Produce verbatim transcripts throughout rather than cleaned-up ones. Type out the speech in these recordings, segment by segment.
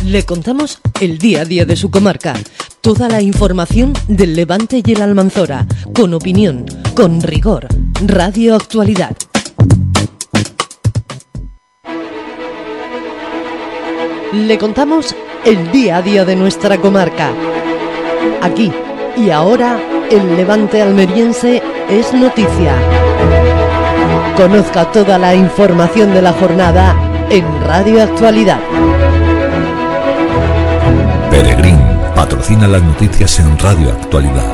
Le contamos el día a día de su comarca, toda la información del Levante y el Almanzora, con opinión, con rigor. Radio Actualidad. Le contamos el día a día de nuestra comarca. Aquí y ahora, el Levante almeriense es noticia. Conozca toda la información de la jornada en Radio Actualidad. Peregrín patrocina las noticias en Radio Actualidad.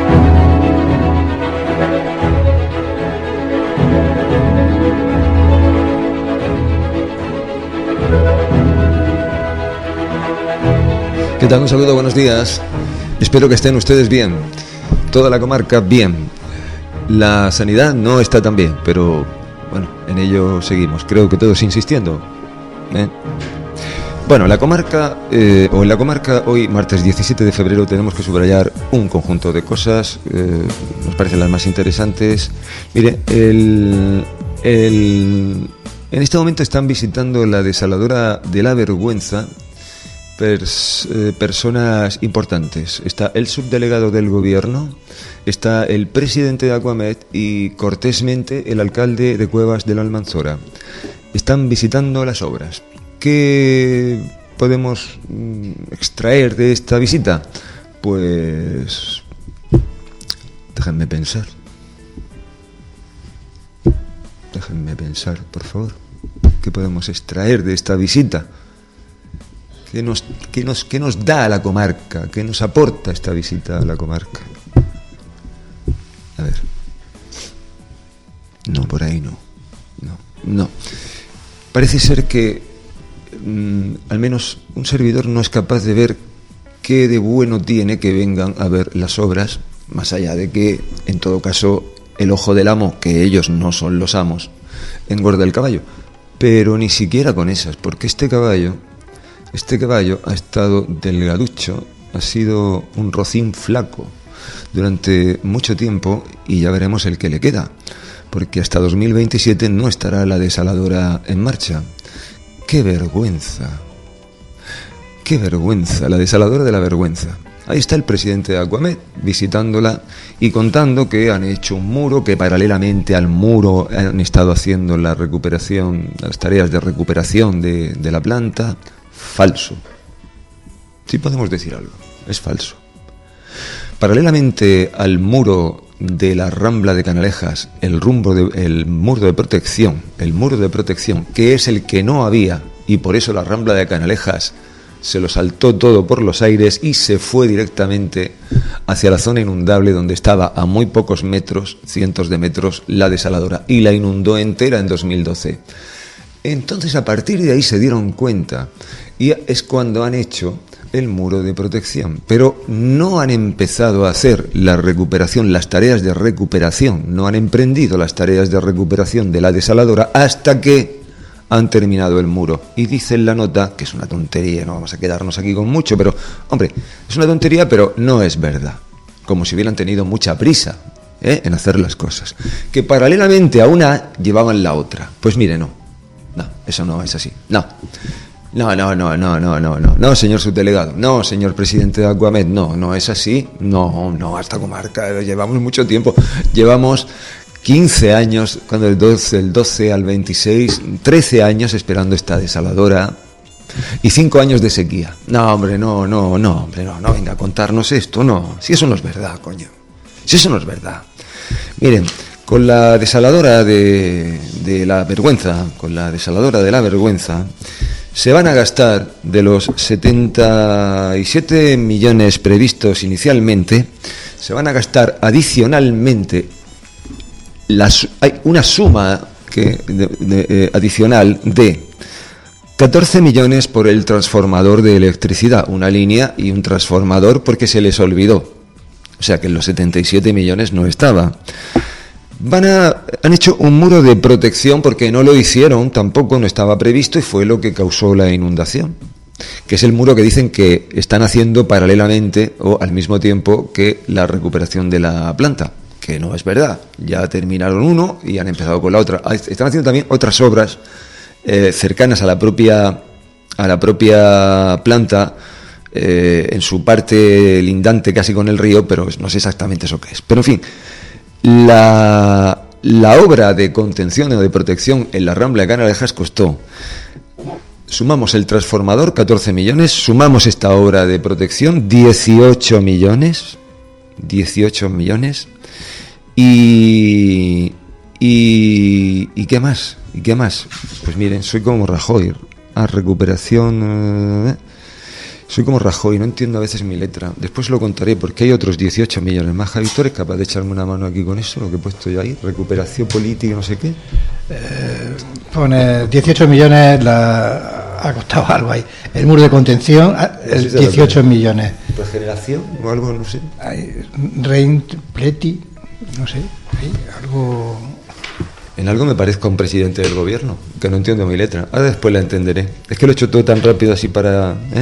¿Qué tal? Un saludo, buenos días. Espero que estén ustedes bien. Toda la comarca bien. La sanidad no está tan bien, pero bueno, en ello seguimos. Creo que todos insistiendo. ¿Eh? Bueno, la comarca, eh, o en la comarca hoy, martes diecisiete de febrero, tenemos que subrayar un conjunto de cosas, eh, nos parecen las más interesantes. Mire, el, el, en este momento están visitando la desaladora de la Vergüenza pers, eh, personas importantes. Está el subdelegado del gobierno, está el presidente de Acuamed y, cortésmente, el alcalde de Cuevas del Almanzora. Están visitando las obras. ¿Qué podemos extraer de esta visita? Pues déjenme pensar. Déjenme pensar, por favor. ¿Qué podemos extraer de esta visita? ¿Qué nos, qué nos, qué nos da a la comarca? ¿Qué nos aporta esta visita a la comarca? A ver. No, por ahí no. No, no. Parece ser que al menos un servidor no es capaz de ver qué de bueno tiene que vengan a ver las obras, más allá de que, en todo caso, el ojo del amo, que ellos no son los amos, engorda el caballo. Pero ni siquiera con esas, porque este caballo, este caballo ha estado delgaducho, ha sido un rocín flaco durante mucho tiempo y ya veremos el que le queda, porque hasta dos mil veintisiete no estará la desaladora en marcha. ¡Qué vergüenza! ¡Qué vergüenza! La desaladora de la Vergüenza. Ahí está el presidente de Acuamed visitándola y contando que han hecho un muro, que paralelamente al muro han estado haciendo la recuperación, las tareas de recuperación de, de la planta. Falso. Sí podemos decir algo. Es falso. Paralelamente al muro de la Rambla de Canalejas, el, rumbo de, el muro de protección, el muro de protección, que es el que no había, y por eso la Rambla de Canalejas se lo saltó todo por los aires y se fue directamente hacia la zona inundable, donde estaba a muy pocos metros, cientos de metros, la desaladora, y la inundó entera en dos mil doce. Entonces, a partir de ahí se dieron cuenta, y es cuando han hecho el muro de protección, pero no han empezado a hacer la recuperación, las tareas de recuperación, no han emprendido las tareas de recuperación de la desaladora hasta que han terminado el muro. Y dice en la nota, que es una tontería, no vamos a quedarnos aquí con mucho, pero, hombre, es una tontería, pero no es verdad, como si hubieran tenido mucha prisa ¿eh? en hacer las cosas, que paralelamente a una llevaban la otra. Pues mire, no, no, eso no es así, no. No, no, no, no, no, no, no, no, señor subdelegado, no, señor presidente de Acuamed, no, no es así, no, no, a esta comarca llevamos mucho tiempo, llevamos quince años, cuando el doce, el doce al veintiséis, trece años esperando esta desaladora y cinco años de sequía. No, hombre, no, no, no, hombre, no, no, venga a contarnos esto, no, si eso no es verdad, coño, si eso no es verdad. Miren, con la desaladora de, de la Vergüenza, con la desaladora de la Vergüenza, se van a gastar, de los setenta y siete millones previstos inicialmente, se van a gastar adicionalmente, las, hay una suma que, de, de, eh, adicional de catorce millones por el transformador de electricidad, una línea y un transformador porque se les olvidó. O sea que en los setenta y siete millones no estaba. Van a, han hecho un muro de protección porque no lo hicieron, tampoco no estaba previsto y fue lo que causó la inundación, que es el muro que dicen que están haciendo paralelamente o al mismo tiempo que la recuperación de la planta, que no es verdad, ya terminaron uno y han empezado con la otra. Están haciendo también otras obras eh, cercanas a la propia a la propia planta eh, en su parte lindante casi con el río, pero no sé exactamente eso qué es. Pero en fin, la, la obra de contención o de protección en la Rambla de Canalejas costó, sumamos el transformador, catorce millones, sumamos esta obra de protección, dieciocho millones, dieciocho millones, y, y, ¿y qué más? ¿Y qué más? Pues miren, soy como Rajoy, a recuperación, eh, soy como Rajoy, no entiendo a veces mi letra, después lo contaré porque hay otros dieciocho millones más. Javi, ¿tú eres capaz de echarme una mano aquí con eso, lo que he puesto yo ahí? Recuperación política, no sé qué. Eh, pone dieciocho millones, la, ha costado algo ahí. El muro de contención, el dieciocho millones. ¿Regeneración o algo, no sé? Rein, Pleti, no sé, ¿sí? Algo... En algo me parezco a un presidente del gobierno, que no entiendo mi letra. Ahora después la entenderé. Es que lo he hecho todo tan rápido así para... ¿eh?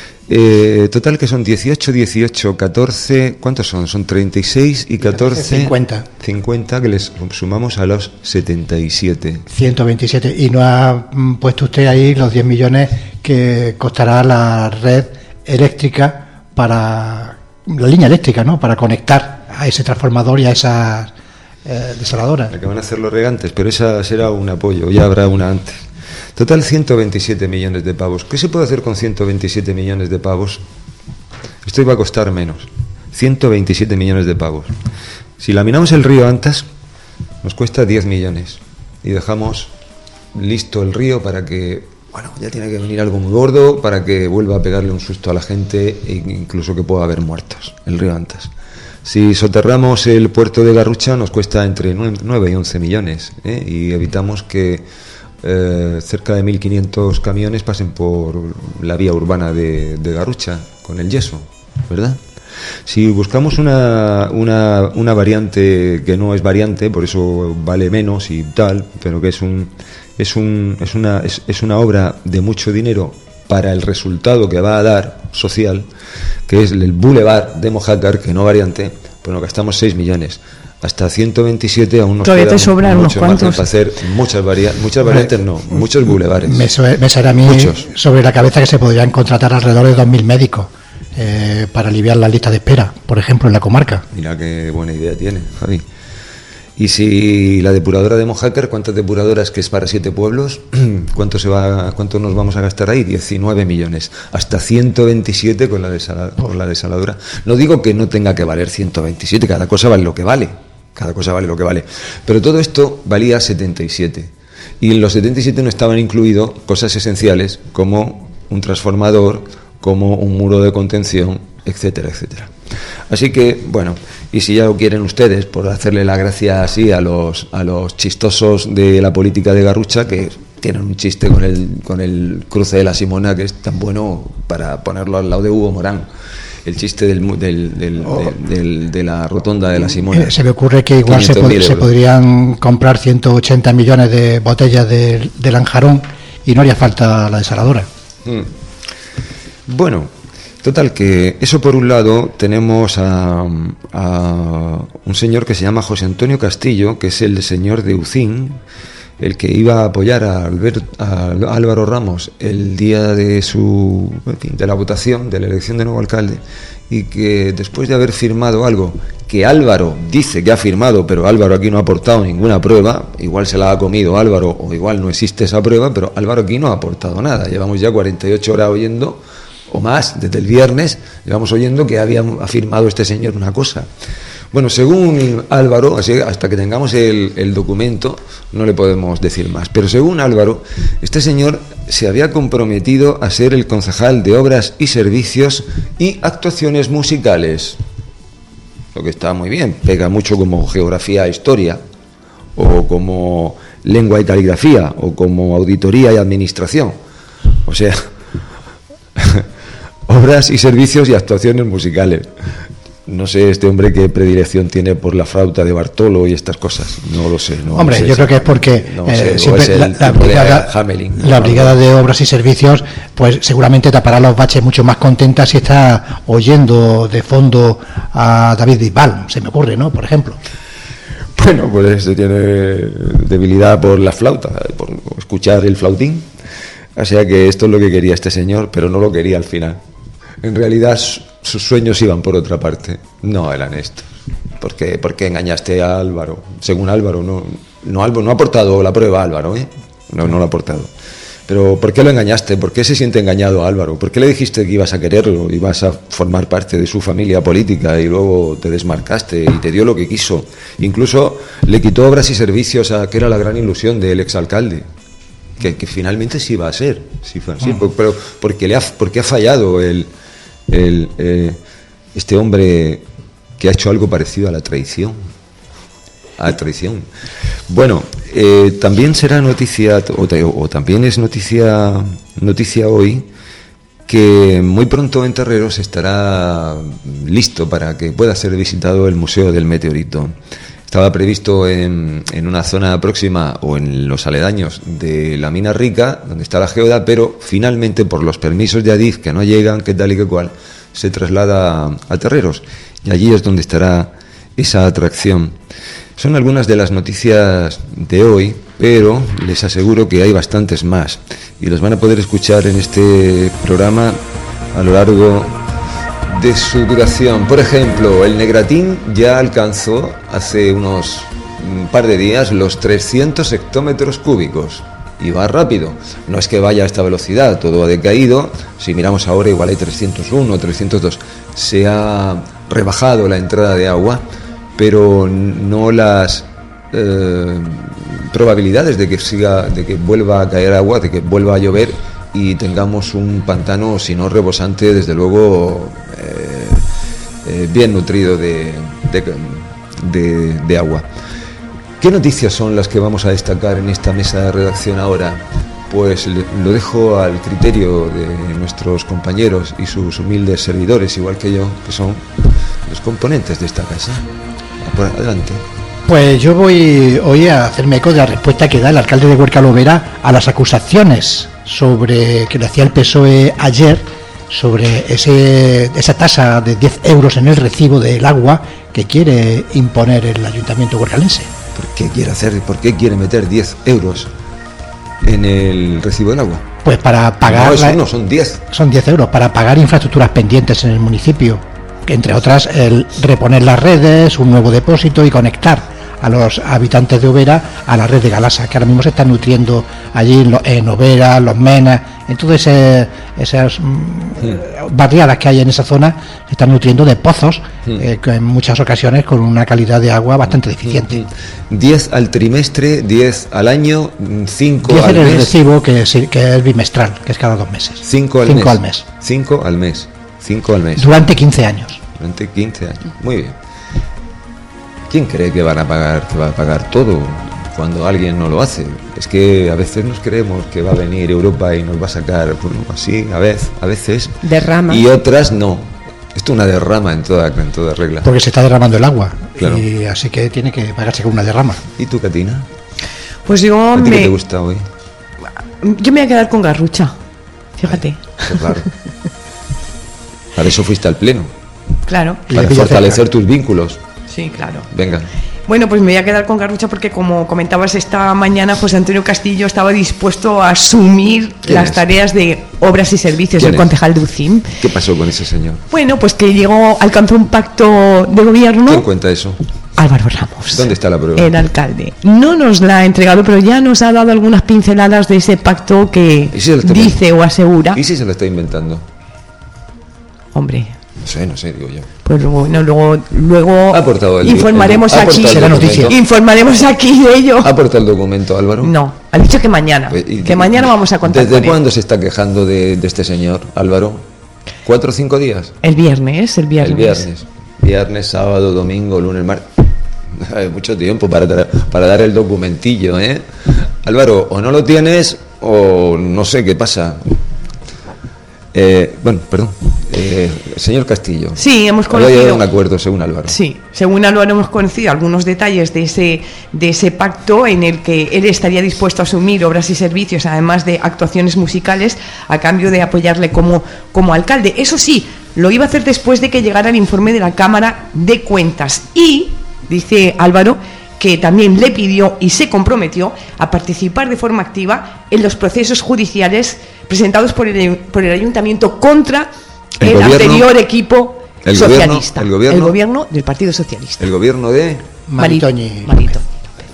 Eh, total que son dieciocho, dieciocho, catorce... ¿Cuántos son? Son treinta y seis y catorce... cincuenta. cincuenta que les sumamos a los setenta y siete. ciento veintisiete. Y no ha puesto usted ahí los diez millones que costará la red eléctrica para... La línea eléctrica, ¿no? Para conectar a ese transformador y a esas... Eh, desaladoras. La que van a hacer los regantes, pero esa será un apoyo, ya habrá una antes. Total, ciento veintisiete millones de pavos. ¿Qué se puede hacer con ciento veintisiete millones de pavos? Esto iba a costar menos. ciento veintisiete millones de pavos. Si laminamos el río Antas, nos cuesta diez millones. Y dejamos listo el río para que, bueno, ya tiene que venir algo muy gordo para que vuelva a pegarle un susto a la gente e incluso que pueda haber muertos. El río Antas. Si soterramos el puerto de Garrucha nos cuesta entre nueve y once millones, ¿eh? Y evitamos que eh, cerca de mil quinientos camiones pasen por la vía urbana de, de Garrucha con el yeso, ¿verdad? Si buscamos una, una, una variante que no es variante, por eso vale menos y tal, pero que es un es un es una es, es una obra de mucho dinero para el resultado que va a dar social, que es el Boulevard de Mojácar, que no variante, pues nos gastamos seis millones. Hasta ciento veintisiete aún nos todavía te sobran unos cuantos para hacer muchas, varia muchas variantes, no, muchos bulevares. Me, me sale a mí muchos. Sobre la cabeza que se podrían contratar alrededor de dos mil médicos eh, para aliviar la lista de espera, por ejemplo, en la comarca. Mira qué buena idea tiene, Javi. Y si la depuradora de Mojácar, ¿cuántas depuradoras que es para siete pueblos? ¿Cuánto se va, cuánto nos vamos a gastar ahí? diecinueve millones. Hasta ciento veintisiete con la, desala, con la desaladora. No digo que no tenga que valer ciento veintisiete, cada cosa vale lo que vale. Cada cosa vale lo que vale. Pero todo esto valía setenta y siete. Y en los setenta y siete no estaban incluidos cosas esenciales como un transformador, como un muro de contención, etcétera, etcétera. Así que, bueno, y si ya lo quieren ustedes, por hacerle la gracia así a los a los chistosos de la política de Garrucha, que tienen un chiste con el con el cruce de la Simona, que es tan bueno para ponerlo al lado de Hugo Morán, el chiste del, del, del, oh. del, del de la rotonda de la Simona. Se me ocurre que igual se, pod se podrían comprar ciento ochenta millones de botellas de, de Lanjarón y no haría falta la desaladora. Mm. Bueno, total que eso por un lado. Tenemos a, a un señor que se llama José Antonio Castillo, que es el señor de Ucín, el que iba a apoyar a, Albert, a Álvaro Ramos el día de su en fin, de la votación, de la elección de nuevo alcalde, y que después de haber firmado algo que Álvaro dice que ha firmado, pero Álvaro aquí no ha aportado ninguna prueba, igual se la ha comido Álvaro o igual no existe esa prueba, pero Álvaro aquí no ha aportado nada. Llevamos ya cuarenta y ocho horas oyendo, o más, desde el viernes, llevamos oyendo que había afirmado este señor una cosa. Bueno, según Álvaro, así, hasta que tengamos el, el documento, no le podemos decir más, pero según Álvaro, este señor se había comprometido a ser el concejal de Obras y Servicios y Actuaciones Musicales, lo que está muy bien, pega mucho como Geografía e Historia, o como Lengua y Caligrafía, o como Auditoría y Administración, o sea... Obras y servicios y actuaciones musicales. No sé este hombre qué predilección tiene por la flauta de Bartolo y estas cosas. No lo sé. No hombre, lo sé, yo creo que es porque no eh, sé, siempre es la, la, brigada, Hamelin, la ¿no? brigada de Obras y Servicios, pues seguramente tapará los baches mucho más contenta si está oyendo de fondo a David Bisbal, se me ocurre, ¿no? Por ejemplo. Bueno, pues este tiene debilidad por la flauta, por escuchar el flautín. O sea que esto es lo que quería este señor, pero no lo quería al final. En realidad sus sueños iban por otra parte, no eran estos. ¿Por qué, ¿Por qué engañaste a Álvaro? Según Álvaro, no, no, Álvaro, no ha aportado la prueba Álvaro, ¿eh? No, no lo ha aportado. Pero ¿por qué lo engañaste? ¿Por qué se siente engañado Álvaro? ¿Por qué le dijiste que ibas a quererlo, ibas a formar parte de su familia política y luego te desmarcaste y te dio lo que quiso? Incluso le quitó obras y servicios a que era la gran ilusión del exalcalde, que, que finalmente sí iba a ser, sí fue así, oh. pero porque le ha, porque ha fallado el, el eh, este hombre que ha hecho algo parecido a la traición. A la traición. Bueno, eh, también será noticia, o, o también es noticia, noticia hoy, que muy pronto en Terreros estará listo para que pueda ser visitado el Museo del Meteorito. Estaba previsto en, en una zona próxima o en los aledaños de la Mina Rica, donde está la geoda, pero finalmente por los permisos de Adif que no llegan, que tal y que cual, se traslada a, a Terreros. Y allí es donde estará esa atracción. Son algunas de las noticias de hoy, pero les aseguro que hay bastantes más y los van a poder escuchar en este programa a lo largo de su duración. Por ejemplo, el Negratín ya alcanzó hace unos un par de días los trescientos hectómetros cúbicos y va rápido. No es que vaya a esta velocidad, todo ha decaído. Si miramos ahora igual hay trescientos uno, trescientos dos. Se ha rebajado la entrada de agua, pero no las eh, probabilidades de que siga, de que vuelva a caer agua, de que vuelva a llover y tengamos un pantano, si no rebosante, desde luego eh, eh, bien nutrido de, de, de, de agua. ¿Qué noticias son las que vamos a destacar en esta mesa de redacción ahora? Pues lo dejo al criterio de nuestros compañeros y sus humildes servidores, igual que yo, que son los componentes de esta casa. Por adelante. Pues yo voy hoy a hacerme eco de la respuesta que da el alcalde de Huerca Lovera a las acusaciones sobre que le hacía el P S O E ayer sobre ese esa tasa de diez euros en el recibo del agua que quiere imponer el ayuntamiento huercalense. ¿Por qué quiere hacer? ¿Por qué quiere meter diez euros en el recibo del agua? Pues para pagar. No, eso no, son diez. Son diez euros para pagar infraestructuras pendientes en el municipio. Entre otras, el reponer las redes, un nuevo depósito y conectar a los habitantes de Overa a la red de Galasa, que ahora mismo se están nutriendo allí en Overa, Los Menas, en todas ese, esas sí. barriadas que hay en esa zona, se están nutriendo de pozos, sí. eh, que en muchas ocasiones con una calidad de agua bastante deficiente. diez al trimestre, diez al año, cinco al mes. diez en el recibo, que es, que es bimestral, que es cada dos meses. cinco al cinco mes. al mes. cinco al mes. cinco al mes. Durante quince años. Durante quince años. Muy bien. ¿Quién cree que van a pagar, que va a pagar todo cuando alguien no lo hace? Es que a veces nos creemos que va a venir Europa y nos va a sacar, bueno, así, a veces, a veces. Derrama. Y otras no. Esto es una derrama en toda, en toda regla. Porque se está derramando el agua. Claro. Y así que tiene que pagarse con una derrama. ¿Y tú, Katina? Pues yo ¿A ti me... qué te gusta hoy? Yo me voy a quedar con Garrucha. Fíjate. Ay, qué raro. Para eso fuiste al pleno. Claro. Para fortalecer tus vínculos. Sí, claro. Venga. Bueno, pues me voy a quedar con Garrucha porque, como comentabas esta mañana, José Antonio Castillo estaba dispuesto a asumir las es? tareas de obras y servicios del concejal de U C I M. ¿Qué pasó con ese señor? Bueno, pues que llegó, alcanzó un pacto de gobierno. ¿Quién cuenta eso? Álvaro Ramos. ¿Dónde está la prueba? El alcalde. No nos la ha entregado, pero ya nos ha dado algunas pinceladas de ese pacto que si dice o asegura. ¿Y si se lo está inventando? Hombre. No sé, no sé, digo yo. Pues luego, no, luego, luego ¿Ha aportado el, informaremos el, aquí. Será noticia. Informaremos aquí de ello. ¿Ha aportado el documento, Álvaro? No, ha dicho que mañana. ¿Y, que y, mañana vamos a contar. ¿Desde con cuándo él. se está quejando de, de este señor, Álvaro? ¿Cuatro o cinco días? El viernes, el viernes. El viernes. Viernes, sábado, domingo, lunes, martes. Hay mucho tiempo para, para dar el documentillo, ¿eh? Álvaro, o no lo tienes o no sé qué pasa. Eh, bueno, perdón. Eh, señor Castillo. Sí, hemos conocido. Había un acuerdo, según Álvaro. Sí, según Álvaro hemos conocido algunos detalles de ese de ese pacto en el que él estaría dispuesto a asumir obras y servicios, además de actuaciones musicales, a cambio de apoyarle como como alcalde. Eso sí, lo iba a hacer después de que llegara el informe de la Cámara de Cuentas y dice Álvaro que también le pidió y se comprometió a participar de forma activa en los procesos judiciales presentados por el, por el ayuntamiento contra el, el anterior equipo el socialista, gobierno, el, gobierno, el gobierno del Partido Socialista. El gobierno de Maritoñi. Maritoñi.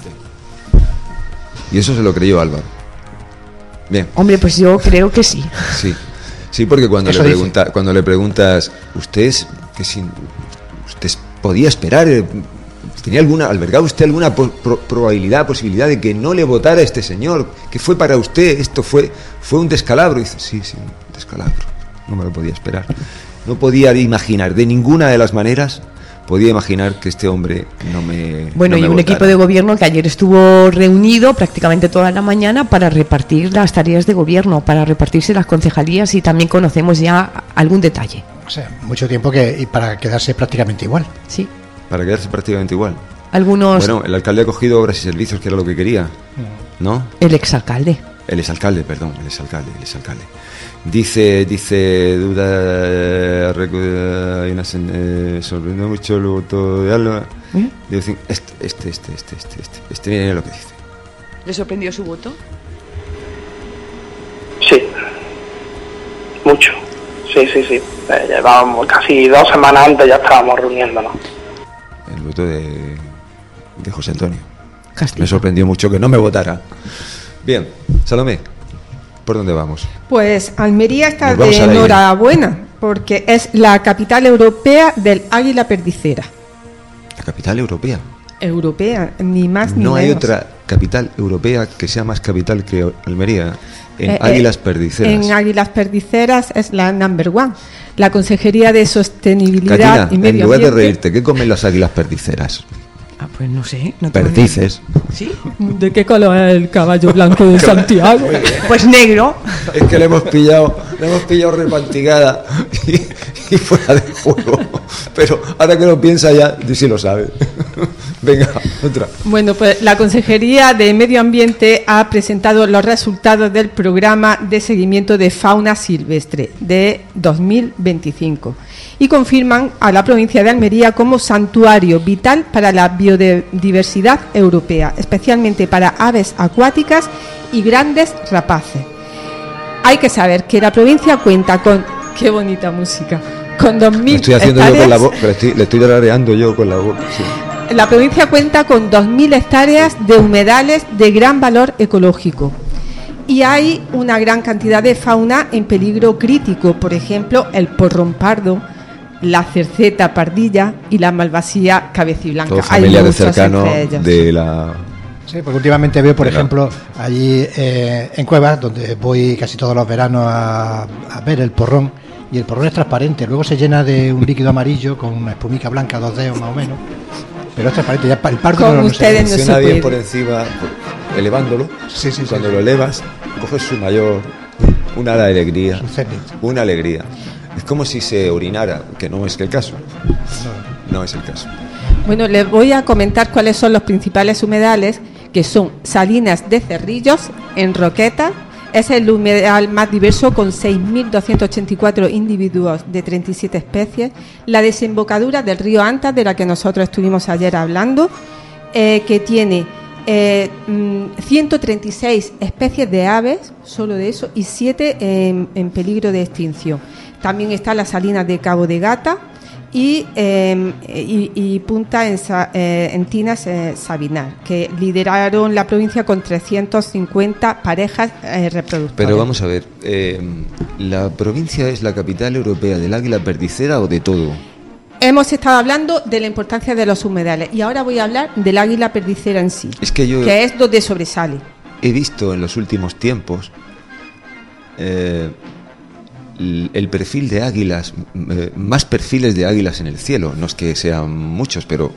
Y eso se lo creyó Álvaro. Bien. Hombre, pues yo creo que sí. Sí, sí, porque cuando, le, pregunta, cuando le preguntas, ¿usted, es, que sin, usted podía esperar, eh, tenía alguna, albergaba usted alguna po, pro, probabilidad, posibilidad de que no le votara a este señor, que fue para usted, esto fue, fue un descalabro? Y dice, sí, sí, un descalabro, no me lo podía esperar. No podía imaginar, de ninguna de las maneras, podía imaginar que este hombre no me Bueno, no me y un votara. equipo de gobierno que ayer estuvo reunido prácticamente toda la mañana para repartir las tareas de gobierno, para repartirse las concejalías, y también conocemos ya algún detalle. O sea, mucho tiempo que y para quedarse prácticamente igual. Sí. Para quedarse prácticamente igual. Algunos. Bueno, el alcalde ha cogido obras y servicios, que era lo que quería, ¿no? El exalcalde. El exalcalde, perdón, el exalcalde, el exalcalde. Dice, dice, duda, recu- hay una sen- eh, sorprendió mucho el voto de Alba. ¿Eh? Dice, este, este, este, este, este, este, este, mira lo que dice. ¿Le sorprendió su voto? Sí, mucho. Sí, sí, sí. Eh, llevábamos casi dos semanas antes, ya estábamos reuniéndonos. El voto de, de José Antonio. Castigo. Me sorprendió mucho que no me votara. Bien, Salomé, ¿por dónde vamos? Pues Almería está Nos vamos de a la enhorabuena, porque es la capital europea del águila perdicera. La capital europea. Europea, ni más ni No hay menos. otra capital europea que sea más capital que Almería en Eh, eh, águilas perdiceras. En águilas perdiceras es la number one. La Consejería de Sostenibilidad Catina, y Medio en lugar de Ambiente. reírte, ¿qué comen las águilas perdiceras? Ah, pues no sé. No tengo Perdices. ni- ¿Sí? ¿De qué color es el caballo blanco de Santiago? Pues negro. Es que le hemos pillado, le hemos pillado repantigada y, y fuera de juego. Pero ahora que lo piensa ya, sí lo sabe. Venga, otra. Bueno, pues la Consejería de Medio Ambiente ha presentado los resultados del programa de seguimiento de fauna silvestre de dos mil veinticinco y confirman a la provincia de Almería como santuario vital para la biodiversidad europea, especialmente para aves acuáticas y grandes rapaces. Hay que saber que la provincia cuenta con... ¡Qué bonita música! Con dos mil Le estoy haciendo yo hectáreas. con la boca, le estoy, le estoy tarareando yo con la boca. Sí. La provincia cuenta con dos mil hectáreas de humedales de gran valor ecológico y hay una gran cantidad de fauna en peligro crítico, por ejemplo, el porrón pardo, la cerceta pardilla y la malvasía cabeciblanca. Todo Hay familiares muchos cercanos entre ellos. de la... Sí, porque últimamente veo, por Venga. ejemplo, allí eh, en Cuevas, donde voy casi todos los veranos a, a ver el porrón, y el porrón es transparente, luego se llena de un líquido amarillo con una espumica blanca, dos dedos más o menos, pero es transparente, ya el pardo Con no, no se ustedes ve. no se Funciona bien puede. por encima, elevándolo. Sí, sí, sí, Cuando sí. lo elevas, coges su mayor... Una alegría. Un cenit. Una alegría. Es como si se orinara, que no es el caso. No es el caso. Bueno, les voy a comentar cuáles son los principales humedales, que son Salinas de Cerrillos, en Roquetas. Es el humedal más diverso con seis mil doscientos ochenta y cuatro individuos de treinta y siete especies. La desembocadura del río Antas, de la que nosotros estuvimos ayer hablando, eh, que tiene eh, ciento treinta y seis especies de aves, solo de eso, y siete en, en peligro de extinción. También está la Salina de Cabo de Gata y, eh, y, y Punta en, eh, en Tinas eh, Sabinar, que lideraron la provincia con trescientas cincuenta parejas eh, reproductoras. Pero vamos a ver, eh, ¿la provincia es la capital europea del águila perdicera o de todo? Hemos estado hablando de la importancia de los humedales y ahora voy a hablar del águila perdicera en sí, Es que yo que es donde sobresale. he visto en los últimos tiempos eh, el perfil de águilas, eh, más perfiles de águilas en el cielo. No es que sean muchos, pero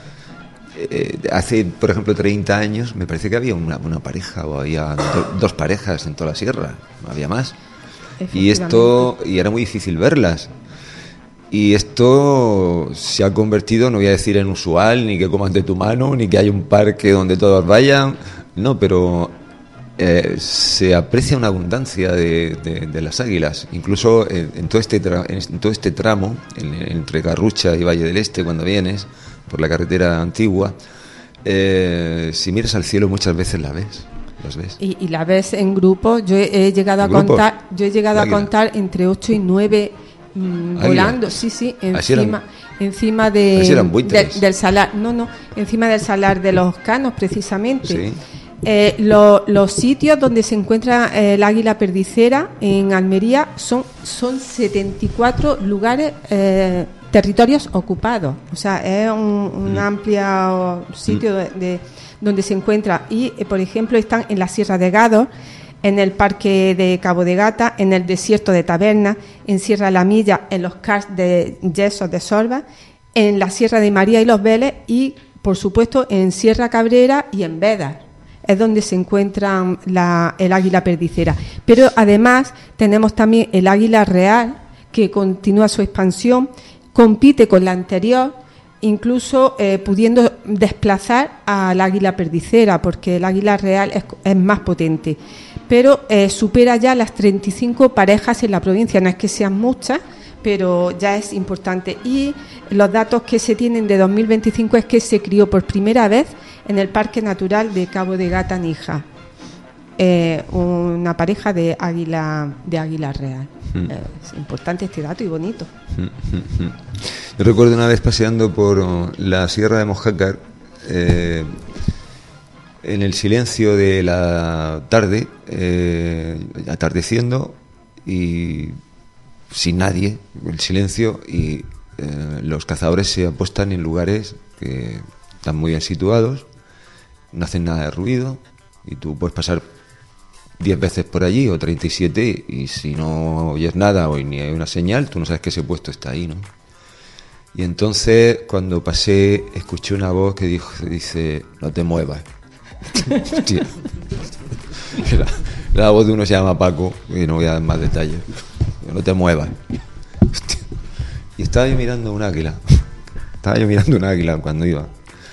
eh, hace, por ejemplo, treinta años me parece que había una, una pareja o había do, dos parejas en toda la sierra, no había más. Y esto, y era muy difícil verlas. Y esto se ha convertido, no voy a decir en usual, ni que comas de tu mano, ni que haya un parque donde todos vayan, no, pero eh, se aprecia una abundancia de, de, de las águilas, incluso en, en, todo este tra, en todo este tramo, en, entre Garrucha y Valle del Este, cuando vienes por la carretera antigua, eh, si miras al cielo muchas veces la ves. Las ves. Y, y la ves en grupo. Yo he, he llegado a ¿Grupo? contar, yo he llegado Águila. a contar entre ocho y nueve mmm, volando, sí, sí, Así encima, eran- encima de, Así eran de- buitres. del salar, no, no, encima del salar de los Canos, precisamente. Sí. Eh, lo- los sitios donde se encuentra eh, el águila perdicera en Almería son, son setenta y cuatro lugares, eh, territorios ocupados. O sea, es un, un Mm. amplio sitio de, de- donde se encuentra. Y, eh, por ejemplo, están en la Sierra de Gádor, en el Parque de Cabo de Gata, en el Desierto de Taberna, en Sierra La Milla, en los Cars de Yesos de Sorba, en la Sierra de María y los Vélez y, por supuesto, en Sierra Cabrera y en Bédar. Es donde se encuentra la, el águila perdicera. Pero además tenemos también el águila real, que continúa su expansión, compite con la anterior, incluso eh, pudiendo desplazar al águila perdicera, porque el águila real es, es más potente. Pero eh, supera ya las treinta y cinco parejas en la provincia, no es que sean muchas, pero ya es importante. Y los datos que se tienen de dos mil veinticinco es que se crió por primera vez en el Parque Natural de Cabo de Gata Níjar, eh, una pareja de águila de águila real. Mm. Eh, es importante este dato y bonito. Yo recuerdo una vez paseando por oh, la Sierra de Mojácar, eh, en el silencio de la tarde, eh, atardeciendo y sin nadie, el silencio, y eh, los cazadores se apuestan en lugares que están muy bien situados, no hacen nada de ruido, y tú puedes pasar diez veces por allí o treinta y siete, y si no oyes nada o ni hay una señal, tú no sabes que ese puesto está ahí, ¿no? Y entonces, cuando pasé, escuché una voz que dijo, dice, no te muevas. Hostia. La, la voz de uno se llama Paco, y no voy a dar más detalles. No te muevas. Hostia. Y estaba yo mirando un águila. Estaba yo mirando un águila cuando iba.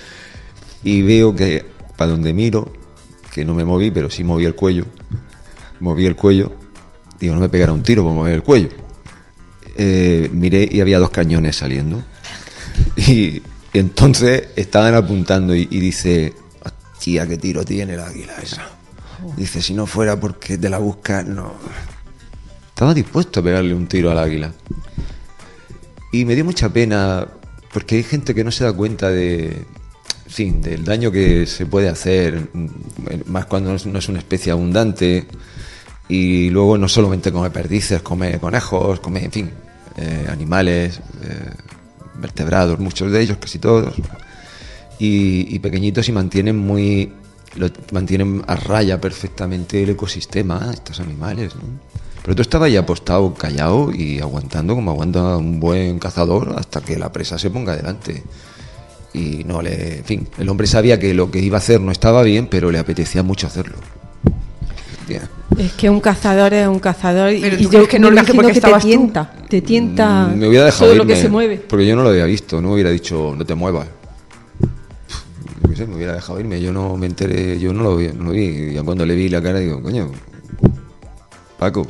Y veo que, para donde miro, que no me moví, pero sí moví el cuello. Moví el cuello. Digo, no me pegara un tiro por mover el cuello. Eh, miré y había dos cañones saliendo. Y, y entonces estaban apuntando y, y dice, hostia, qué tiro tiene el águila esa. Dice, si no fuera porque te la buscas, no. Estaba dispuesto a pegarle un tiro al águila. Y me dio mucha pena, porque hay gente que no se da cuenta de, en fin, del daño que se puede hacer, más cuando no es, no es una especie abundante. Y luego no solamente come perdices, come conejos, come, en fin, eh, animales, eh, vertebrados, muchos de ellos, casi todos. Y, y pequeñitos, y mantienen muy, lo, mantienen a raya perfectamente el ecosistema, estos animales, ¿no? Pero tú estabas ahí apostado, callado y aguantando como aguanta un buen cazador hasta que la presa se ponga delante. Y no le, en fin, el hombre sabía que lo que iba a hacer no estaba bien, pero le apetecía mucho hacerlo. Yeah. Es que un cazador es un cazador. Pero y tú yo crees que no me lo hice imagino porque que te estabas tú. tienta, te tienta Mm, me hubiera dejado todo lo irme, que se mueve. porque yo no lo había visto, no me hubiera dicho no te muevas. Yo qué sé, me hubiera dejado irme, yo no me enteré, yo no lo vi, no lo vi. Y ya cuando le vi la cara digo, coño, Paco,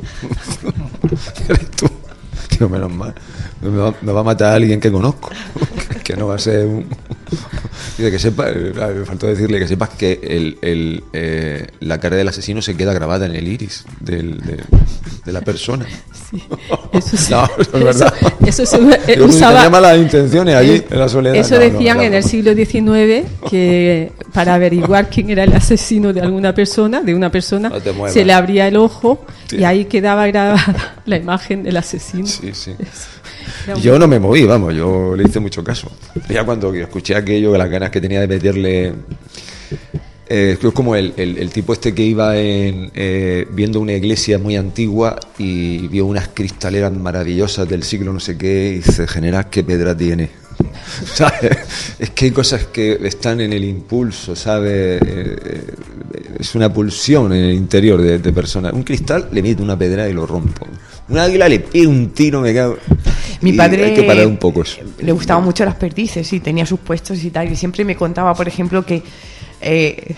eres tú. Digo, menos mal, me va, me va a matar a alguien que conozco, que no va a ser un... Dice que sepa, claro, me faltó decirle que sepas que el, el, eh, la cara del asesino se queda grabada en el iris del, del, de la persona. Sí, eso sí. No, eso es verdad. Eso, eso se eh, Yo usaba. tenía malas intenciones allí, eh, en la soledad. Eso No, no, decían no, en no. el siglo diecinueve que para averiguar quién era el asesino de alguna persona, de una persona, No te muevas. se le abría el ojo Sí. y ahí quedaba grabada la imagen del asesino. Sí, sí. Era un- Yo no me moví, vamos, yo le hice mucho caso. Ya cuando escuché aquello, las ganas que tenía de meterle... Eh, es como el, el, el tipo este que iba en, eh, viendo una iglesia muy antigua y vio unas cristaleras maravillosas del siglo no sé qué y dice, general, ¿qué pedra tiene? ¿Sabes? Es que hay cosas que están en el impulso, ¿sabes? Eh, es una pulsión en el interior de, de personas. Un cristal le mete una pedra y lo rompo. Un águila le pega un tiro, me cago. Mi Y padre hay que parar un poco eso. le gustaban mucho las perdices y tenía sus puestos y tal. Y siempre me contaba, por ejemplo, que eh,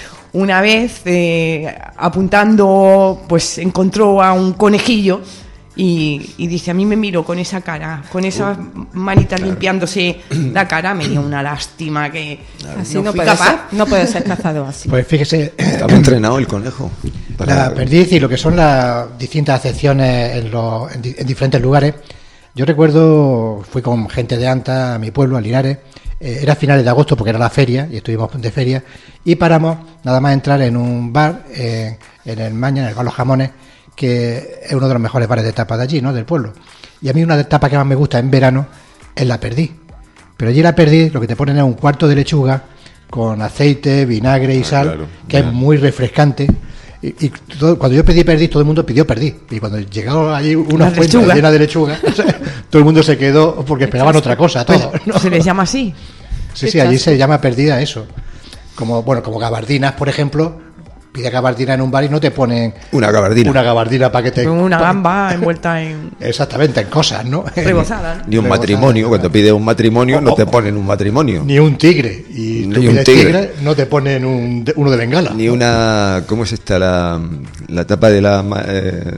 una vez eh, apuntando, pues encontró a un conejillo Y, y dice, a mí me miro con esa cara, con esas manitas claro. limpiándose la cara, me dio una lástima que claro. así no, no fui puede capaz. Ser, no puede ser cazado así. Pues fíjese, estaba entrenado el conejo. Para... La perdiz y lo que son las distintas acepciones en, los, en, en diferentes lugares. Yo recuerdo, fui con gente de Anta a mi pueblo, a Linares, eh, era a finales de agosto porque era la feria, y estuvimos de feria, y paramos nada más entrar en un bar, eh, en el Maña, en el Bar Los Jamones, que es uno de los mejores bares de tapas de allí, ¿no?, del pueblo. Y a mí una de las tapas que más me gusta en verano es la perdiz. Pero allí la perdiz lo que te ponen es un cuarto de lechuga con aceite, vinagre y ah, sal, claro, que ya. es muy refrescante. Y, y todo, cuando yo pedí perdiz, todo el mundo pidió perdiz. Y cuando llegaron allí una fuente llena de lechuga, todo el mundo se quedó porque esperaban otra cosa, todo, ¿no? ¿Se les llama así? Sí, sí, allí se llama perdida eso. Como, bueno, como gabardinas, por ejemplo. Pide gabardina en un bar y no te ponen una gabardina una gabardina para que te con una gamba envuelta en exactamente en cosas, ¿no? Rebozada. Ni un Rebozada, matrimonio, cuando pides un matrimonio o, no te ponen un matrimonio. Ni un tigre y ni un tigre. tigre no te ponen un, uno de bengala. Ni una, ¿cómo es esta la la tapa de la eh,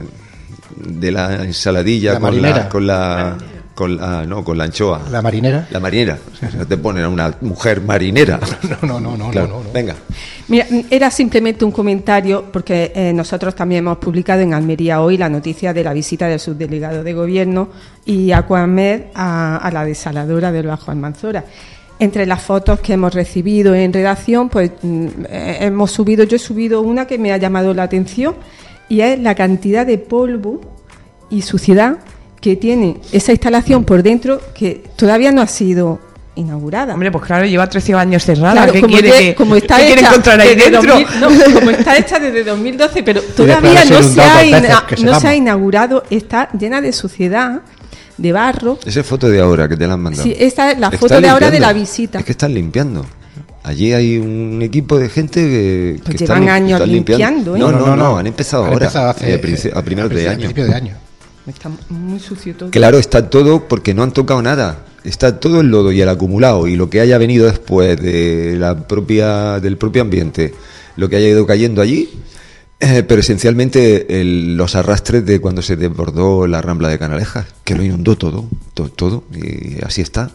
de la ensaladilla la con marinera. la con la con la no con la anchoa, la marinera la marinera, o sea, te ponen a una mujer marinera. No, no, no, claro. no, no, no. Venga. Mira, era simplemente un comentario porque eh, nosotros también hemos publicado en Almería Hoy la noticia de la visita del subdelegado de gobierno y Aquamed a, a la desaladora del Bajo Almanzora. Entre las fotos que hemos recibido en redacción, pues eh, hemos subido, yo he subido una que me ha llamado la atención y es la cantidad de polvo y suciedad que tiene esa instalación por dentro, que todavía no ha sido inaugurada. Hombre, pues claro, lleva trece años cerrada. Claro, ¿Qué como quiere, de, que, como está ¿qué hecha quiere encontrar ahí dentro? dos mil, no, como está hecha desde dos mil doce, pero todavía no, se ha, ina, no se ha inaugurado, está llena de suciedad, de barro. Esa es foto de ahora que te la han mandado. Sí, esta es la Están foto de ahora de limpiando. la visita. Es que están limpiando. Allí hay un equipo de gente que, pues que llevan están, años están limpiando. limpiando. ¿eh? No, no, no, no, han empezado han ahora. Empezado hace, eh, a primeros de año. de año. Está muy sucio todo. Claro, está todo porque no han tocado nada. Está todo el lodo y el acumulado y lo que haya venido después de la propia del propio ambiente, lo que haya ido cayendo allí, eh, pero esencialmente el, los arrastres de cuando se desbordó la Rambla de Canalejas, que lo inundó todo, todo, todo, y así está.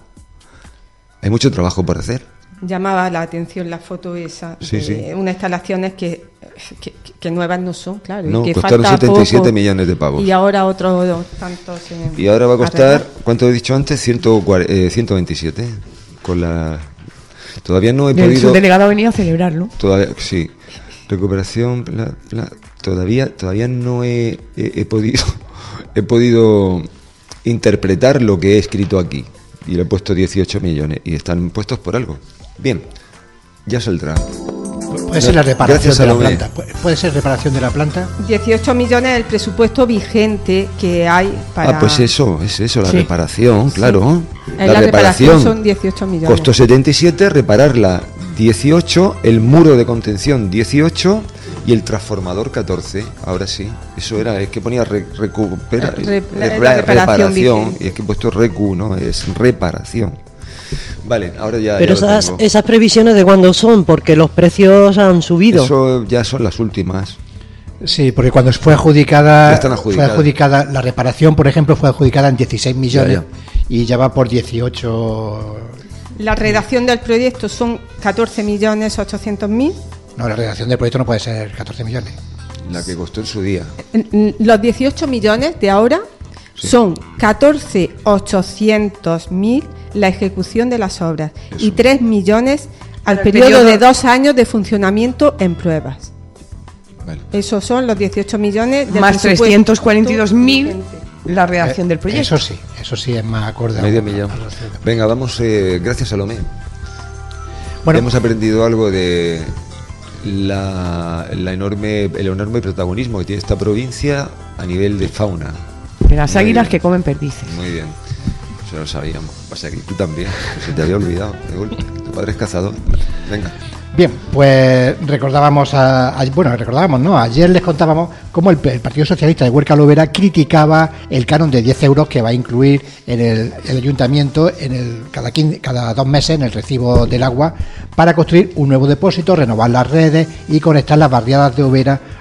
Hay mucho trabajo por hacer. Llamaba la atención la foto esa, sí, de sí. unas instalaciones que, que, que nuevas no son, claro. No, y que costaron falta setenta y siete poco, millones de pavos. Y ahora otros tantos. En y ahora va a costar, arreglar. ¿cuánto he dicho antes? ciento veintisiete. Con la... Todavía no he El podido... subdelegado ha venido a celebrarlo. Todavía, sí. Recuperación, bla, bla. Todavía, todavía no he, he, he podido, he podido interpretar lo que he escrito aquí. Y le he puesto dieciocho millones y están puestos por algo. Bien, ya saldrá. Puede ser la reparación Gracias, de la Salomé. planta. Puede ser reparación de la planta. dieciocho millones es el presupuesto vigente que hay para. Ah, pues eso, es eso, la Sí. reparación, claro. En La, la reparación reparación son dieciocho millones. costó setenta y siete, repararla dieciocho, el muro de contención dieciocho y el transformador catorce. Ahora sí, eso era, es que ponía re, recupera, Re- la- re- la reparación reparación, vigente. y es que he puesto recu, no, es reparación. Vale, ahora ya. Pero ya lo esas, tengo. esas previsiones de cuándo son, porque los precios han subido. Eso ya son las últimas. Sí, porque cuando fue adjudicada, Ya están adjudicadas. fue adjudicada la reparación, por ejemplo, fue adjudicada en dieciséis millones Ya, y ya va por dieciocho. La redacción del proyecto son catorce millones ochocientos mil. No, la redacción del proyecto no puede ser catorce millones. La que costó en su día. Los dieciocho millones de ahora Sí. son catorce ochocientos mil la ejecución de las obras Eso. y tres millones al Para el periodo, periodo- de dos años de funcionamiento en pruebas. Vale. Esos son los dieciocho millones del Más presupuesto trescientos cuarenta y dos mil vigente. la redacción Eh, del proyecto. Eso sí, eso sí es más acorde. a- Medio a- millón. a los- Venga, vamos, eh, gracias Salomé. Bueno, Hemos aprendido algo de la, la enorme, el enorme protagonismo que tiene esta provincia a nivel de fauna. De las Muy águilas bien. que comen perdices. Muy bien, eso lo sabíamos. Pasa que tú también, que se te había olvidado de golpe. Tu padre es cazador. Venga. bien, pues recordábamos, a, a- bueno, recordábamos, ¿no? Ayer les contábamos cómo el, el Partido Socialista de Huerca Lovera criticaba el canon de diez euros que va a incluir en el, el ayuntamiento en el, cada, quince, cada dos meses en el recibo del agua para construir un nuevo depósito, renovar las redes y conectar las barriadas de Overa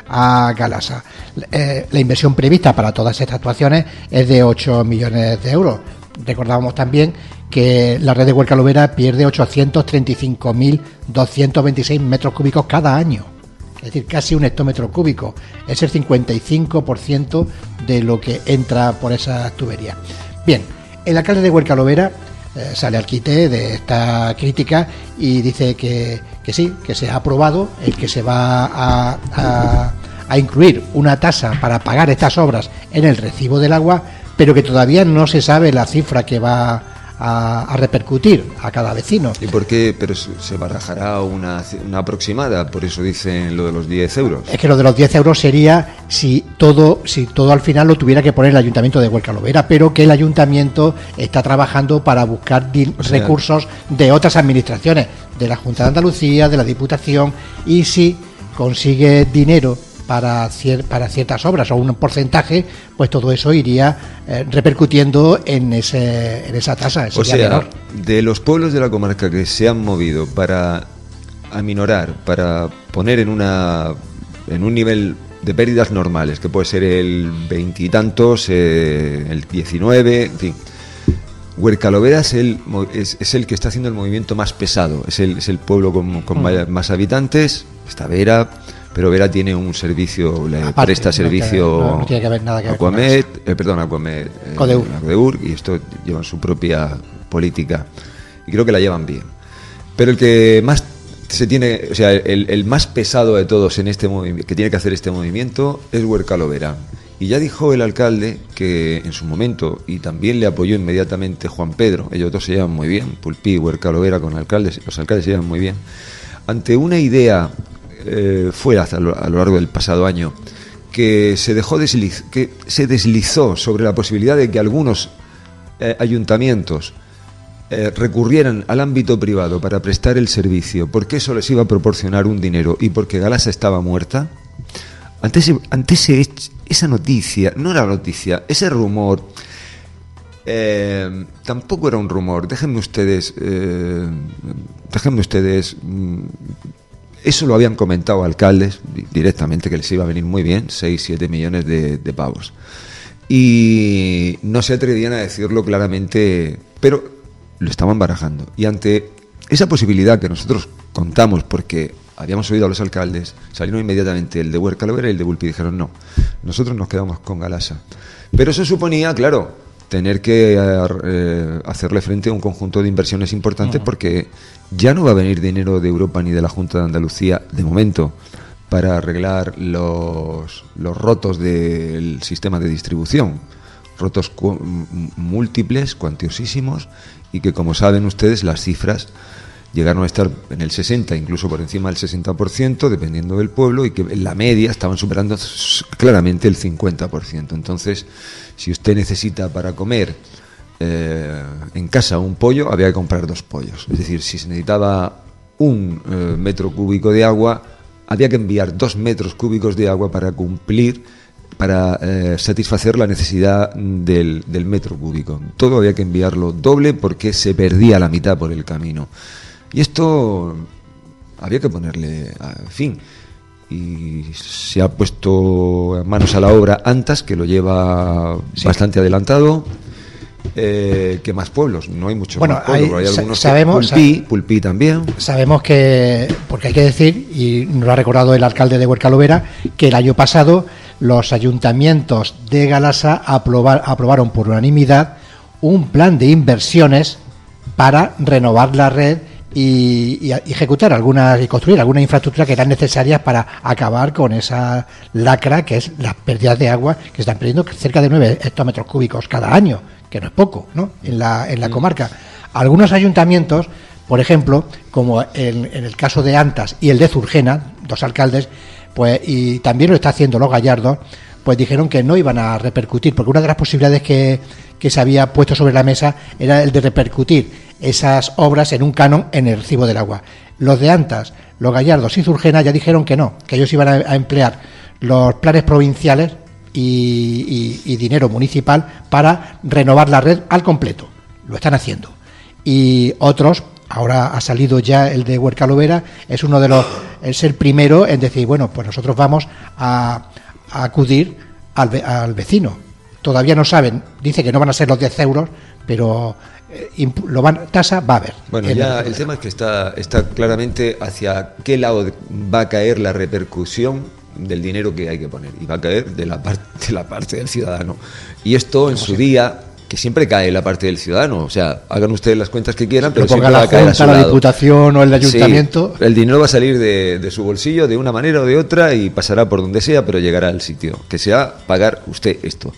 a Galasa. Eh, la inversión prevista para todas estas actuaciones es de ocho millones de euros. Recordábamos también que la red de Huerca-Lovera pierde ochocientos treinta y cinco mil doscientos veintiséis metros cúbicos cada año, es decir, casi un hectómetro cúbico. Es el cincuenta y cinco por ciento de lo que entra por esas tuberías. Bien, el alcalde de Huerca-Lovera eh, sale al quite de esta crítica y dice que, que sí, que se ha aprobado el que se va a, a, a incluir una tasa para pagar estas obras en el recibo del agua, pero que todavía no se sabe la cifra que va a, a repercutir a cada vecino. ¿Y por qué? Pero se barajará una, una aproximada, por eso dicen lo de los diez euros. Es que lo de los diez euros sería si todo si todo al final lo tuviera que poner el Ayuntamiento de Huerca-Lovera, pero que el Ayuntamiento está trabajando para buscar di- o sea, recursos de otras administraciones, de la Junta de Andalucía, de la Diputación, y si consigue dinero para, cier- para ciertas obras o un porcentaje, pues todo eso iría eh, repercutiendo en ese en esa tasa. O sea, menor. De los pueblos de la comarca que se han movido para aminorar, para poner en una en un nivel de pérdidas normales, que puede ser el veintitantos, eh, el diecinueve, en fin. Huerca-Lovera es el, es, es el que está haciendo el movimiento más pesado, es el, es el pueblo con, con mm. más habitantes. Está Vera, pero Vera tiene un servicio, le Aparte, presta servicio no, no, no tiene que ver nada que ver Aquamed, eh, perdón, Aquamed, eh, Codeur. Codeur, y esto llevan su propia política y creo que la llevan bien. Pero el que más se tiene, o sea, el, el más pesado de todos en este movimiento, que tiene que hacer este movimiento, es Huerca-Lovera. Y ya dijo el alcalde que en su momento, y también le apoyó inmediatamente Juan Pedro, ellos dos se llevan muy bien, Pulpí y Huerca-Lovera con alcaldes, los alcaldes se llevan muy bien, ante una idea eh, fue a lo, a lo largo del pasado año que se dejó desliz, que se deslizó sobre la posibilidad de que algunos eh, ayuntamientos eh, recurrieran al ámbito privado para prestar el servicio, porque eso les iba a proporcionar un dinero y porque Galasa estaba muerta. Ante, ese, ante ese, esa noticia, no era noticia, ese rumor, eh, tampoco era un rumor, déjenme ustedes, eh, déjenme ustedes, eso lo habían comentado alcaldes directamente, que les iba a venir muy bien, seis, siete millones de, de pavos. Y no se atrevían a decirlo claramente, pero lo estaban barajando. Y ante esa posibilidad que nosotros contamos, porque habíamos oído a los alcaldes, salieron inmediatamente el de Huerca-Lovera y el de Bulpi, y dijeron no, nosotros nos quedamos con Galasa. Pero eso suponía, claro, tener que eh, hacerle frente a un conjunto de inversiones importantes, uh-huh. porque ya no va a venir dinero de Europa ni de la Junta de Andalucía, de momento, para arreglar los, los rotos del sistema de distribución, rotos cu- múltiples, cuantiosísimos, y que, como saben ustedes, las cifras llegaron a estar en el sesenta, incluso por encima del sesenta por ciento, dependiendo del pueblo, y que en la media estaban superando claramente el cincuenta por ciento. Entonces, si usted necesita para comer eh, en casa un pollo, había que comprar dos pollos. Es decir, si se necesitaba un eh, metro cúbico de agua, había que enviar dos metros cúbicos de agua para cumplir, para eh, satisfacer la necesidad del, del metro cúbico. Todo había que enviarlo doble porque se perdía la mitad por el camino. Y esto había que ponerle fin. Y se ha puesto manos a la obra Antas, que lo lleva sí. bastante adelantado. Eh, ¿Qué más pueblos? No hay muchos bueno, más pueblos, hay, pero hay algunos. Sabemos, Pulpí, Pulpí también. Sabemos que, porque hay que decir, y nos lo ha recordado el alcalde de Huerca-Lovera, que el año pasado los ayuntamientos de Galasa aprobar, aprobaron por unanimidad un plan de inversiones para renovar la red y, y ejecutar algunas y construir algunas infraestructuras que eran necesarias para acabar con esa lacra que es las pérdidas de agua, que se están perdiendo cerca de nueve hectómetros cúbicos cada año, que no es poco, ¿no? En la en la comarca. Algunos ayuntamientos, por ejemplo, como en, en el caso de Antas y el de Zurgena, dos alcaldes, pues y también lo está haciendo Los Gallardos, pues dijeron que no iban a repercutir, porque una de las posibilidades que, que se había puesto sobre la mesa era el de repercutir esas obras en un canon en el recibo del agua. Los de Antas, Los Gallardos y Zurgena ya dijeron que no, que ellos iban a, a emplear los planes provinciales y, y, y dinero municipal para renovar la red al completo. Lo están haciendo. Y otros, ahora ha salido ya el de Huerca-Lovera, es uno de los el ser primero en decir, bueno, pues nosotros vamos a, a acudir al, ve- al vecino. Todavía no saben, dice que no van a ser los diez euros, pero eh, imp- lo van, tasa va a haber. Bueno, En ya el tema es que está, está claramente hacia qué lado de- va a caer la repercusión del dinero que hay que poner. Y va a caer de la parte, de la parte del ciudadano. Y esto en su día, que siempre cae en la parte del ciudadano. O sea, hagan ustedes las cuentas que quieran, pero Lo ponga siempre la va a caer a Junta, su la lado. Diputación o el Ayuntamiento. Sí, el dinero va a salir de, de su bolsillo de una manera o de otra y pasará por donde sea, pero llegará al sitio. Que sea pagar usted esto.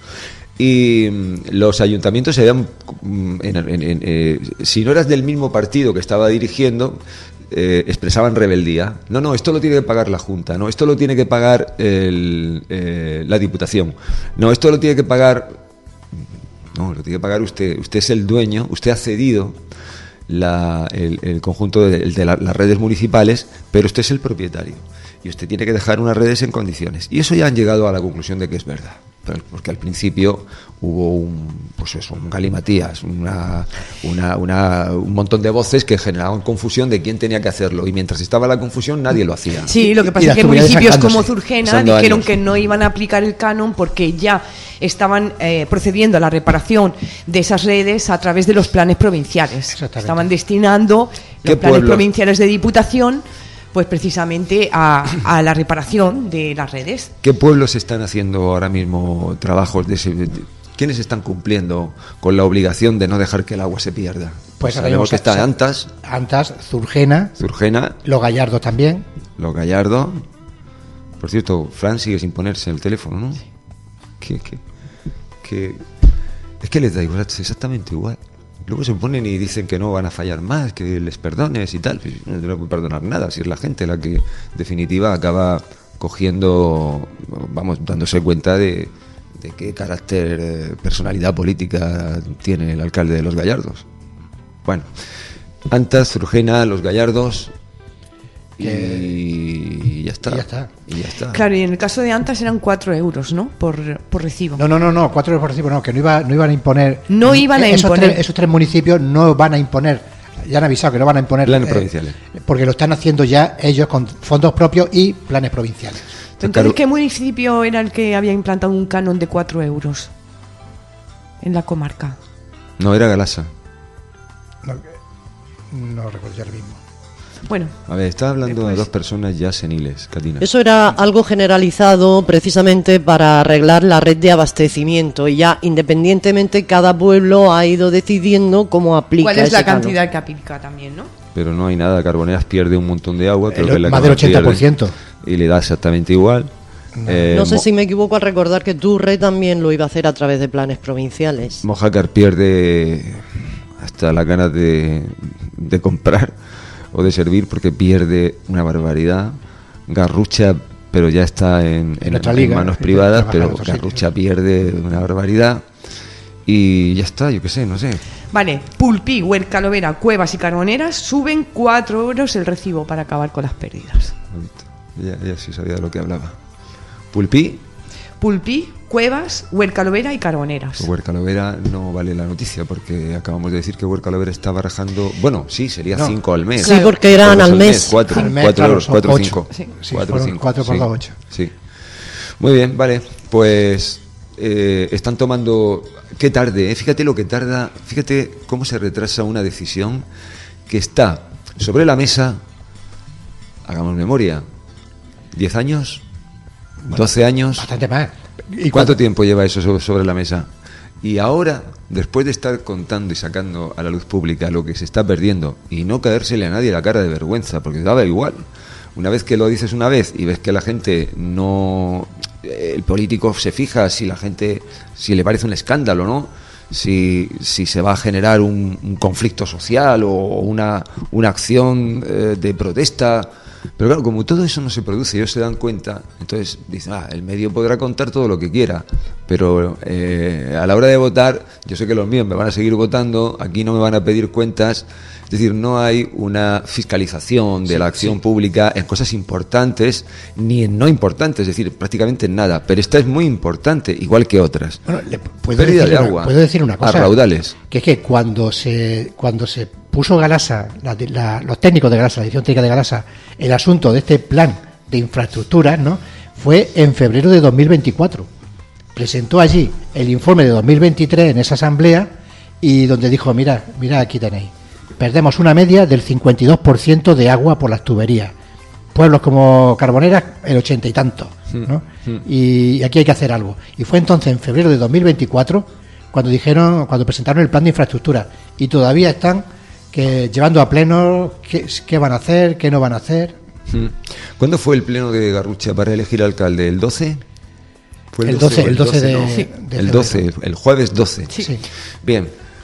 Y mm, los ayuntamientos se vean, mm, en- en- en- eh, si no eras del mismo partido que estaba dirigiendo, eh, expresaban rebeldía. No, no, esto lo tiene que pagar la Junta, no, esto lo tiene que pagar el, eh, la Diputación, no, esto lo tiene que pagar, no, lo tiene que pagar usted. Usted es el dueño, usted ha cedido la- el, el conjunto de, el de la- las redes municipales, pero usted es el propietario y usted tiene que dejar unas redes en condiciones. Y eso ya han llegado a la conclusión de que es verdad. Pero- porque al principio hubo un, pues eso, un galimatías, una, una, una- un montón de voces que generaban confusión de quién tenía que hacerlo, y mientras estaba la confusión nadie lo hacía. Sí, lo que Y pasa las es que comunidades municipios como sacándose, Zurgena pasando dijeron años. que no iban a aplicar el canon porque ya estaban eh, procediendo a la reparación de esas redes a través de los planes provinciales. Exactamente. Estaban destinando ¿Qué los planes pueblos? provinciales de Diputación pues precisamente a, a la reparación de las redes. ¿Qué pueblos están haciendo ahora mismo trabajos de ese? de- ¿Quiénes están cumpliendo con la obligación de no dejar que el agua se pierda? Pues ahora sabemos mismo que está sa- Antas, Antas, Zurgena, Zurgena, Los Gallardos también. Los Gallardo. Por cierto, Fran sigue sin ponerse el teléfono, ¿no? Que, que, que- es que les da igual, es exactamente igual. Luego se ponen y dicen que no van a fallar más, que les perdones y tal. Pues no te puedo perdonar nada, si es la gente la que, en definitiva, acaba cogiendo, vamos, dándose cuenta de, de qué carácter, eh, personalidad política tiene el alcalde de Los Gallardos. Bueno, Antas, Zurgena, Los Gallardos y, y ya está. Y ya está. Y ya está. Claro, y en el caso de Antas eran cuatro euros, ¿no? Por, por recibo. No, no, no, no, cuatro euros por recibo, no, que no, iba, no iban a imponer. No iban a esos imponer. Tres, esos tres municipios no van a imponer, ya han avisado que no van a imponer. Planes provinciales. Porque lo están haciendo ya ellos con fondos propios y planes provinciales. Entonces, Claro. ¿qué municipio era el que había implantado un canon de cuatro euros en la comarca? No, era Galasa. No, no recuerdo ya el mismo. Bueno, A ver, estaba hablando de Después- dos personas ya seniles, Katina. Eso era algo generalizado precisamente para arreglar la red de abastecimiento y ya independientemente cada pueblo ha ido decidiendo cómo aplica ¿cuál es ese la canon. cantidad que aplica también, no? Pero no hay nada, Carboneras pierde un montón de agua, creo El- que es la que más del ochenta por pierde, ciento. y le da exactamente igual. Eh, No sé Mo- si me equivoco al recordar que Turre también lo iba a hacer a través de planes provinciales. Mojácar pierde hasta las ganas de, de comprar o de servir, porque pierde una barbaridad. Garrucha, pero ya está en, en- nuestra en liga, manos eh, privadas, trabaja en pero otro sitio, Garrucha sí. pierde una barbaridad. Y ya está, yo qué sé, no sé. Vale, Pulpí, Huerca Lovera, Cuevas y Carboneras suben cuatro euros el recibo para acabar con las pérdidas. Ya, ya sí sabía de lo que hablaba. Pulpí, Pulpí, Cuevas, Huerca Lovera y Carboneras. Huerca Lovera no vale la noticia, porque acabamos de decir que Huerca Lovera está barajando. Bueno, sí, sería No. cinco al mes. Sí, porque eran Cuatro al al mes. Cuatro, Al mes, cuatro claro, euros, son cuatro, ocho. cinco. Sí. Sí, Cuatro, fueron cinco, cuatro por sí, dos, ocho. Sí. Muy bien, vale. Pues eh, están tomando. Qué tarde, ¿eh? Fíjate lo que tarda. Fíjate cómo se retrasa una decisión que está sobre la mesa. Hagamos memoria. ¿Diez años? ¿Doce años? Bastante más. ¿Y cuánto tiempo lleva eso sobre, sobre la mesa? Y ahora, después de estar contando y sacando a la luz pública lo que se está perdiendo y no caérsele a nadie la cara de vergüenza, porque daba igual. Una vez que lo dices una vez y ves que la gente no... El político se fija si la gente... si le parece un escándalo, ¿no? Si, si se va a generar un, un conflicto social o una, una acción eh, de protesta. Pero claro, como todo eso no se produce, ellos se dan cuenta, entonces dicen, ah, el medio podrá contar todo lo que quiera, pero eh, a la hora de votar, yo sé que los míos me van a seguir votando, aquí no me van a pedir cuentas, es decir, no hay una fiscalización de Sí, la acción sí. pública en cosas importantes, ni en no importantes, es decir, prácticamente en nada, pero esta es muy importante, igual que otras. Bueno, le puedo Pérdida decir, de una, agua puedo decir una cosa. a raudales. Que es que cuando se cuando se puso Galasa, la, la, los técnicos de Galasa, la dirección técnica de Galasa, el asunto de este plan de infraestructuras, ¿no?, fue en febrero de dos mil veinticuatro. Presentó allí el informe de dos mil veintitrés en esa asamblea y donde dijo, mira, mira, aquí tenéis, perdemos una media del cincuenta y dos por ciento de agua por las tuberías. Pueblos como Carboneras, el ochenta y tanto, ¿no? Y aquí hay que hacer algo. Y fue entonces en febrero de dos mil veinticuatro cuando dijeron, cuando presentaron el plan de infraestructura, y todavía están que llevando a pleno qué, qué van a hacer, qué no van a hacer. ¿Cuándo fue el pleno de Garrucha para elegir alcalde? ¿El doce? ¿Fue el doce, el doce de, no? de el doce, el jueves doce. Sí. Sí. Bien.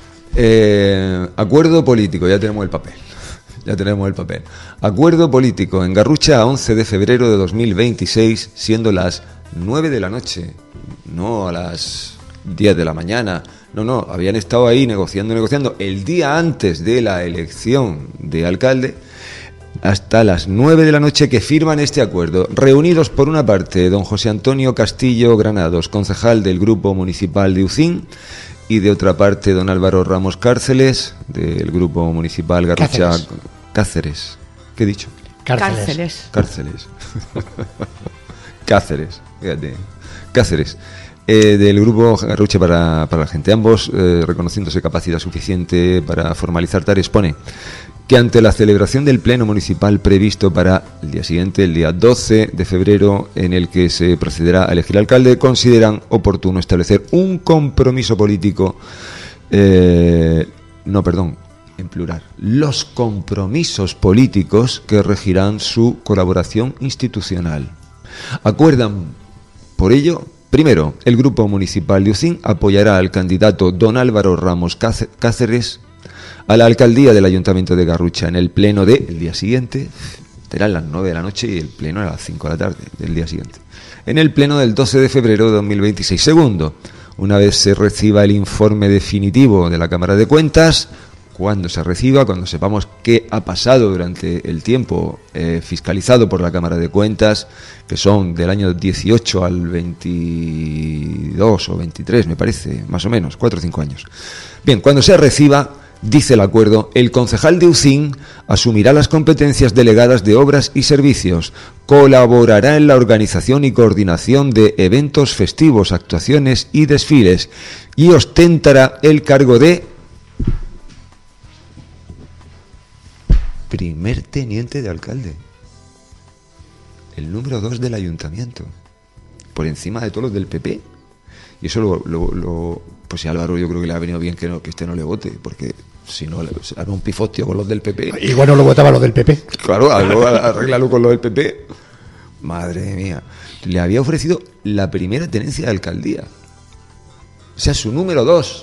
Eh, acuerdo político, ya tenemos el papel. Ya tenemos el papel. Acuerdo político en Garrucha a once de febrero de dos mil veintiséis, siendo las nueve de la noche, no a las diez de la mañana. No, no, habían estado ahí negociando, negociando el día antes de la elección de alcalde, hasta las nueve de la noche que firman este acuerdo. Reunidos por una parte don José Antonio Castillo Granados, concejal del Grupo Municipal de Ucín, y de otra parte don Álvaro Ramos Cárceles, del Grupo Municipal Garrucha Cáceres. Cáceres. ¿Qué he dicho? Cárceles. Cárceles. Cáceres. Fíjate. Cáceres. Eh, del Grupo Garrucha para, para la Gente. Ambos, eh, reconociéndose capacidad suficiente para formalizar tareas, pone que ante la celebración del pleno municipal previsto para el día siguiente, el día doce de febrero, en el que se procederá a elegir alcalde, consideran oportuno establecer un compromiso político, eh, no, perdón, en plural, los compromisos políticos que regirán su colaboración institucional. Acuerdan, por ello, primero, el Grupo Municipal de Ucín apoyará al candidato don Álvaro Ramos Cáceres a la alcaldía del Ayuntamiento de Garrucha en el pleno del día siguiente. Serán las nueve de la noche y el pleno a las cinco de la tarde del día siguiente. En el pleno del doce de febrero de dos mil veintiséis. Segundo, una vez se reciba el informe definitivo de la Cámara de Cuentas, cuando se reciba, cuando sepamos qué ha pasado durante el tiempo eh, fiscalizado por la Cámara de Cuentas, que son del año dieciocho al veintidós o veintitrés, me parece, más o menos, cuatro o cinco años. Bien, cuando se reciba, dice el acuerdo, el concejal de Ucín asumirá las competencias delegadas de obras y servicios, colaborará en la organización y coordinación de eventos festivos, actuaciones y desfiles, y ostentará el cargo de primer teniente de alcalde, el número dos del ayuntamiento, por encima de todos los del P P. Y eso lo, lo, lo pues si a Álvaro yo creo que le ha venido bien que no, que este no le vote, porque si no se hará un pifostio con los del P P. Igual no lo votaba los del P P. Claro, arréglalo con los del P P. Madre mía, le había ofrecido la primera tenencia de alcaldía, o sea, su número dos.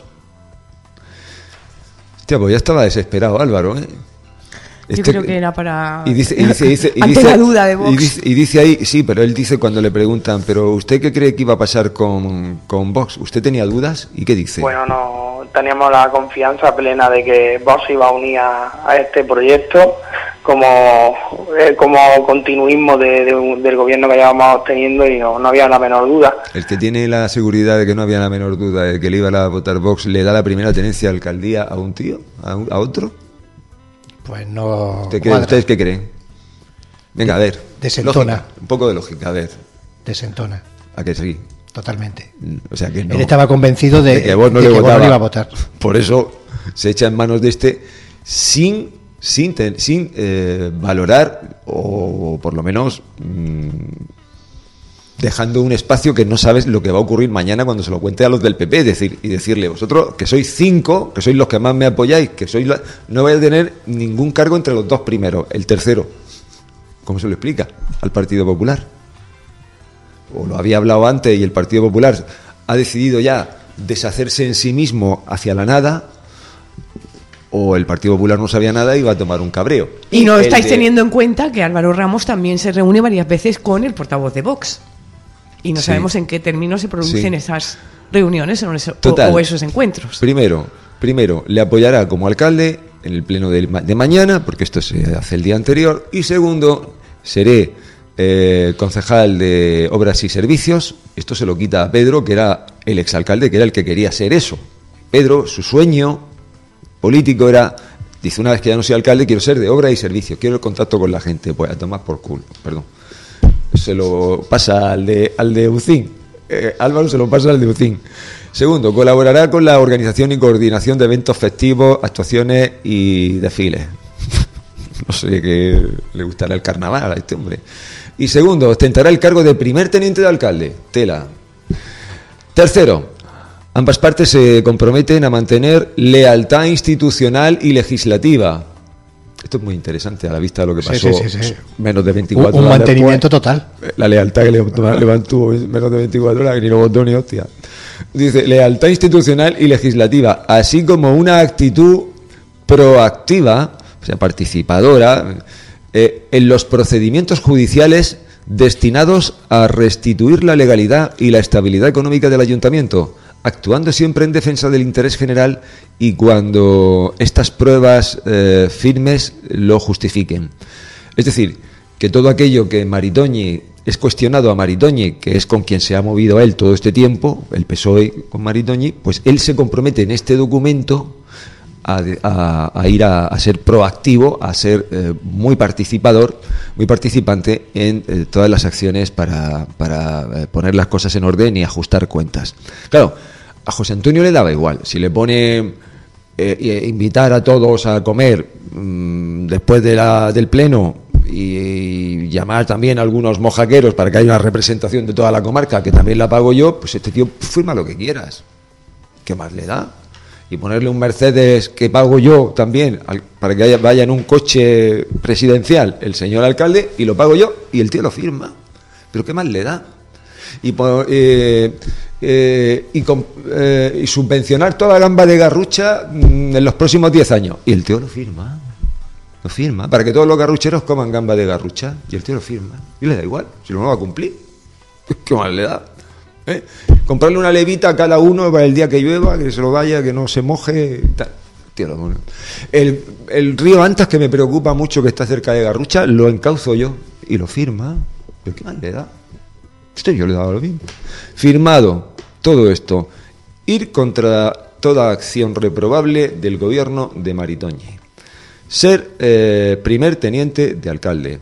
Hostia, pues ya estaba desesperado Álvaro, ¿eh? Yo Este, creo que era para... Y dice, y dice, y dice, y ante dice, la duda de Vox. Y dice, y dice ahí, sí, pero él dice cuando le preguntan, ¿pero usted qué cree que iba a pasar con, con Vox? ¿Usted tenía dudas? ¿Y qué dice? Bueno, no teníamos la confianza plena de que Vox iba a unir a, a este proyecto como, eh, como continuismo de, de, del gobierno que llevábamos teniendo, y no, no había la menor duda. El que tiene la seguridad de que no había la menor duda de que le iba a votar Vox, ¿le da la primera tenencia de alcaldía a un tío? ¿A, un, a otro? Pues no. ¿Usted cree, ¿Ustedes qué creen? Venga, a ver. Desentona. Lógica, un poco de lógica, a ver. Desentona. ¿A que sí? Totalmente. O sea que no. Él estaba convencido de, de que Vox no, de le que votaba. Vox no iba a votar. Por eso se echa en manos de este sin, sin, ten, sin eh, valorar, o por lo menos mmm, dejando un espacio que no sabes lo que va a ocurrir mañana cuando se lo cuente a los del P P, decir, y decirle, vosotros que sois cinco, que sois los que más me apoyáis, que sois la, no vais a tener ningún cargo entre los dos primeros, el tercero. ¿Cómo se lo explica al Partido Popular? O lo había hablado antes y el Partido Popular ha decidido ya deshacerse en sí mismo hacia la nada, o el Partido Popular no sabía nada y va a tomar un cabreo. Y no el estáis de... teniendo en cuenta que Álvaro Ramos también se reúne varias veces con el portavoz de Vox. Y no sí. sabemos en qué términos se producen sí. esas reuniones o, eso, Total, o, o esos encuentros. Primero, primero, le apoyará como alcalde en el pleno de, de mañana, porque esto se hace el día anterior. Y segundo, seré eh, concejal de Obras y Servicios. Esto se lo quita a Pedro, que era el exalcalde, que era el que quería ser eso. Pedro, su sueño político era Dice, una vez que ya no soy alcalde, quiero ser de obra y servicio, quiero el contacto con la gente. Pues a tomar por culo, perdón. Se lo pasa al de, al de Ucín. Eh, Álvaro se lo pasa al de Ucín. Segundo, colaborará con la organización y coordinación de eventos festivos, actuaciones y desfiles. No sé qué le gustará el carnaval a este hombre. Y segundo, ostentará el cargo de primer teniente de alcalde. Tela. Tercero, ambas partes se comprometen a mantener lealtad institucional y legislativa. Esto es muy interesante a la vista de lo que pasó sí, sí, sí, sí. menos de veinticuatro un, un horas mantenimiento después. Total. La lealtad que le levantó menos de veinticuatro horas, que ni lo votó ni hostia. Dice, lealtad institucional y legislativa, así como una actitud proactiva, o sea, participadora, eh, en los procedimientos judiciales destinados a restituir la legalidad y la estabilidad económica del ayuntamiento, actuando siempre en defensa del interés general y cuando estas pruebas eh, firmes lo justifiquen. Es decir, que todo aquello que Maritoñi es cuestionado a Maritoñi, que es con quien se ha movido él todo este tiempo, el P S O E con Maritoñi, pues él se compromete en este documento a, a, a ir a, a ser proactivo, a ser eh, muy participador, muy participante en eh, todas las acciones para, para eh, poner las cosas en orden y ajustar cuentas. Claro, a José Antonio le daba igual, si le pone eh, invitar a todos a comer mmm, después de la, del pleno y, y llamar también a algunos mojaqueros para que haya una representación de toda la comarca, que también la pago yo, pues este tío firma lo que quieras. ¿Qué más le da? Y ponerle un Mercedes que pago yo también al, para que haya, vaya en un coche presidencial el señor alcalde y lo pago yo y el tío lo firma. ¿Pero qué más le da? Y, eh, eh, y, con, eh, y subvencionar toda la gamba de garrucha mm, en los próximos diez años. Y el tío lo firma. Lo firma. Para que todos los garrucheros coman gamba de garrucha. Y el tío lo firma. Y le da igual. Si no va a cumplir. ¿Qué más le da? ¿Eh? Comprarle una levita a cada uno para el día que llueva, que se lo vaya, que no se moje. Tal. Tío, lo bueno. el, el río Antas, que me preocupa mucho, que está cerca de Garrucha, lo encauzo yo. Y lo firma. ¿Pero qué más le da? Esto yo le he dado lo mismo. Firmado todo esto. Ir contra toda acción reprobable del gobierno de Maritoñi. Ser eh, primer teniente de alcalde.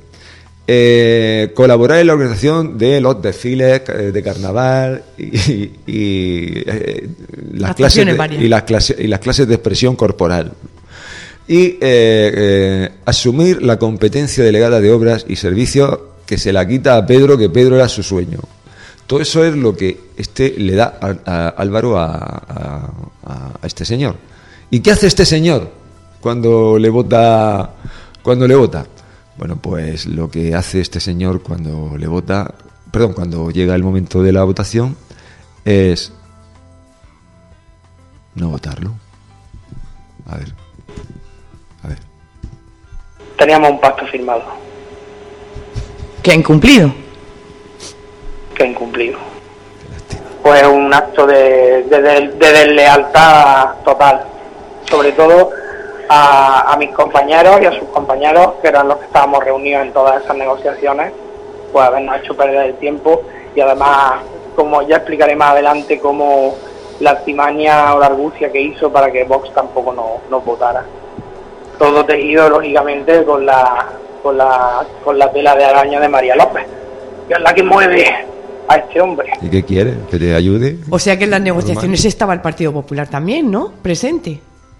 Eh, colaborar en la organización de los desfiles eh, de carnaval y, y, y, eh, las clases de, y, las clases, y las clases de expresión corporal. Y eh, eh, asumir la competencia delegada de obras y servicios que se la quita a Pedro, que Pedro era su sueño. Todo eso es lo que este le da a, a Álvaro a, a, a este señor. ¿Y qué hace este señor cuando le vota? Cuando le vota? Bueno, pues lo que hace este señor cuando le vota, perdón, cuando llega el momento de la votación, es no votarlo. A ver, a ver. Teníamos un pacto firmado. ¿Que ha incumplido? Que ha incumplido. Pues un acto de, de, de, de deslealtad total, sobre todo a, a mis compañeros y a sus compañeros, que eran los que estábamos reunidos en todas esas negociaciones, pues habernos hecho perder el tiempo. Y además, como ya explicaré más adelante, cómo la artimaña o la argucia que hizo para que Vox tampoco nos no votara. Todo tejido, lógicamente, con la con la con la tela de araña de María López, que es la que mueve a este hombre. ¿Y qué quiere? ¿Que te ayude? O sea que en las negociaciones estaba el Partido Popular también, ¿no? Presente.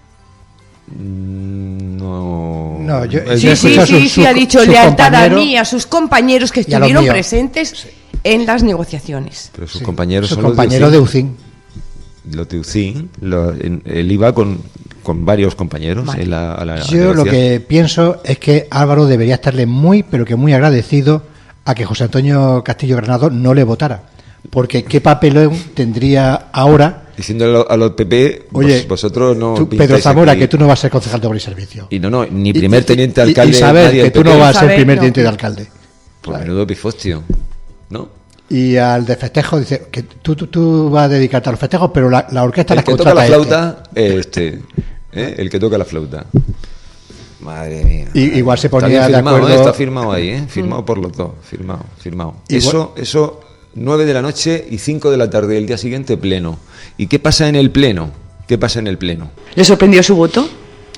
No. No, yo, sí, yo sí, sí, sus, sí, sus, ha dicho lealtad a mí y a sus compañeros que estuvieron presentes sí. en las negociaciones. Pero sus sí. compañeros sus son compañeros los de U C I N. Los de U C I N, lo, en, él iba con, con varios compañeros vale. en la, a la Yo lo que pienso es que Álvaro debería estarle muy, pero que muy agradecido a que José Antonio Castillo Granado no le votara. Porque qué papelón tendría ahora diciéndole a los P P, oye, vos, vosotros no tú, Pedro Zamora, aquí. Que tú no vas a ser concejal de obra y servicio. Y no, no, ni primer teniente de y, alcalde. Y saber que tú no vas a ser primer no. teniente de alcalde. Pues menudo pifostio, ¿no? Y al de festejos dice que tú, tú, tú vas a dedicarte a los festejos, pero la, la orquesta el la que toca la flauta, este, este ¿eh? el que toca la flauta. Madre mía. Y, igual se ponía está de firmado, acuerdo. ¿eh? Está firmado ahí, ¿eh? Firmado mm. por los dos, firmado, firmado. Igual. Eso, eso. nueve de la noche y cinco de la tarde del día siguiente pleno. ¿Y qué pasa en el pleno? ¿Qué pasa en el pleno? ¿Le sorprendió su voto?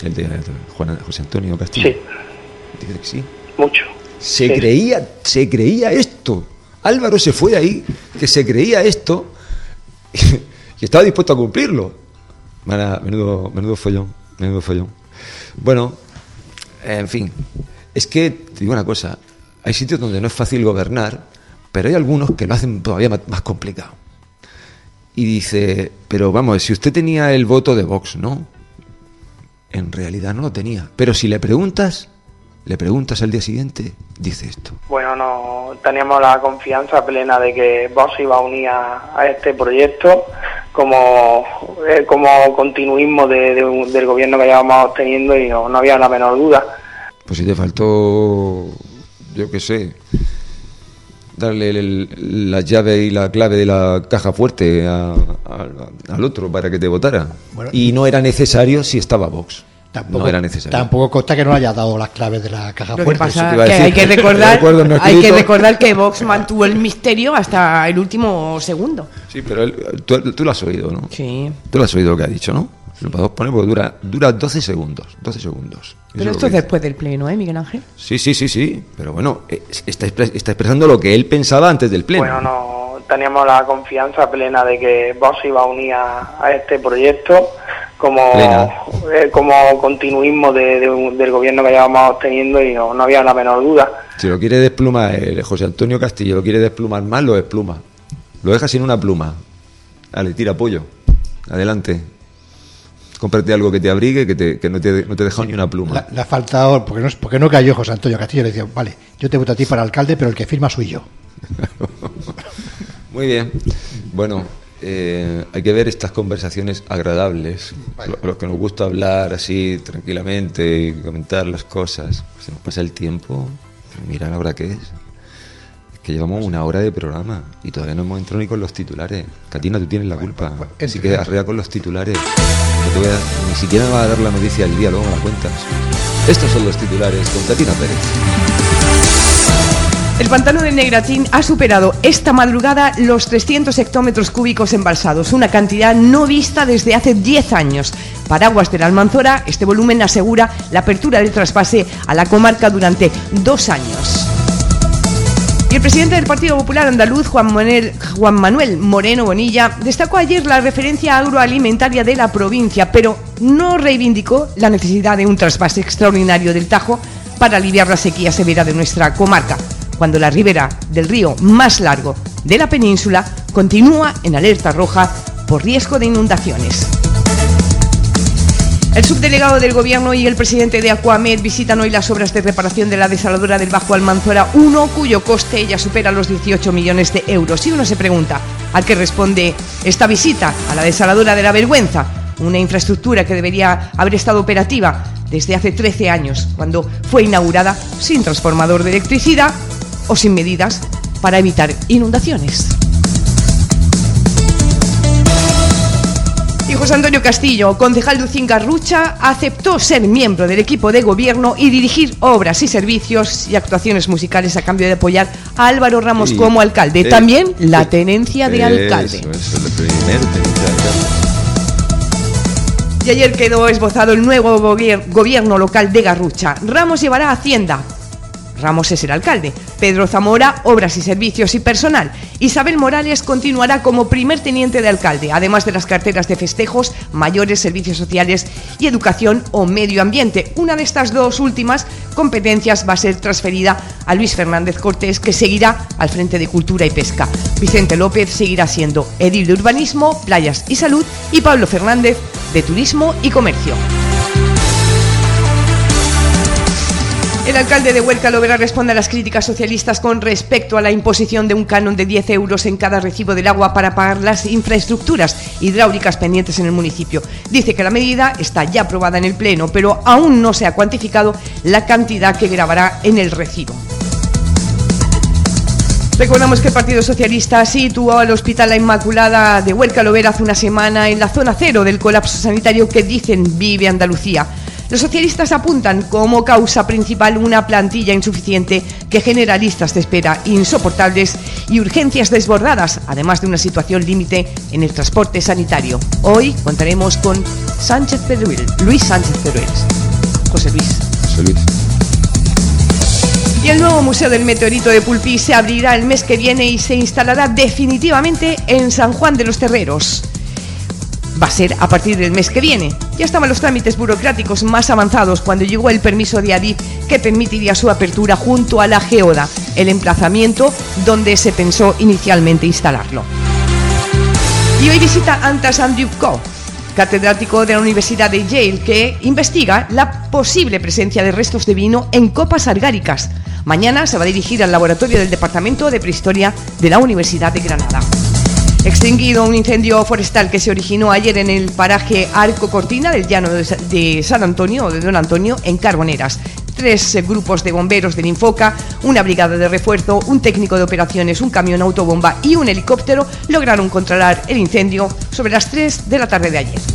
El de Juan, José Antonio Castillo. Sí. Dice que sí. Mucho. Se Sí. creía, se creía esto. Álvaro se fue de ahí, que se creía esto y estaba dispuesto a cumplirlo. Mara, menudo, menudo follón, menudo follón. Bueno, en fin, es que te digo una cosa, hay sitios donde no es fácil gobernar, pero hay algunos que lo hacen todavía más, más complicado. Y dice, pero vamos, si usted tenía el voto de Vox, ¿no? En realidad no lo tenía. Pero si le preguntas, le preguntas al día siguiente, dice esto. Bueno, no teníamos la confianza plena de que Vox iba a unir a, a este proyecto como, eh, como continuismo de, de, del gobierno que llevábamos teniendo y no, no había la menor duda. Pues si te faltó, yo qué sé, darle el, el, la llave y la clave de la caja fuerte a, a, al otro para que te votara. Bueno, y no era necesario si estaba Vox. Tampoco, no era necesario. Tampoco consta que no haya dado las claves de la caja Lo fuerte. que pasa que que hay que recordar, no hay que recordar que Vox mantuvo el misterio hasta el último segundo. Sí, pero él, tú, tú lo has oído, ¿no? Sí. Tú lo has oído lo que ha dicho, ¿no? Lo podemos poner porque dura, dura doce segundos. doce segundos. Pero esto es después del pleno, ¿eh, Miguel Ángel? Sí, sí, sí, sí. Pero bueno, está, está expresando lo que él pensaba antes del pleno. Bueno, no teníamos la confianza plena de que Vox iba a unir a, a este proyecto como, eh, como continuismo de, de, del gobierno que llevábamos teniendo y no, no había la menor duda. Si lo quiere desplumar, eh, José Antonio Castillo lo quiere desplumar más, lo despluma. Lo deja sin una pluma. Dale, tira apoyo. Adelante. Cómprate algo que te abrigue, que, te, que no, te, no te deja ni una pluma. La, le ha faltado, porque no, porque no cayó José Antonio Castillo, le decía, vale, yo te voto a ti para alcalde, pero el que firma soy yo. Muy bien. Bueno, eh, hay que ver estas conversaciones agradables, lo, lo que nos gusta hablar así tranquilamente y comentar las cosas. Se nos pasa el tiempo, mira la hora que es. Que llevamos una hora de programa y todavía no hemos entrado ni con los titulares. Catina, tú tienes la culpa. Así que arrea con los titulares. No te voy a, ni siquiera me vas a dar la noticia del día, luego me la cuentas. Estos son los titulares con Catina Pérez. El pantano de Negratín ha superado esta madrugada los trescientos hectómetros cúbicos embalsados, una cantidad no vista desde hace diez años. Para Aguas de la Almanzora, este volumen asegura la apertura del trasvase a la comarca durante dos años. Y el presidente del Partido Popular Andaluz, Juan Manuel, Juan Manuel Moreno Bonilla, destacó ayer la referencia agroalimentaria de la provincia, pero no reivindicó la necesidad de un trasvase extraordinario del Tajo para aliviar la sequía severa de nuestra comarca, cuando la ribera del río más largo de la península continúa en alerta roja por riesgo de inundaciones. El subdelegado del Gobierno y el presidente de Aquamed visitan hoy las obras de reparación de la desaladora del Bajo Almanzora uno, cuyo coste ya supera los dieciocho millones de euros. Y uno se pregunta, ¿a qué responde esta visita a la desaladora de la Vergüenza? Una infraestructura que debería haber estado operativa desde hace trece años, cuando fue inaugurada sin transformador de electricidad o sin medidas para evitar inundaciones. Y José Antonio Castillo, concejal de Ucín Garrucha, aceptó ser miembro del equipo de gobierno y dirigir obras y servicios y actuaciones musicales a cambio de apoyar a Álvaro Ramos sí, como alcalde. Eh, También la eh, tenencia de eso, alcalde. Eso, eso, el primer tenencia de alcalde. Y ayer quedó esbozado el nuevo gobier- gobierno local de Garrucha. Ramos llevará Hacienda. Ramos es el alcalde, Pedro Zamora, Obras y Servicios y Personal. Isabel Morales continuará como primer teniente de alcalde, además de las carteras de festejos, mayores, servicios sociales y educación o medio ambiente. Una de estas dos últimas competencias va a ser transferida a Luis Fernández Cortés, que seguirá al frente de Cultura y Pesca. Vicente López seguirá siendo edil de Urbanismo, Playas y Salud y Pablo Fernández de Turismo y Comercio. El alcalde de Huerca Lovera responde a las críticas socialistas con respecto a la imposición de un canon de diez euros en cada recibo del agua para pagar las infraestructuras hidráulicas pendientes en el municipio. Dice que la medida está ya aprobada en el Pleno, pero aún no se ha cuantificado la cantidad que gravará en el recibo. Recordamos que el Partido Socialista situó al Hospital La Inmaculada de Huerca Lovera hace una semana en la zona cero del colapso sanitario que dicen vive Andalucía. Los socialistas apuntan como causa principal una plantilla insuficiente que genera listas de espera insoportables y urgencias desbordadas, además de una situación límite en el transporte sanitario. Hoy contaremos con Sánchez Teruel, Luis Sánchez Teruel. José Luis. José Luis. Y el nuevo Museo del Meteorito de Pulpí se abrirá el mes que viene y se instalará definitivamente en San Juan de los Terreros. Va a ser a partir del mes que viene. Ya estaban los trámites burocráticos más avanzados cuando llegó el permiso de Adif que permitiría su apertura junto a la Geoda, el emplazamiento donde se pensó inicialmente instalarlo. Y hoy visita Antas Andriukov, catedrático de la Universidad de Yale, que investiga la posible presencia de restos de vino en copas argáricas. Mañana se va a dirigir al laboratorio del Departamento de Prehistoria de la Universidad de Granada. Extinguido un incendio forestal que se originó ayer en el paraje Arco Cortina del llano de San Antonio o de Don Antonio en Carboneras. Tres grupos de bomberos del Infoca, una brigada de refuerzo, un técnico de operaciones, un camión autobomba y un helicóptero lograron controlar el incendio sobre las tres de la tarde de ayer.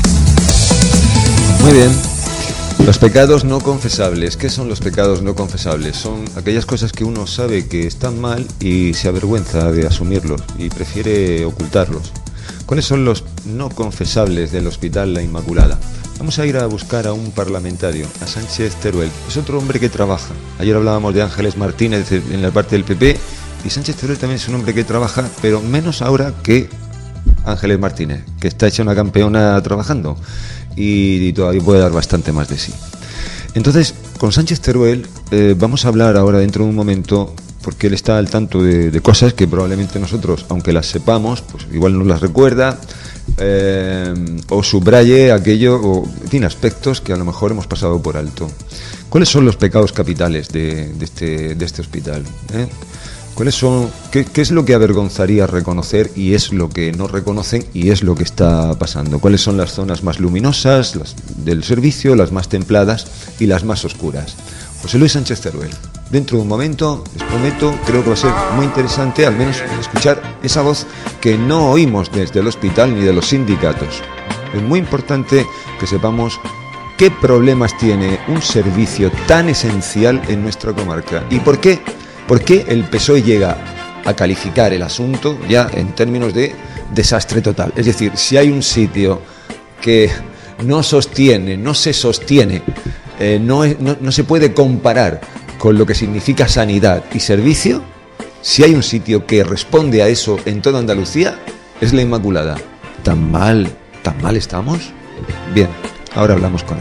Muy bien. Los pecados no confesables. ¿Qué son los pecados no confesables? Son aquellas cosas que uno sabe que están mal y se avergüenza de asumirlos y prefiere ocultarlos. ¿Cuáles son los no confesables del Hospital La Inmaculada? Vamos a ir a buscar a un parlamentario, a Sánchez Teruel. Es otro hombre que trabaja. Ayer hablábamos de Ángeles Martínez en la parte del P P y Sánchez Teruel también es un hombre que trabaja, pero menos ahora que Ángeles Martínez, que está hecha una campeona trabajando y todavía puede dar bastante más de sí. Entonces, con Sánchez Teruel eh, vamos a hablar ahora dentro de un momento, porque él está al tanto de, de cosas que probablemente nosotros, aunque las sepamos, pues igual no las recuerda, eh, o subraye aquello, o en fin, aspectos que a lo mejor hemos pasado por alto. ¿Cuáles son los pecados capitales de, de, este, de este hospital? ¿Eh? ¿Cuáles son, qué, qué es lo que avergonzaría reconocer y es lo que no reconocen y es lo que está pasando? ¿Cuáles son las zonas más luminosas las del servicio, las más templadas y las más oscuras? José Luis Sánchez Teruel. Dentro de un momento, les prometo, creo que va a ser muy interesante al menos escuchar esa voz que no oímos desde el hospital ni de los sindicatos. Es muy importante que sepamos qué problemas tiene un servicio tan esencial en nuestra comarca y por qué. ¿Por qué el P S O E llega a calificar el asunto ya en términos de desastre total? Es decir, si hay un sitio que no sostiene, no se sostiene, eh, no, es, no, no se puede comparar con lo que significa sanidad y servicio, si hay un sitio que responde a eso en toda Andalucía, es la Inmaculada. ¿Tan mal, tan mal estamos? Bien, ahora hablamos con él.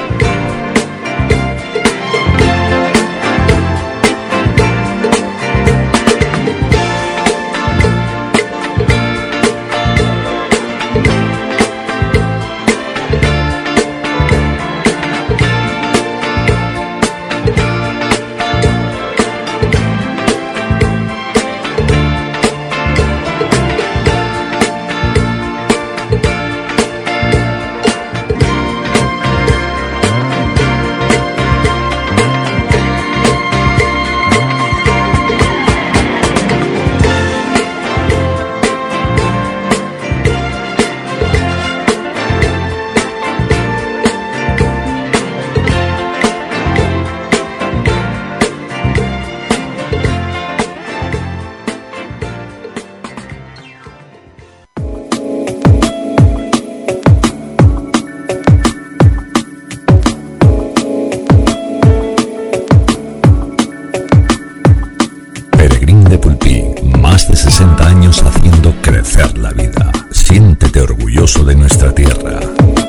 sesenta años haciendo crecer la vida. Siéntete orgulloso de nuestra tierra.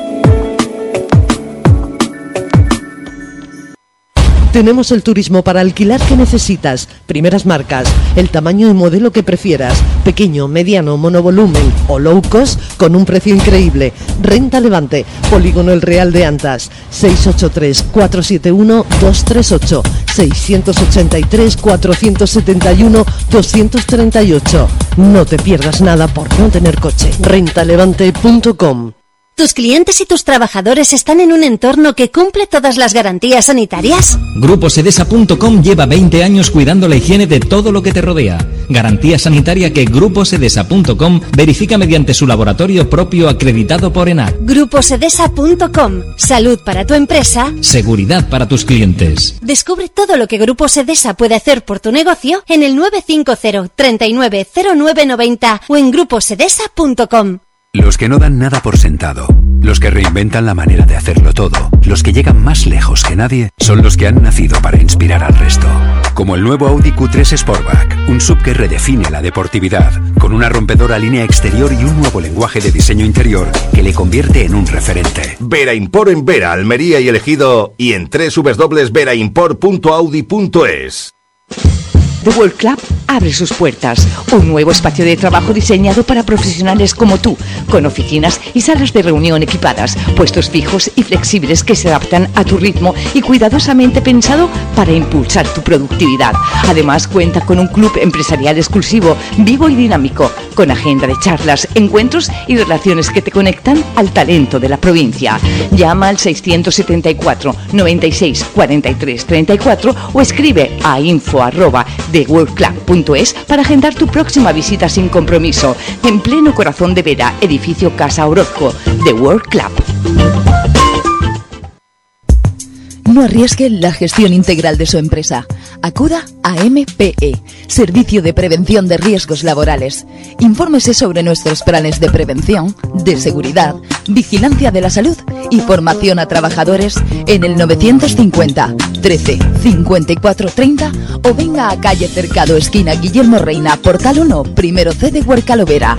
Tenemos el turismo para alquilar que necesitas, primeras marcas, el tamaño y modelo que prefieras, pequeño, mediano, monovolumen o low cost con un precio increíble. Renta Levante, Polígono El Real de Antas, seis ocho tres, cuatro siete uno, dos tres ocho, seis ocho tres, cuatro siete uno, dos tres ocho. No te pierdas nada por no tener coche. renta levante punto com. ¿Tus clientes y tus trabajadores están en un entorno que cumple todas las garantías sanitarias? Grupo Sedesa punto com lleva veinte años cuidando la higiene de todo lo que te rodea. Garantía sanitaria que Grupo Sedesa punto com verifica mediante su laboratorio propio acreditado por ENAC. Grupo Sedesa punto com. Salud para tu empresa. Seguridad para tus clientes. Descubre todo lo que Grupo Sedesa puede hacer por tu negocio en el nueve cinco cero, treinta y nueve, cero nueve noventa o en grupo sedesa punto com. Los que no dan nada por sentado, los que reinventan la manera de hacerlo todo, los que llegan más lejos que nadie, son los que han nacido para inspirar al resto. Como el nuevo Audi Q tres Sportback, un sub que redefine la deportividad, con una rompedora línea exterior y un nuevo lenguaje de diseño interior que le convierte en un referente. Vera Import en Vera, Almería y El Ejido, y en doble u doble u doble u punto vera import punto audi punto es. The World Club abre sus puertas, un nuevo espacio de trabajo diseñado para profesionales como tú, con oficinas y salas de reunión equipadas, puestos fijos y flexibles que se adaptan a tu ritmo y cuidadosamente pensado para impulsar tu productividad. Además cuenta con un club empresarial exclusivo, vivo y dinámico, con agenda de charlas, encuentros y relaciones que te conectan al talento de la provincia. Llama al seiscientos setenta y cuatro, noventa y seis, cuarenta y tres, treinta y cuatro o escribe a info arroba the world club punto es para agendar tu próxima visita sin compromiso, en pleno corazón de Vera, edificio Casa Orozco. The World Club. No arriesgue la gestión integral de su empresa. Acuda a M P E, Servicio de Prevención de Riesgos Laborales. Infórmese sobre nuestros planes de prevención, de seguridad, vigilancia de la salud y formación a trabajadores en el novecientos cincuenta, trece, cincuenta y cuatro, treinta o venga a calle Cercado, esquina Guillermo Reina, portal uno, primero C de Huercalovera.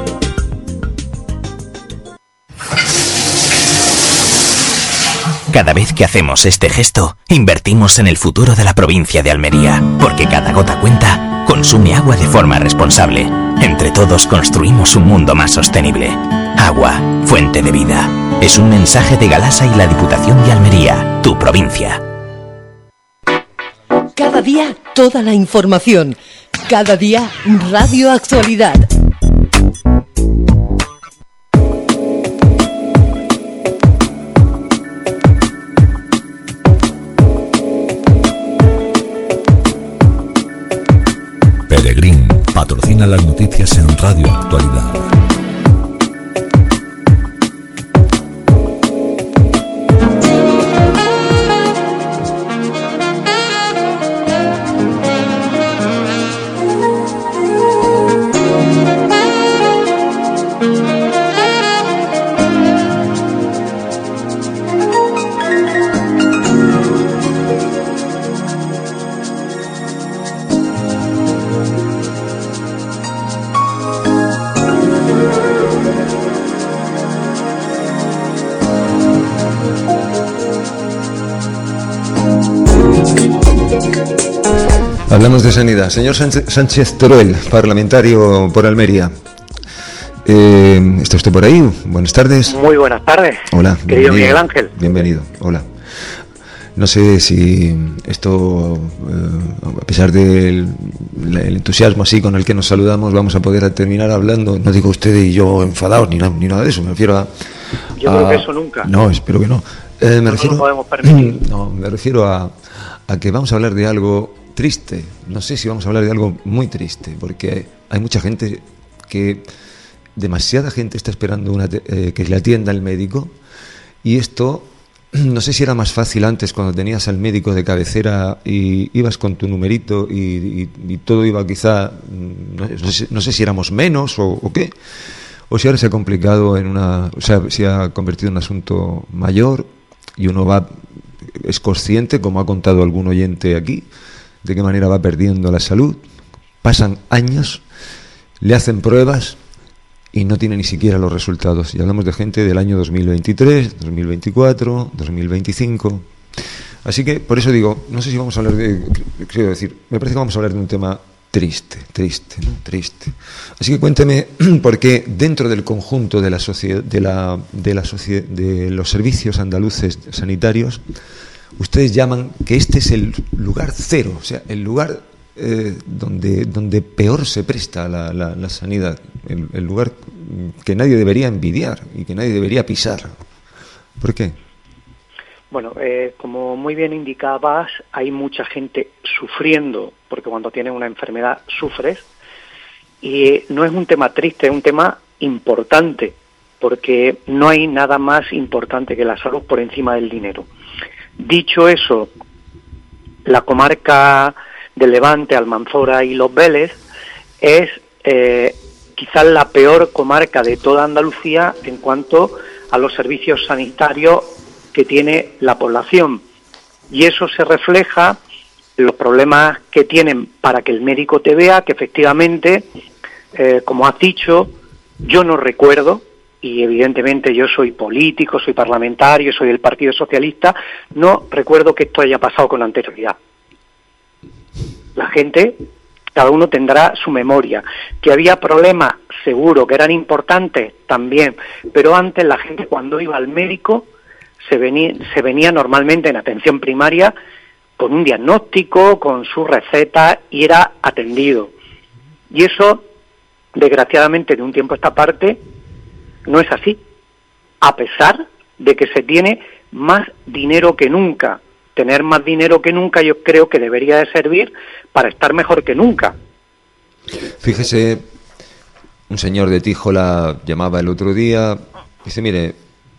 Cada vez que hacemos este gesto, invertimos en el futuro de la provincia de Almería, porque cada gota cuenta, consume agua de forma responsable. Entre todos construimos un mundo más sostenible. Agua, fuente de vida. Es un mensaje de Galasa y la Diputación de Almería, tu provincia. Cada día, toda la información. Cada día, Radio Actualidad. Peregrín patrocina las noticias en Radio Actualidad. Hablamos de sanidad. Señor Sánchez, Sánchez Teruel, parlamentario por Almería. Eh, ¿Está usted por ahí? Buenas tardes. Muy buenas tardes. Hola. Querido Miguel Ángel. Bienvenido. Hola. No sé si esto, eh, a pesar del el entusiasmo así con el que nos saludamos, vamos a poder terminar hablando. No digo usted y yo enfadados ni, ni nada de eso. Me refiero a. Yo a, creo que eso nunca. No, espero que no. Eh, me no refiero. No lo podemos permitir. No, me refiero a, a que vamos a hablar de algo triste. No sé si vamos a hablar de algo muy triste, porque hay mucha gente que, demasiada gente está esperando una, eh, que le atienda el médico, y esto, no sé si era más fácil antes cuando tenías al médico de cabecera y ibas con tu numerito y, y, y todo iba quizá, no, no, sé, no sé si éramos menos o, o qué, o si ahora se ha complicado en una, o sea, se ha convertido en un asunto mayor y uno va, es consciente, como ha contado algún oyente aquí, de qué manera va perdiendo la salud. Pasan años, le hacen pruebas y no tiene ni siquiera los resultados. Y hablamos de gente del año dos mil veintitrés, dos mil veinticuatro, dos mil veinticinco. Así que, por eso digo, no sé si vamos a hablar de... Quiero decir, me parece que vamos a hablar de un tema triste, triste, ¿no? Triste. Así que cuénteme por qué dentro del conjunto de la sociedad, de la, de la sociedad, de los servicios andaluces sanitarios, ustedes llaman que este es el lugar cero, o sea, el lugar eh, donde, donde peor se presta la, la, la sanidad, el, el lugar que nadie debería envidiar y que nadie debería pisar. ¿Por qué? Bueno, eh, como muy bien indicabas, hay mucha gente sufriendo, porque cuando tienes una enfermedad sufres, y no es un tema triste, es un tema importante, porque no hay nada más importante que la salud por encima del dinero. Dicho eso, la comarca de Levante, Almanzora y Los Vélez es eh, quizás la peor comarca de toda Andalucía en cuanto a los servicios sanitarios que tiene la población, y eso se refleja en los problemas que tienen para que el médico te vea, que efectivamente, eh, como has dicho, yo no recuerdo, y evidentemente yo soy político, soy parlamentario, soy del Partido Socialista, no recuerdo que esto haya pasado con anterioridad. La gente, cada uno tendrá su memoria. Que había problemas, seguro, que eran importantes también, pero antes la gente cuando iba al médico se venía, se venía normalmente en atención primaria con un diagnóstico, con su receta, y era atendido. Y eso, desgraciadamente, de un tiempo a esta parte, no es así, a pesar de que se tiene más dinero que nunca. Tener más dinero que nunca yo creo que debería de servir para estar mejor que nunca. Fíjese, un señor de Tíjola llamaba el otro día, dice, mire,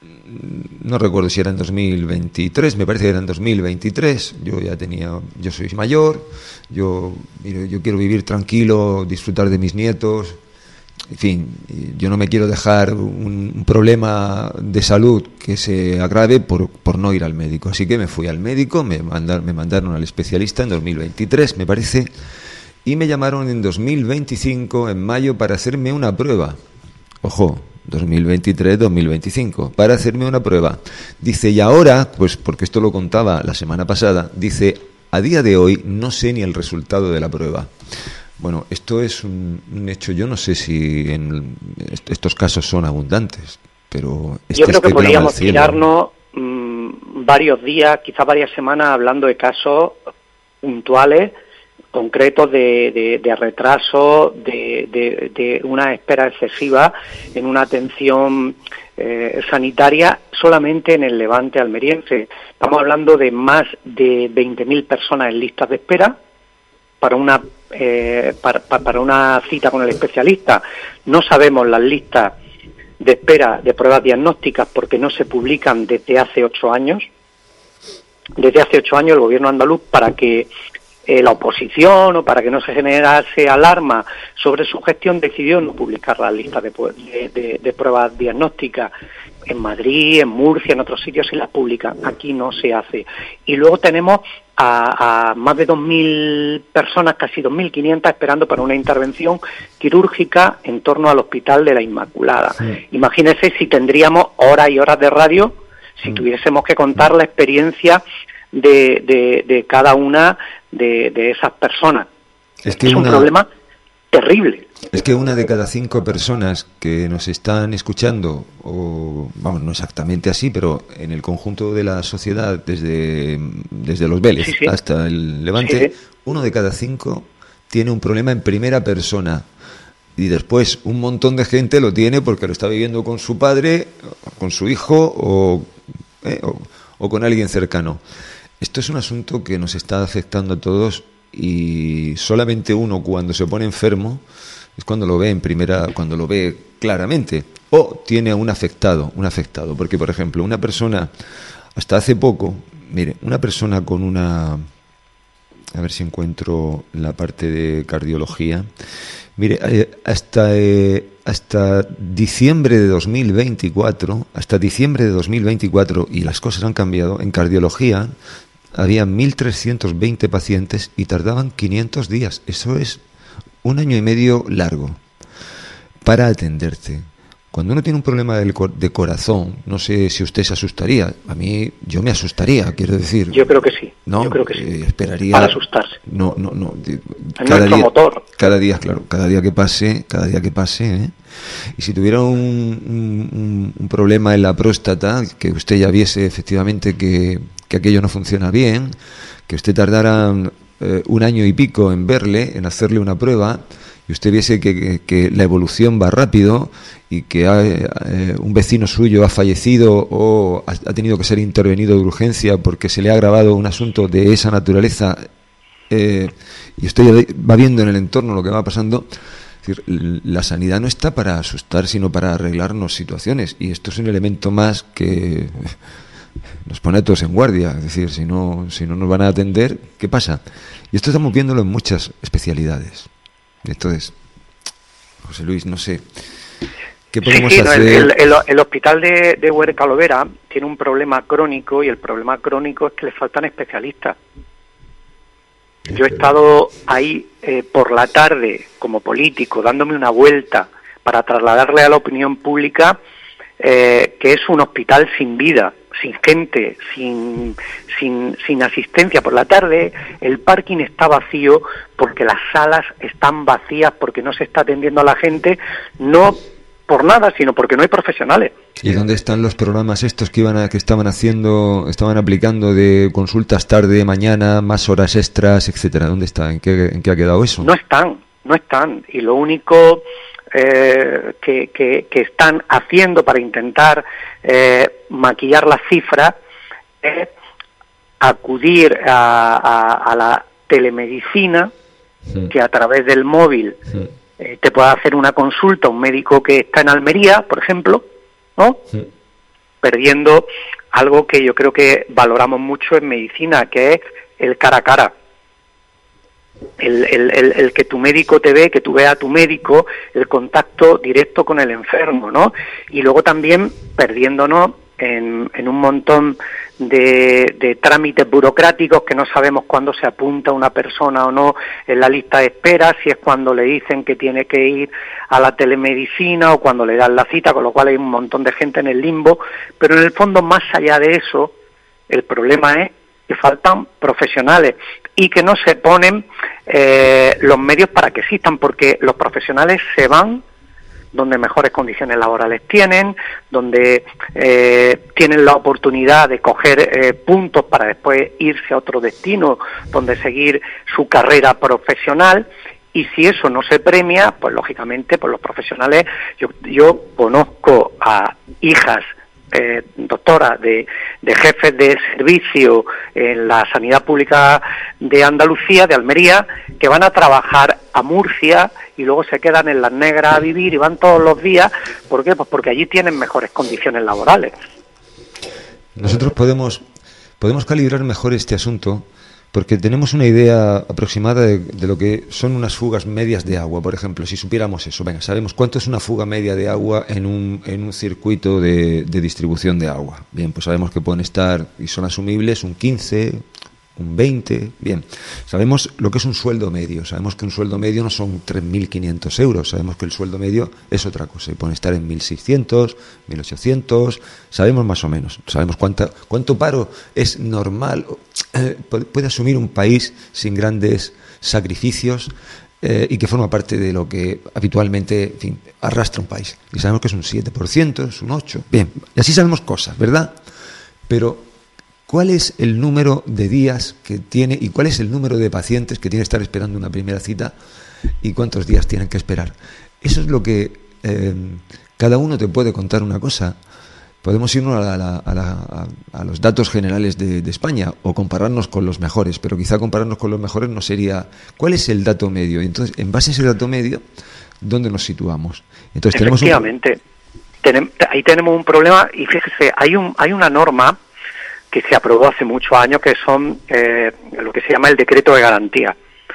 no recuerdo si era en dos mil veintitrés, me parece que era en dos mil veintitrés, yo ya tenía, yo soy mayor, yo, mire, yo quiero vivir tranquilo, disfrutar de mis nietos, en fin, yo no me quiero dejar un, un problema de salud que se agrave por, por no ir al médico. Así que me fui al médico, me, mandar, me mandaron al especialista en dos mil veintitrés, me parece, y me llamaron en dos mil veinticinco, en mayo, para hacerme una prueba. Ojo, dos mil veintitrés dos mil veinticinco, para hacerme una prueba. Dice, y ahora, pues porque esto lo contaba la semana pasada, dice, a día de hoy no sé ni el resultado de la prueba. Bueno, esto es un, un hecho, yo no sé si en estos casos son abundantes, pero... Este yo creo que este podríamos tirarnos mmm, varios días, quizás varias semanas, hablando de casos puntuales, concretos de, de, de retraso, de, de, de una espera excesiva en una atención eh, sanitaria solamente en el Levante almeriense. Estamos hablando de más de veinte mil personas en listas de espera para una eh, para, para una cita con el especialista. No sabemos las listas de espera de pruebas diagnósticas porque no se publican desde hace ocho años. Desde hace ocho años el gobierno andaluz, para que eh, la oposición o para que no se generase alarma sobre su gestión, decidió no publicar las listas de, de, de, de pruebas diagnósticas. En Madrid, en Murcia, en otros sitios se las publican. Aquí no se hace. Y luego tenemos a, a más de dos mil personas, casi dos mil quinientas, esperando para una intervención quirúrgica en torno al Hospital de la Inmaculada. Sí. Imagínense si tendríamos horas y horas de radio, si mm. tuviésemos que contar la experiencia de, de, de cada una de, de esas personas. Es, que es un una... problema terrible. Es que una de cada cinco personas que nos están escuchando, o vamos, no exactamente así, pero en el conjunto de la sociedad, desde, desde Los Vélez sí, sí. hasta el Levante, sí, sí. uno de cada cinco tiene un problema en primera persona. Y después un montón de gente lo tiene porque lo está viviendo con su padre, con su hijo o, eh, o, o con alguien cercano. Esto es un asunto que nos está afectando a todos, y solamente uno, cuando se pone enfermo, es cuando lo ve en primera, cuando lo ve claramente, o tiene a un afectado, un afectado, porque por ejemplo, una persona, hasta hace poco, mire, una persona con una, a ver si encuentro la parte de cardiología, mire, eh, hasta eh, hasta diciembre de dos mil veinticuatro, hasta diciembre de dos mil veinticuatro, y las cosas han cambiado, en cardiología había mil trescientos veinte pacientes y tardaban quinientos días. Eso es un año y medio largo para atenderte. Cuando uno tiene un problema del cor- de corazón, no sé si usted se asustaría. A mí, yo me asustaría, quiero decir. Yo creo que sí. No, yo creo que sí. Eh, esperaría. Para asustarse. No, no, no. Cada día, motor. Cada día, claro, cada día que pase, cada día que pase, ¿eh? Y si tuviera un, un, un problema en la próstata, que usted ya viese efectivamente que, que aquello no funciona bien, que usted tardara eh, un año y pico en verle, en hacerle una prueba, y usted viese que, que, que la evolución va rápido y que ha, eh, un vecino suyo ha fallecido o ha, ha tenido que ser intervenido de urgencia porque se le ha agravado un asunto de esa naturaleza, eh, y usted ya va viendo en el entorno lo que va pasando. Es decir, la sanidad no está para asustar, sino para arreglarnos situaciones, y esto es un elemento más que nos pone a todos en guardia. Es decir, si no, si no nos van a atender, ¿qué pasa? Y esto estamos viéndolo en muchas especialidades. Entonces, José Luis, no sé, ¿qué podemos sí, sí, hacer? No, el, el, el hospital de, de Huerca Lovera tiene un problema crónico, y el problema crónico es que le faltan especialistas. Yo he estado ahí eh, por la tarde como político, dándome una vuelta para trasladarle a la opinión pública eh, que es un hospital sin vida, sin gente, sin, sin, sin asistencia. Por la tarde el parking está vacío porque las salas están vacías, porque no se está atendiendo a la gente, no por nada, sino porque no hay profesionales. ¿Y dónde están los programas estos que iban a, que estaban haciendo, estaban aplicando de consultas tarde, mañana, más horas extras, etcétera? ¿Dónde está? ¿En qué, en qué ha quedado eso? No están, no están. Y lo único eh, que, que, que están haciendo para intentar eh, maquillar las cifras es acudir a, a, a la telemedicina, sí. que a través del móvil sí. eh, te puede hacer una consulta un médico que está en Almería, por ejemplo, ¿no? Sí. Perdiendo algo que yo creo que valoramos mucho en medicina, que es el cara a cara. El, el, el, el que tu médico te ve, que tú veas a tu médico, el contacto directo con el enfermo, ¿no? Y luego también perdiéndonos en, en un montón de, de trámites burocráticos que no sabemos cuándo se apunta una persona o no en la lista de espera, si es cuando le dicen que tiene que ir a la telemedicina o cuando le dan la cita, con lo cual hay un montón de gente en el limbo. Pero en el fondo, más allá de eso, el problema es que faltan profesionales y que no se ponen eh, los medios para que existan, porque los profesionales se van donde mejores condiciones laborales tienen, donde eh, tienen la oportunidad de coger eh, puntos para después irse a otro destino, donde seguir su carrera profesional. Y si eso no se premia, pues lógicamente, pues los profesionales, yo, yo conozco a hijas Eh, doctora de, de jefes de servicio en la sanidad pública de Andalucía, de Almería, que van a trabajar a Murcia y luego se quedan en las negras a vivir y van todos los días. ¿Por qué? Pues porque allí tienen mejores condiciones laborales. Nosotros podemos podemos calibrar mejor este asunto porque tenemos una idea aproximada de, de lo que son unas fugas medias de agua. Por ejemplo, si supiéramos eso, venga, sabemos cuánto es una fuga media de agua en un, en un circuito de, de distribución de agua. Bien, pues sabemos que pueden estar, y son asumibles, un quince, un veinte, bien. Sabemos lo que es un sueldo medio, sabemos que un sueldo medio no son tres mil quinientos euros, sabemos que el sueldo medio es otra cosa, y pueden estar en mil seiscientos, mil ochocientos, sabemos más o menos, sabemos cuánta, cuánto paro es normal, eh, puede asumir un país sin grandes sacrificios eh, y que forma parte de lo que habitualmente, en fin, arrastra un país. Y sabemos que es un siete por ciento, es un ocho por ciento, bien, y así sabemos cosas, ¿verdad? Pero ¿cuál es el número de días que tiene y cuál es el número de pacientes que tiene que estar esperando una primera cita y cuántos días tienen que esperar? Eso es lo que eh, cada uno te puede contar una cosa. Podemos irnos a, la, a, la, a, a los datos generales de, de España o compararnos con los mejores, pero quizá compararnos con los mejores no sería ¿cuál es el dato medio? Y entonces, en base a ese dato medio, ¿dónde nos situamos? Entonces, tenemos Efectivamente, un... Tenem, ahí tenemos un problema y fíjese, hay, un, hay una norma que se aprobó hace muchos años, que son eh, lo que se llama el decreto de garantía,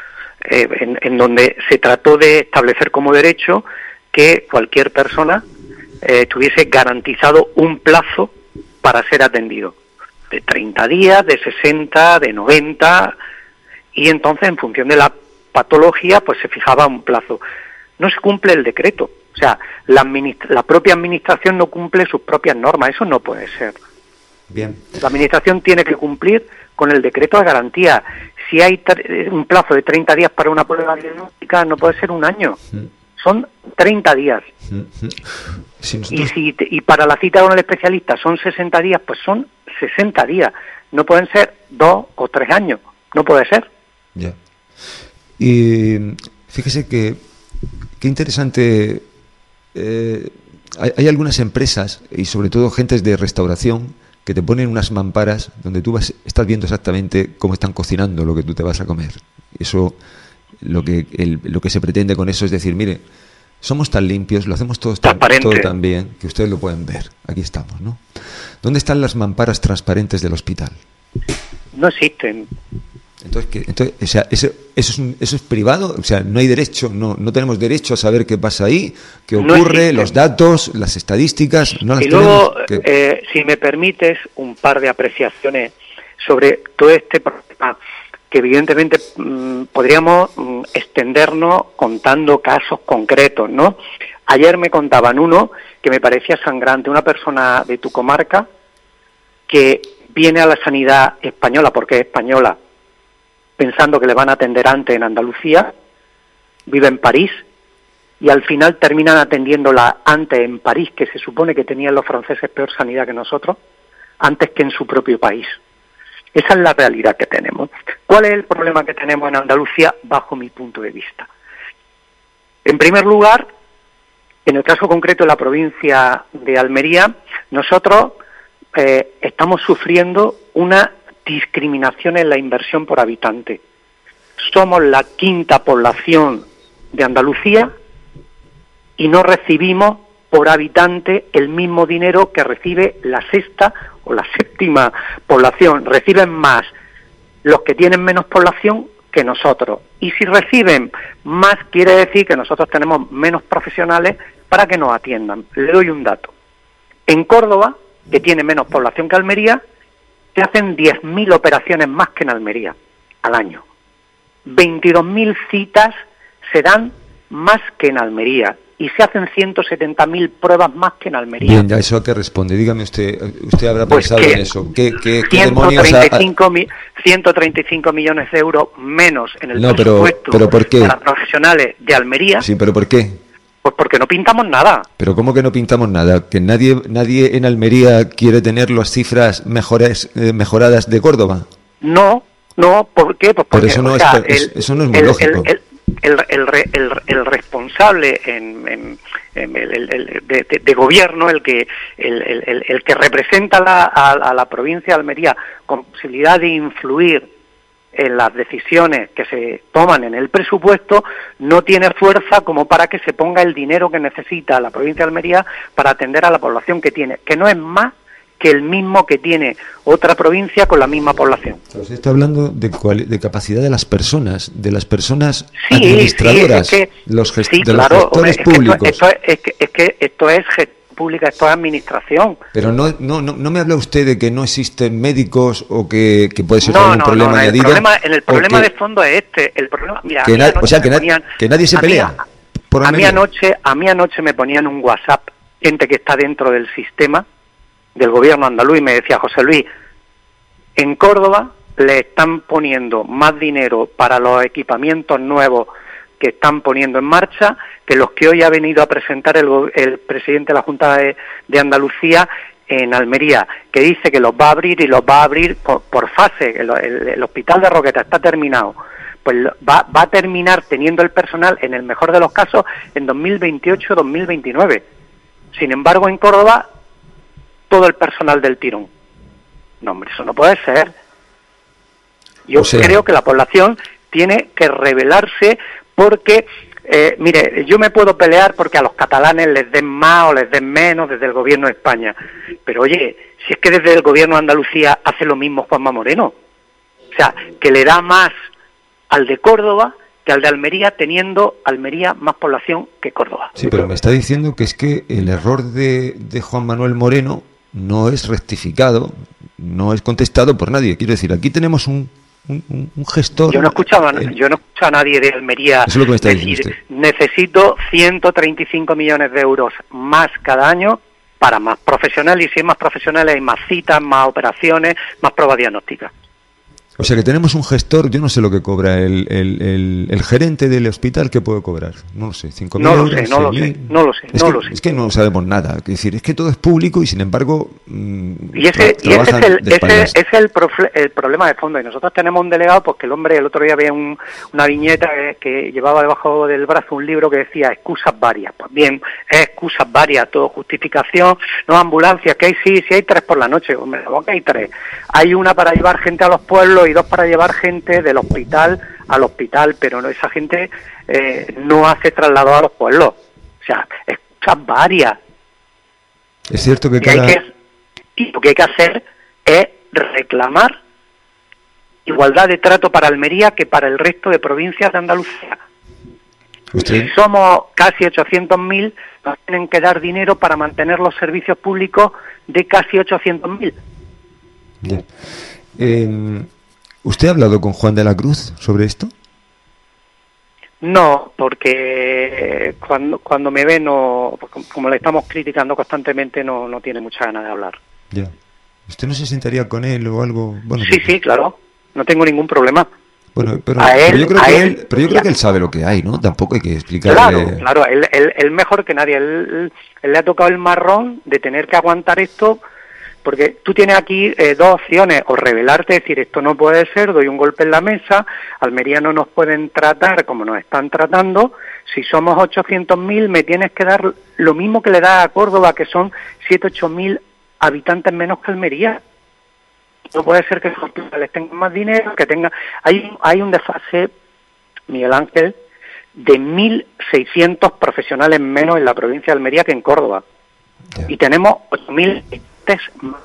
eh, en, en donde se trató de establecer como derecho que cualquier persona eh, tuviese garantizado un plazo para ser atendido, de treinta días, de sesenta, de noventa, y entonces en función de la patología pues se fijaba un plazo. No se cumple el decreto, o sea, la, la propia administración no cumple sus propias normas, eso no puede ser. Bien. La administración tiene que cumplir con el decreto de garantía. Si hay un plazo de treinta días para una prueba diagnóstica, no puede ser un año. Mm. Son treinta días. Mm-hmm. Si nosotros... y, si te, y para la cita con el especialista son sesenta días, pues son sesenta días. No pueden ser dos o tres años. No puede ser. Ya. Y fíjese que qué interesante. Eh, hay, hay algunas empresas, y sobre todo gentes de restauración, que te ponen unas mamparas donde tú vas, estás viendo exactamente cómo están cocinando lo que tú te vas a comer. Eso, lo que, el, lo que se pretende con eso es decir, mire, somos tan limpios, lo hacemos todos tan, todo tan bien, que ustedes lo pueden ver. Aquí estamos, ¿no? ¿Dónde están las mamparas transparentes del hospital? No existen. Entonces, ¿qué? Entonces o sea, eso, eso, es un, eso es privado, o sea, no hay derecho, no, no tenemos derecho a saber qué pasa ahí, qué ocurre, no los datos, las estadísticas, no las y luego, tenemos. Eh, si me permites, un par de apreciaciones sobre todo este problema, que evidentemente mmm, podríamos mmm, extendernos contando casos concretos, ¿no? Ayer me contaban uno que me parecía sangrante, una persona de tu comarca que viene a la sanidad española, porque es española, pensando que le van a atender antes en Andalucía, vive en París, y al final terminan atendiéndola antes en París, que se supone que tenían los franceses peor sanidad que nosotros, antes que en su propio país. Esa es la realidad que tenemos. ¿Cuál es el problema que tenemos en Andalucía, bajo mi punto de vista? En primer lugar, en el caso concreto de la provincia de Almería, nosotros eh, estamos sufriendo una discriminación en la inversión por habitante. Somos la quinta población de Andalucía y no recibimos por habitante el mismo dinero que recibe la sexta o la séptima población. Reciben más los que tienen menos población que nosotros. Y si reciben más, quiere decir que nosotros tenemos menos profesionales para que nos atiendan. Le doy un dato. En Córdoba, que tiene menos población que Almería, se hacen diez mil operaciones más que en Almería al año. veintidós mil citas se dan más que en Almería y se hacen ciento setenta mil pruebas más que en Almería. Bien, ya eso a qué responde. Dígame usted, usted habrá pues pensado que en eso. ¿Qué, qué, qué ciento treinta y cinco, demonios ha... ciento treinta y cinco millones de euros menos en el no, pero, presupuesto pero ¿por qué? para profesionales de Almería. Sí, pero ¿por qué? Pues porque no pintamos nada. Pero ¿cómo que no pintamos nada? ¿Que nadie nadie en Almería quiere tener las cifras mejores, eh, mejoradas de Córdoba? No, no, ¿por qué? Pues porque, pero eso no, o sea, es, el, eso no es muy el, lógico. El, el, el, el, el, el responsable en, en, en el, el, el, de, de, de gobierno, el que el, el, el que representa la, a, a la provincia de Almería con posibilidad de influir en las decisiones que se toman en el presupuesto, no tiene fuerza como para que se ponga el dinero que necesita la provincia de Almería para atender a la población que tiene, que no es más que el mismo que tiene otra provincia con la misma población. Usted está hablando de, cual, de capacidad de las personas, de las personas sí, administradoras, sí, es que, los, gest sí, de claro, los gestores es públicos. Que esto, esto es, es, que, es que esto es gestión pública, esto es administración. Pero no, no, no, no me habla usted de que no existen médicos o que, que puede ser no, un no, problema no, añadido. El problema, en el problema que, de fondo es este. El problema, mira, que, na o sea, que, na ponían, que nadie se pelea. A, por a mí anoche, a mí anoche me ponían un WhatsApp gente que está dentro del sistema del gobierno andaluz y me decía, José Luis, en Córdoba le están poniendo más dinero para los equipamientos nuevos que están poniendo en marcha que los que hoy ha venido a presentar el, el presidente de la Junta de, de Andalucía en Almería, que dice que los va a abrir y los va a abrir por, por fase. El, el, el hospital de Roqueta está terminado, pues va, va a terminar teniendo el personal, en el mejor de los casos, en dos mil veintiocho dos mil veintinueve. Sin embargo, en Córdoba, todo el personal del tirón. No, hombre, eso no puede ser. Yo o sea... creo que la población tiene que rebelarse porque, eh, mire, yo me puedo pelear porque a los catalanes les den más o les den menos desde el gobierno de España. Pero oye, si es que desde el gobierno de Andalucía hace lo mismo Juanma Moreno. O sea, que le da más al de Córdoba que al de Almería, teniendo Almería más población que Córdoba. Sí, pero me está diciendo que es que el error de, de Juan Manuel Moreno no es rectificado, no es contestado por nadie. Quiero decir, aquí tenemos un, un, un gestor... Yo no escuchaba, eh, yo no escucho a nadie de Almería eso es lo que me está decir, diciendo usted. Necesito ciento treinta y cinco millones de euros más cada año para más profesionales, y si hay más profesionales hay más citas, más operaciones, más pruebas diagnósticas. O sea que tenemos un gestor, yo no sé lo que cobra el, el, el, el gerente del hospital, ¿qué puede cobrar? No lo sé, cinco mil no euros, lo sé, no lo sé, no lo sé, es no que, lo sé. Es que no sabemos nada, es decir, es que todo es público y sin embargo mmm, y ese, y ese es, el, ese es el, profe, el problema de fondo. Y nosotros tenemos un delegado, pues que el hombre el otro día había un, una viñeta que, que llevaba debajo del brazo un libro que decía excusas varias. Pues bien, es excusas varias, todo justificación, no ambulancias, que hay sí, sí hay tres por la noche, hombre, ¿cómo que hay tres? Hay una para llevar gente a los pueblos y dos para llevar gente del hospital al hospital, pero no, esa gente eh, no hace traslado a los pueblos. O sea, excusas varias. Es cierto que y cada... hay que, y lo que hay que hacer es reclamar igualdad de trato para Almería que para el resto de provincias de Andalucía. ¿Usted? Si somos casi ochocientos mil, nos tienen que dar dinero para mantener los servicios públicos de casi ochocientos mil. Eh, ¿Usted ha hablado con Juan de la Cruz sobre esto? No, porque cuando cuando me ve, no, como le estamos criticando constantemente, no, no tiene mucha ganas de hablar. Ya. ¿Usted no se sentaría con él o algo? Bueno, sí, sí, claro. No tengo ningún problema. Bueno, pero, a él, pero yo creo, a que, él, él, pero yo creo que él sabe lo que hay, ¿no? Tampoco hay que explicarle... Claro, claro, él, él, él mejor que nadie. Él, él le ha tocado el marrón de tener que aguantar esto, porque tú tienes aquí eh, dos opciones, o rebelarte, decir esto no puede ser, doy un golpe en la mesa, Almería no nos pueden tratar como nos están tratando, si somos ochocientos mil me tienes que dar lo mismo que le da a Córdoba, que son siete, ocho mil habitantes menos que Almería. No puede ser que los hospitales tengan más dinero, que tengan... Hay, hay un desfase, Miguel Ángel, de mil seiscientos profesionales menos en la provincia de Almería que en Córdoba. Yeah. Y tenemos ocho mil más.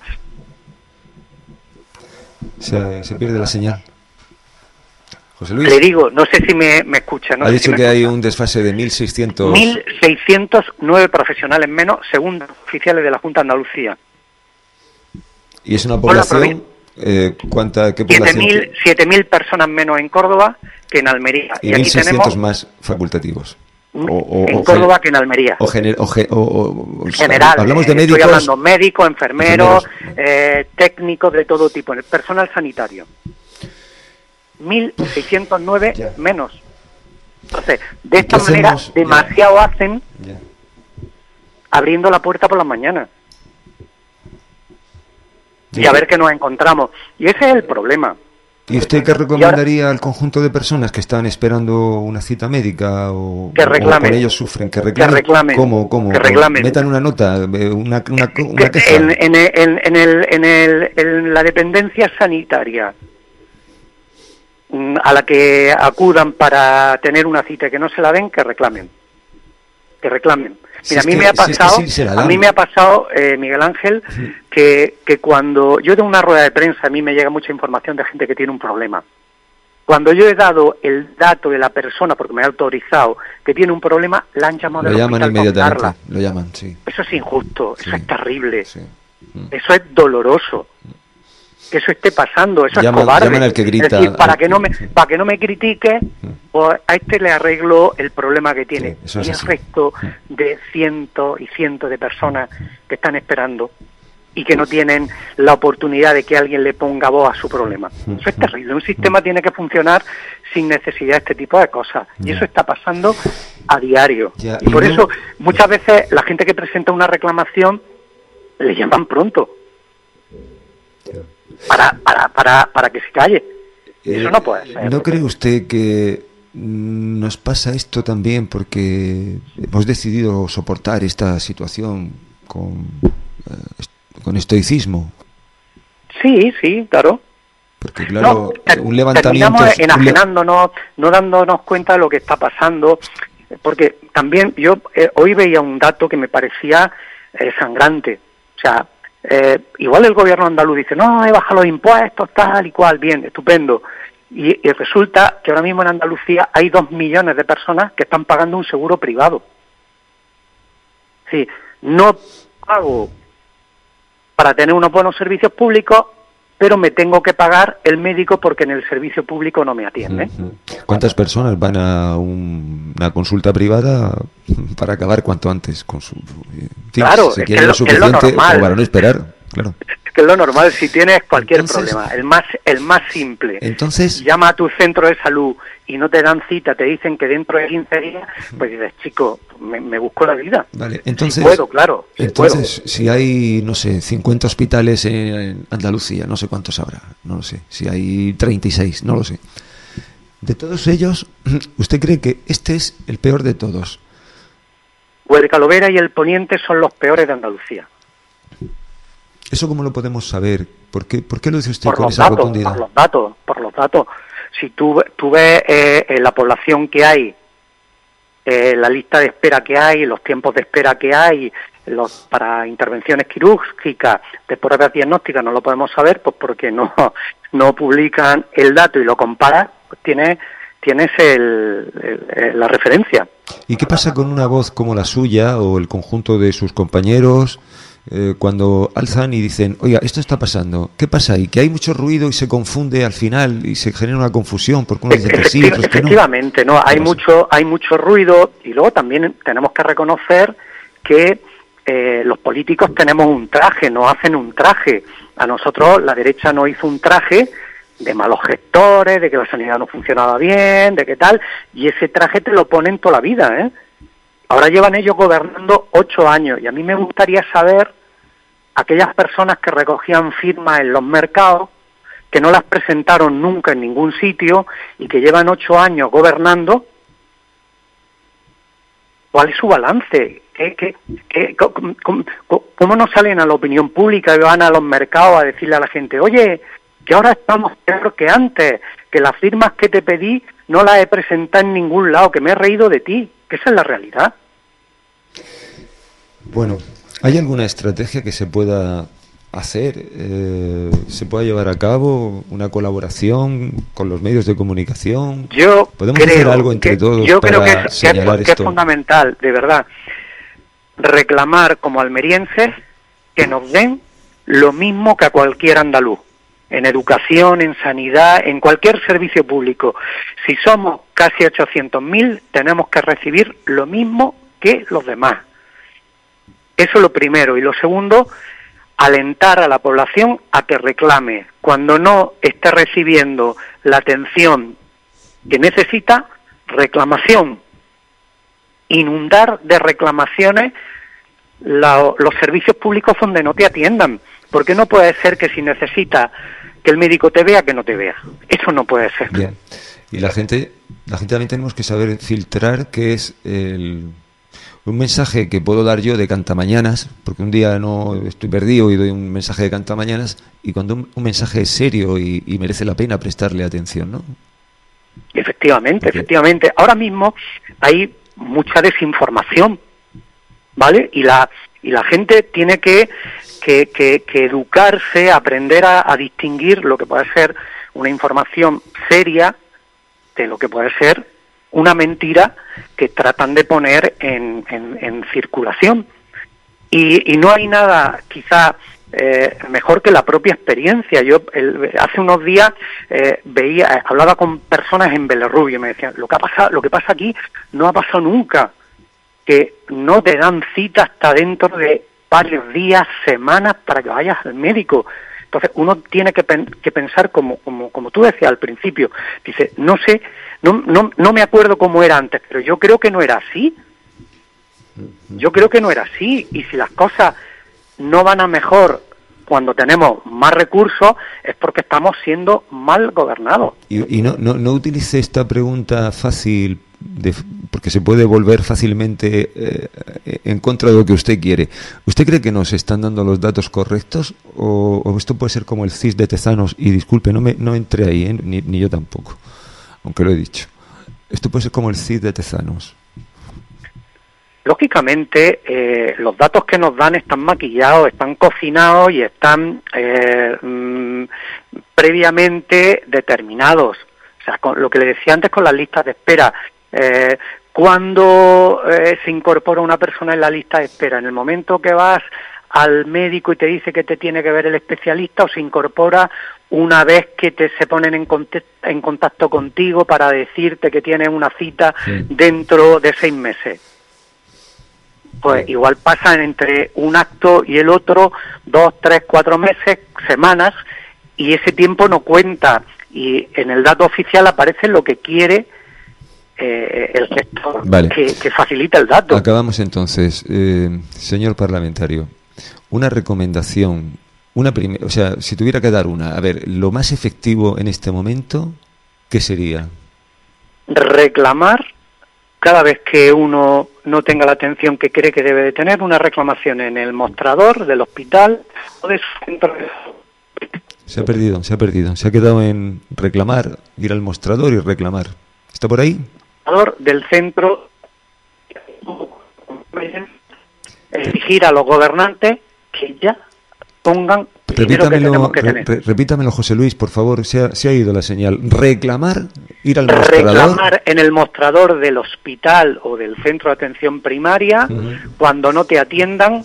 Se, se pierde la señal. José Luis. Le digo, no sé si me, me escucha. No ha sé dicho si me que escucha. hay un desfase de mil seiscientos... mil seiscientos nueve profesionales menos, según oficiales de la Junta de Andalucía. ¿Y es una población? Eh, ¿cuánta, qué población? siete mil personas menos en Córdoba que en Almería. Y, y aquí mil seiscientos tenemos más facultativos. O, o, en Córdoba o, que en Almería. O, gener, o, o, o general. Hablamos de médicos. Estoy hablando médicos, enfermeros, eh, técnicos de todo tipo, personal sanitario. mil seiscientos nueve yeah. menos. Entonces, de esta manera, hacemos? demasiado yeah. hacen yeah. abriendo la puerta por las mañanas. Y a ver qué nos encontramos. Y ese es el problema. ¿Y usted qué recomendaría ahora, al conjunto de personas que están esperando una cita médica o que reclamen, o por ellos sufren? Que reclamen. Que reclamen ¿Cómo? ¿Cómo? Que reclamen. Metan una nota, una, una, una queja. En, en, en, en, el, en, el, en la dependencia sanitaria a la que acudan para tener una cita y que no se la den, que reclamen. Que reclamen. Mira, si a mí que, me ha pasado, si es que sí, a mí me ha pasado, eh, Miguel Ángel, sí. que, que cuando yo doy una rueda de prensa, a mí me llega mucha información de gente que tiene un problema. Cuando yo he dado el dato de la persona, porque me ha autorizado, que tiene un problema, la han llamado. Lo llaman inmediatamente, lo llaman, sí. Eso es injusto, sí. Eso es terrible, sí. mm. Eso es doloroso. Que eso esté pasando, eso llaman, es cobarde. Llaman al que grita, es decir, para que no me, para que no me critique, pues a este le arreglo el problema que tiene. Sí, y el así. resto de cientos y cientos de personas que están esperando y que no tienen la oportunidad de que alguien le ponga voz a su problema. Eso es terrible. Un sistema tiene que funcionar sin necesidad de este tipo de cosas. Y eso está pasando a diario. Ya, y por y no... eso muchas veces la gente que presenta una reclamación le llaman pronto. Para, para, para, para que se calle. Eso eh, no puede ser. ¿No cree usted que nos pasa esto también porque hemos decidido soportar esta situación con, eh, con estoicismo? Sí, sí, claro. Porque claro, no, un levantamiento... Terminamos enajenándonos, no dándonos cuenta de lo que está pasando, porque también yo eh, hoy veía un dato que me parecía eh, sangrante. O sea, Eh, igual el gobierno andaluz dice, no, he bajado los impuestos, tal y cual, bien, estupendo. Y, y resulta que ahora mismo en Andalucía hay dos millones de personas que están pagando un seguro privado. Sí, no pago para tener unos buenos servicios públicos, pero me tengo que pagar el médico porque en el servicio público no me atienden. ¿Cuántas personas van a un, una consulta privada para acabar cuanto antes con su... Sí, claro, se es quiere que lo es suficiente lo normal. para no esperar, claro. que es lo normal. Si tienes cualquier Entonces, problema, el más el más simple, entonces llama a tu centro de salud y no te dan cita, te dicen que dentro de quince días, pues dices, chico, me, me busco la vida. Vale, entonces, si puedo, claro. Si entonces, puedo. si hay, no sé, cincuenta hospitales en Andalucía, no sé cuántos habrá, no lo sé. Si hay treinta y seis, no lo sé. De todos ellos, ¿usted cree que este es el peor de todos? Huerca-Lovera y el Poniente son los peores de Andalucía. ¿Eso cómo lo podemos saber? ¿Por qué, por qué lo dice usted Por con los esa datos, rotundidad? por los datos, por los datos. Si tú, tú ves eh, en la población que hay, eh, la lista de espera que hay, los tiempos de espera que hay, los para intervenciones quirúrgicas, de pruebas diagnósticas, no lo podemos saber, pues porque no no publican el dato y lo comparas, pues tienes tienes el, el, la referencia. ¿Y qué pasa con una voz como la suya o el conjunto de sus compañeros eh, cuando alzan y dicen, oiga, esto está pasando, ¿qué pasa ahí? Que hay mucho ruido y se confunde al final y se genera una confusión porque uno dice que sí, otros que no. Efectivamente, no, hay mucho hay mucho ruido y luego también tenemos que reconocer que eh, los políticos tenemos un traje, nos hacen un traje. A nosotros la derecha nos hizo un traje de malos gestores, de que la sanidad no funcionaba bien, de qué tal, y ese traje te lo ponen toda la vida, ¿eh? Ahora llevan ellos gobernando ocho años, y a mí me gustaría saber aquellas personas que recogían firmas en los mercados, que no las presentaron nunca en ningún sitio, y que llevan ocho años gobernando, ¿cuál es su balance? ¿Qué, qué, qué, cómo, cómo, ¿Cómo no salen a la opinión pública y van a los mercados a decirle a la gente, oye, que ahora estamos peor que antes, que las firmas que te pedí no las he presentado en ningún lado, que me he reído de ti, que esa es la realidad? Bueno, ¿hay alguna estrategia que se pueda hacer, eh, se pueda llevar a cabo, una colaboración con los medios de comunicación? Yo ¿Podemos creo hacer algo entre que, todos yo para creo que es, señalar que es, que esto? es fundamental, de verdad, reclamar como almerienses que nos den lo mismo que a cualquier andaluz, en educación, en sanidad, en cualquier servicio público. Si somos casi ochocientos mil, tenemos que recibir lo mismo que los demás. Eso es lo primero. Y lo segundo, alentar a la población a que reclame. Cuando no esté recibiendo la atención que necesita, reclamación. Inundar de reclamaciones la, los servicios públicos donde no te atiendan. Porque no puede ser que si necesitas que el médico te vea, que no te vea. Eso no puede ser. Bien. Y la gente, la gente también tenemos que saber filtrar qué es el, un mensaje que puedo dar yo de cantamañanas, porque un día no estoy perdido y doy un mensaje de cantamañanas, y cuando un, un mensaje es serio y, y merece la pena prestarle atención, ¿no? Efectivamente, okay. efectivamente. Ahora mismo hay mucha desinformación, ¿vale? Y la y la gente tiene que que, que, que educarse, aprender a, a distinguir lo que puede ser una información seria de lo que puede ser una mentira que tratan de poner en, en, en circulación. Y, y no hay nada, quizá, eh, mejor que la propia experiencia. Yo el, hace unos días eh, veía, hablaba con personas en Belerrubio y me decían, lo que ha pasado, lo que pasa aquí no ha pasado nunca, que no te dan cita hasta dentro de varios días, semanas para que vayas al médico. Entonces uno tiene que, pen, que pensar como, como como tú decías al principio. Dice, no sé, no, no, no me acuerdo cómo era antes, pero yo creo que no era así. Yo creo que no era así. Y si las cosas no van a mejor cuando tenemos más recursos, es porque estamos siendo mal gobernados. Y, y no, no, no utilice esta pregunta fácil, de, porque se puede volver fácilmente eh, en contra de lo que usted quiere. ¿Usted cree que nos están dando los datos correctos o, o esto puede ser como el C I S de Tezanos? Y disculpe, no me no entré ahí, ¿eh? ni, ni yo tampoco, aunque lo he dicho. Esto puede ser como el C I S de Tezanos. Lógicamente, eh, los datos que nos dan están maquillados, están cocinados y están eh, mmm, previamente determinados. O sea, con lo que le decía antes con las listas de espera. Eh, cuando eh, se incorpora una persona en la lista de espera, en el momento que vas al médico y te dice que te tiene que ver el especialista, o se incorpora una vez que te se ponen en, en contacto contigo para decirte que tienes una cita sí. dentro de seis meses. pues igual pasan entre un acto y el otro dos, tres, cuatro meses, semanas, y ese tiempo no cuenta, y en el dato oficial aparece lo que quiere eh, el gestor, vale. que, que facilita el dato. Acabamos entonces, eh, señor parlamentario, una recomendación, una prim- o sea, si tuviera que dar una, a ver, lo más efectivo en este momento, ¿qué sería? Reclamar, cada vez que uno no tenga la atención que cree que debe de tener, una reclamación en el mostrador del hospital o de su centro de salud. Se ha perdido, se ha perdido. Se ha quedado en reclamar, ir al mostrador y reclamar. ¿Está por ahí? Del centro, exigir a los gobernantes que ya pongan el dinero que tenemos que re- tener. re- repítamelo, José Luis, por favor. Se ha, se ha ido la señal. Reclamar, ir al mostrador. Reclamar en el mostrador del hospital o del centro de atención primaria uh-huh. cuando no te atiendan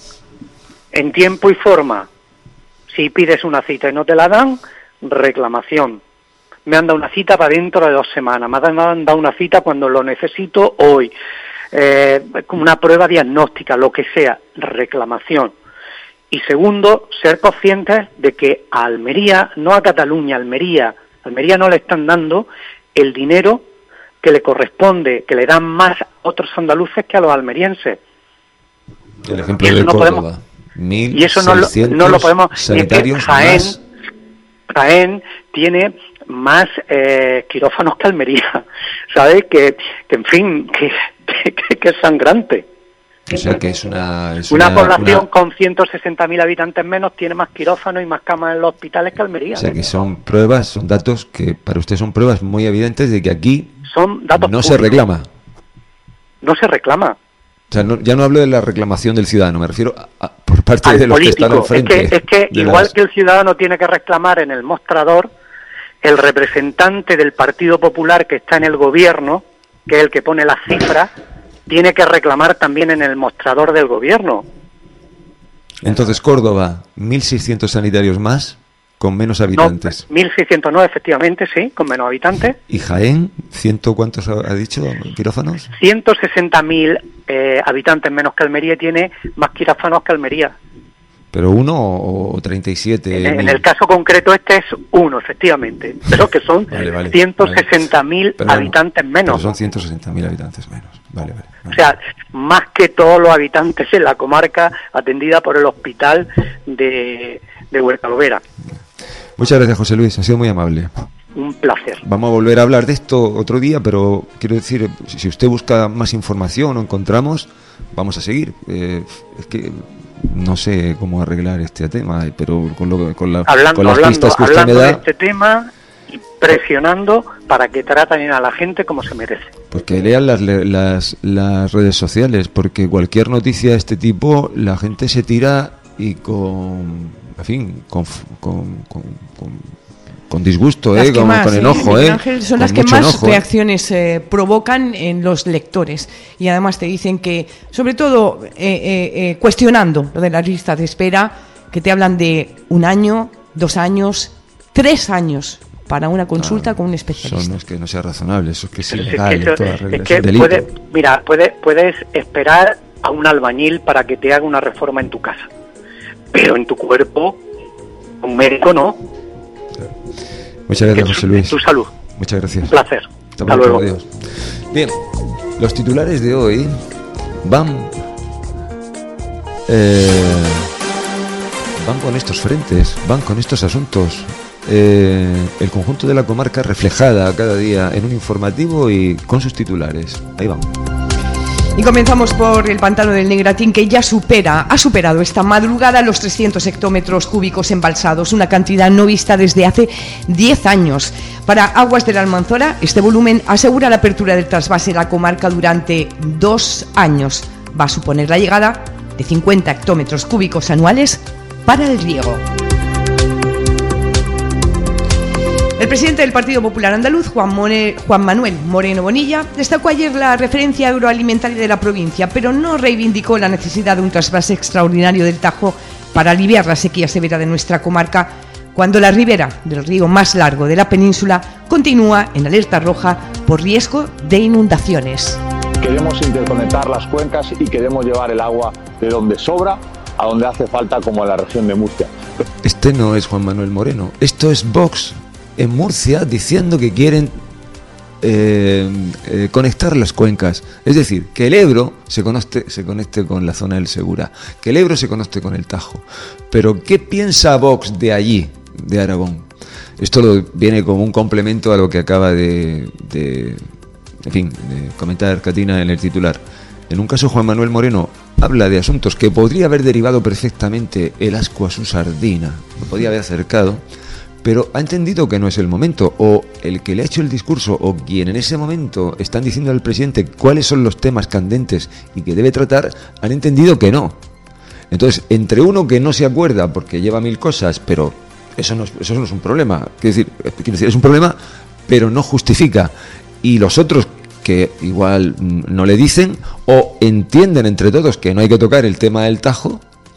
en tiempo y forma. Si pides una cita y no te la dan, reclamación. Me han dado una cita para dentro de dos semanas, me han dado una cita cuando lo necesito hoy. Eh, una prueba diagnóstica, lo que sea, reclamación. Y segundo, ser conscientes de que a Almería, no a Cataluña, Almería, Almería no le están dando el dinero que le corresponde, que le dan más a otros andaluces que a los almerienses. El ejemplo de no Córdoba. Podemos, mil y eso no lo, no lo podemos... sanitarios Jaén, más. Jaén tiene más eh, quirófanos que Almería, ¿sabes? Que, que en fin, que, que, que es sangrante. O sea que es una... Es una, una población una... con ciento sesenta mil habitantes menos tiene más quirófanos y más camas en los hospitales que Almería. O sea que son pruebas, son datos que para usted son pruebas muy evidentes de que aquí son datos no públicos. se reclama. No se reclama. O sea, no, ya no hablo de la reclamación del ciudadano, me refiero a, a, por parte Al de los político. que están al frente. Es que, es que igual las... que el ciudadano tiene que reclamar en el mostrador, el representante del Partido Popular que está en el gobierno, que es el que pone las cifras, tiene que reclamar también en el mostrador del gobierno. Entonces, Córdoba, mil seiscientos sanitarios más, con menos habitantes. No, mil seiscientos nueve, efectivamente, sí, con menos habitantes. ¿Y Jaén, ciento cuántos ha dicho, quirófanos? ciento sesenta mil eh, habitantes menos que Almería, tiene más quirófanos que Almería. ¿Pero uno o treinta y siete? En, en el caso concreto este es uno, efectivamente, pero que son vale, vale, ciento sesenta mil vale. habitantes menos. Pero son ciento sesenta mil habitantes menos, vale, vale, vale. O sea, más que todos los habitantes en la comarca atendida por el hospital de, de Huerta-Lovera. Muchas gracias, José Luis, ha sido muy amable. Un placer. Vamos a volver a hablar de esto otro día, pero quiero decir, si usted busca más información o encontramos, vamos a seguir. Eh, es que no sé cómo arreglar este tema, pero con, lo, con, la, hablando, con las hablando, pistas que usted me hablando da... de este tema y presionando para que traten a la gente como se merece. Pues que lean las, las, las redes sociales, porque cualquier noticia de este tipo, la gente se tira y con... En fin, con... con, con, con con disgusto, eh, con, más, con enojo, eh, eh, Ángel, son con las que mucho más enojo, reacciones eh, provocan en los lectores, y además te dicen que, sobre todo eh, eh, eh, cuestionando lo de la lista de espera, que te hablan de un año, dos años, tres años para una consulta ah, con un especialista. Son los que no sea razonable, eso es que es Pero ilegal, es que, eso, todas las reglas, es que es delito. puede, mira, puede, puedes esperar a un albañil para que te haga una reforma en tu casa, pero en tu cuerpo un médico no. Muchas gracias, José Luis. Tu salud. Muchas gracias. Un placer. Hasta, Hasta luego. Adiós. Bien, los titulares de hoy van eh, van con estos frentes, van con estos asuntos. Eh, el conjunto de la comarca reflejada cada día en un informativo y con sus titulares. Ahí van. Y comenzamos por el pantano del Negratín, que ya supera, ha superado esta madrugada los trescientos hectómetros cúbicos embalsados, una cantidad no vista desde hace diez años. Para Aguas de la Almanzora, este volumen asegura la apertura del trasvase de la comarca durante dos años. Va a suponer la llegada de cincuenta hectómetros cúbicos anuales para el riego. El presidente del Partido Popular Andaluz, Juan, More, Juan Manuel Moreno Bonilla, destacó ayer la referencia agroalimentaria de la provincia, pero no reivindicó la necesidad de un trasvase extraordinario del Tajo para aliviar la sequía severa de nuestra comarca, cuando la ribera del río más largo de la península continúa en alerta roja por riesgo de inundaciones. queremos interconectar las cuencas y queremos llevar el agua de donde sobra a donde hace falta, como en la región de Murcia. Este no es Juan Manuel Moreno, esto es Vox en Murcia diciendo que quieren eh, eh, conectar las cuencas, es decir, que el Ebro se conecte, se conecte con la zona del Segura, que el Ebro se conecte con el Tajo. Pero ¿qué piensa Vox de allí, de Aragón? Esto lo, viene como un complemento a lo que acaba de, de, en fin, de comentar Catina en el titular. En un caso, Juan Manuel Moreno habla de asuntos que podría haber derivado perfectamente el asco a su sardina, lo podía haber acercado, pero ha entendido que no es el momento, o el que le ha hecho el discurso, o quien en ese momento están diciendo al presidente cuáles son los temas candentes y que debe tratar, han entendido que no. Entonces, entre uno que no se acuerda porque lleva mil cosas, pero eso no es, eso no es un problema, quiero decir, quiero decir, es un problema, pero no justifica, y los otros que igual no le dicen o entienden entre todos que no hay que tocar el tema del Tajo,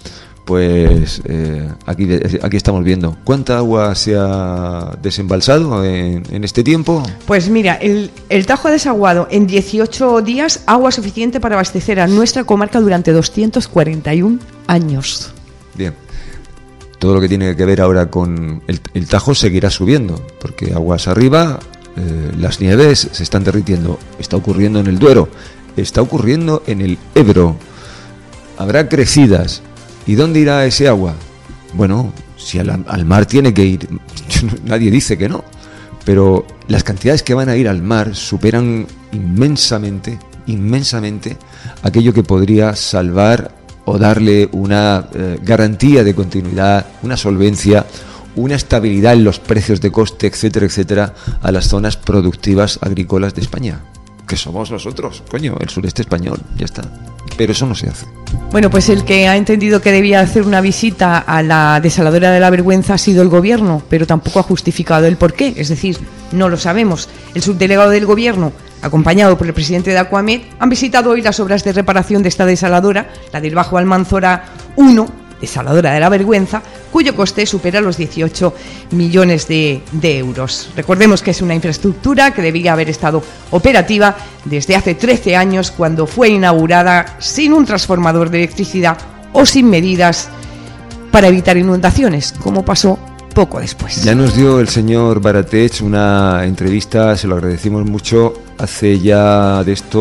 pues eh, aquí, aquí estamos viendo. ¿Cuánta agua se ha desembalsado en, en este tiempo? Pues mira, el, el Tajo ha desaguado en dieciocho días agua suficiente para abastecer a nuestra comarca durante doscientos cuarenta y un años. Bien. Todo lo que tiene que ver ahora con el, el Tajo seguirá subiendo, porque aguas arriba, eh, las nieves se están derritiendo. Está ocurriendo en el Duero, está ocurriendo en el Ebro. Habrá crecidas. ¿Y dónde irá ese agua? Bueno, si al, al mar tiene que ir, nadie dice que no, pero las cantidades que van a ir al mar superan inmensamente, inmensamente aquello que podría salvar o darle una eh, garantía de continuidad, una solvencia, una estabilidad en los precios de coste, etcétera, etcétera, a las zonas productivas agrícolas de España, que somos nosotros, coño, el sureste español, ya está. Pero eso no se hace. Bueno, pues el que ha entendido que debía hacer una visita a la desaladora de la Vergüenza ha sido el gobierno, pero tampoco ha justificado el porqué, es decir, no lo sabemos. El subdelegado del gobierno, acompañado por el presidente de Aquamed, han visitado hoy las obras de reparación de esta desaladora, la del Bajo Almanzora uno, desaladora de la Vergüenza, cuyo coste supera los dieciocho millones de, de euros. Recordemos que es una infraestructura que debía haber estado operativa desde hace trece años, cuando fue inaugurada sin un transformador de electricidad o sin medidas para evitar inundaciones, como pasó poco después. Ya nos dio el señor Baratech una entrevista, se lo agradecimos mucho, hace ya de esto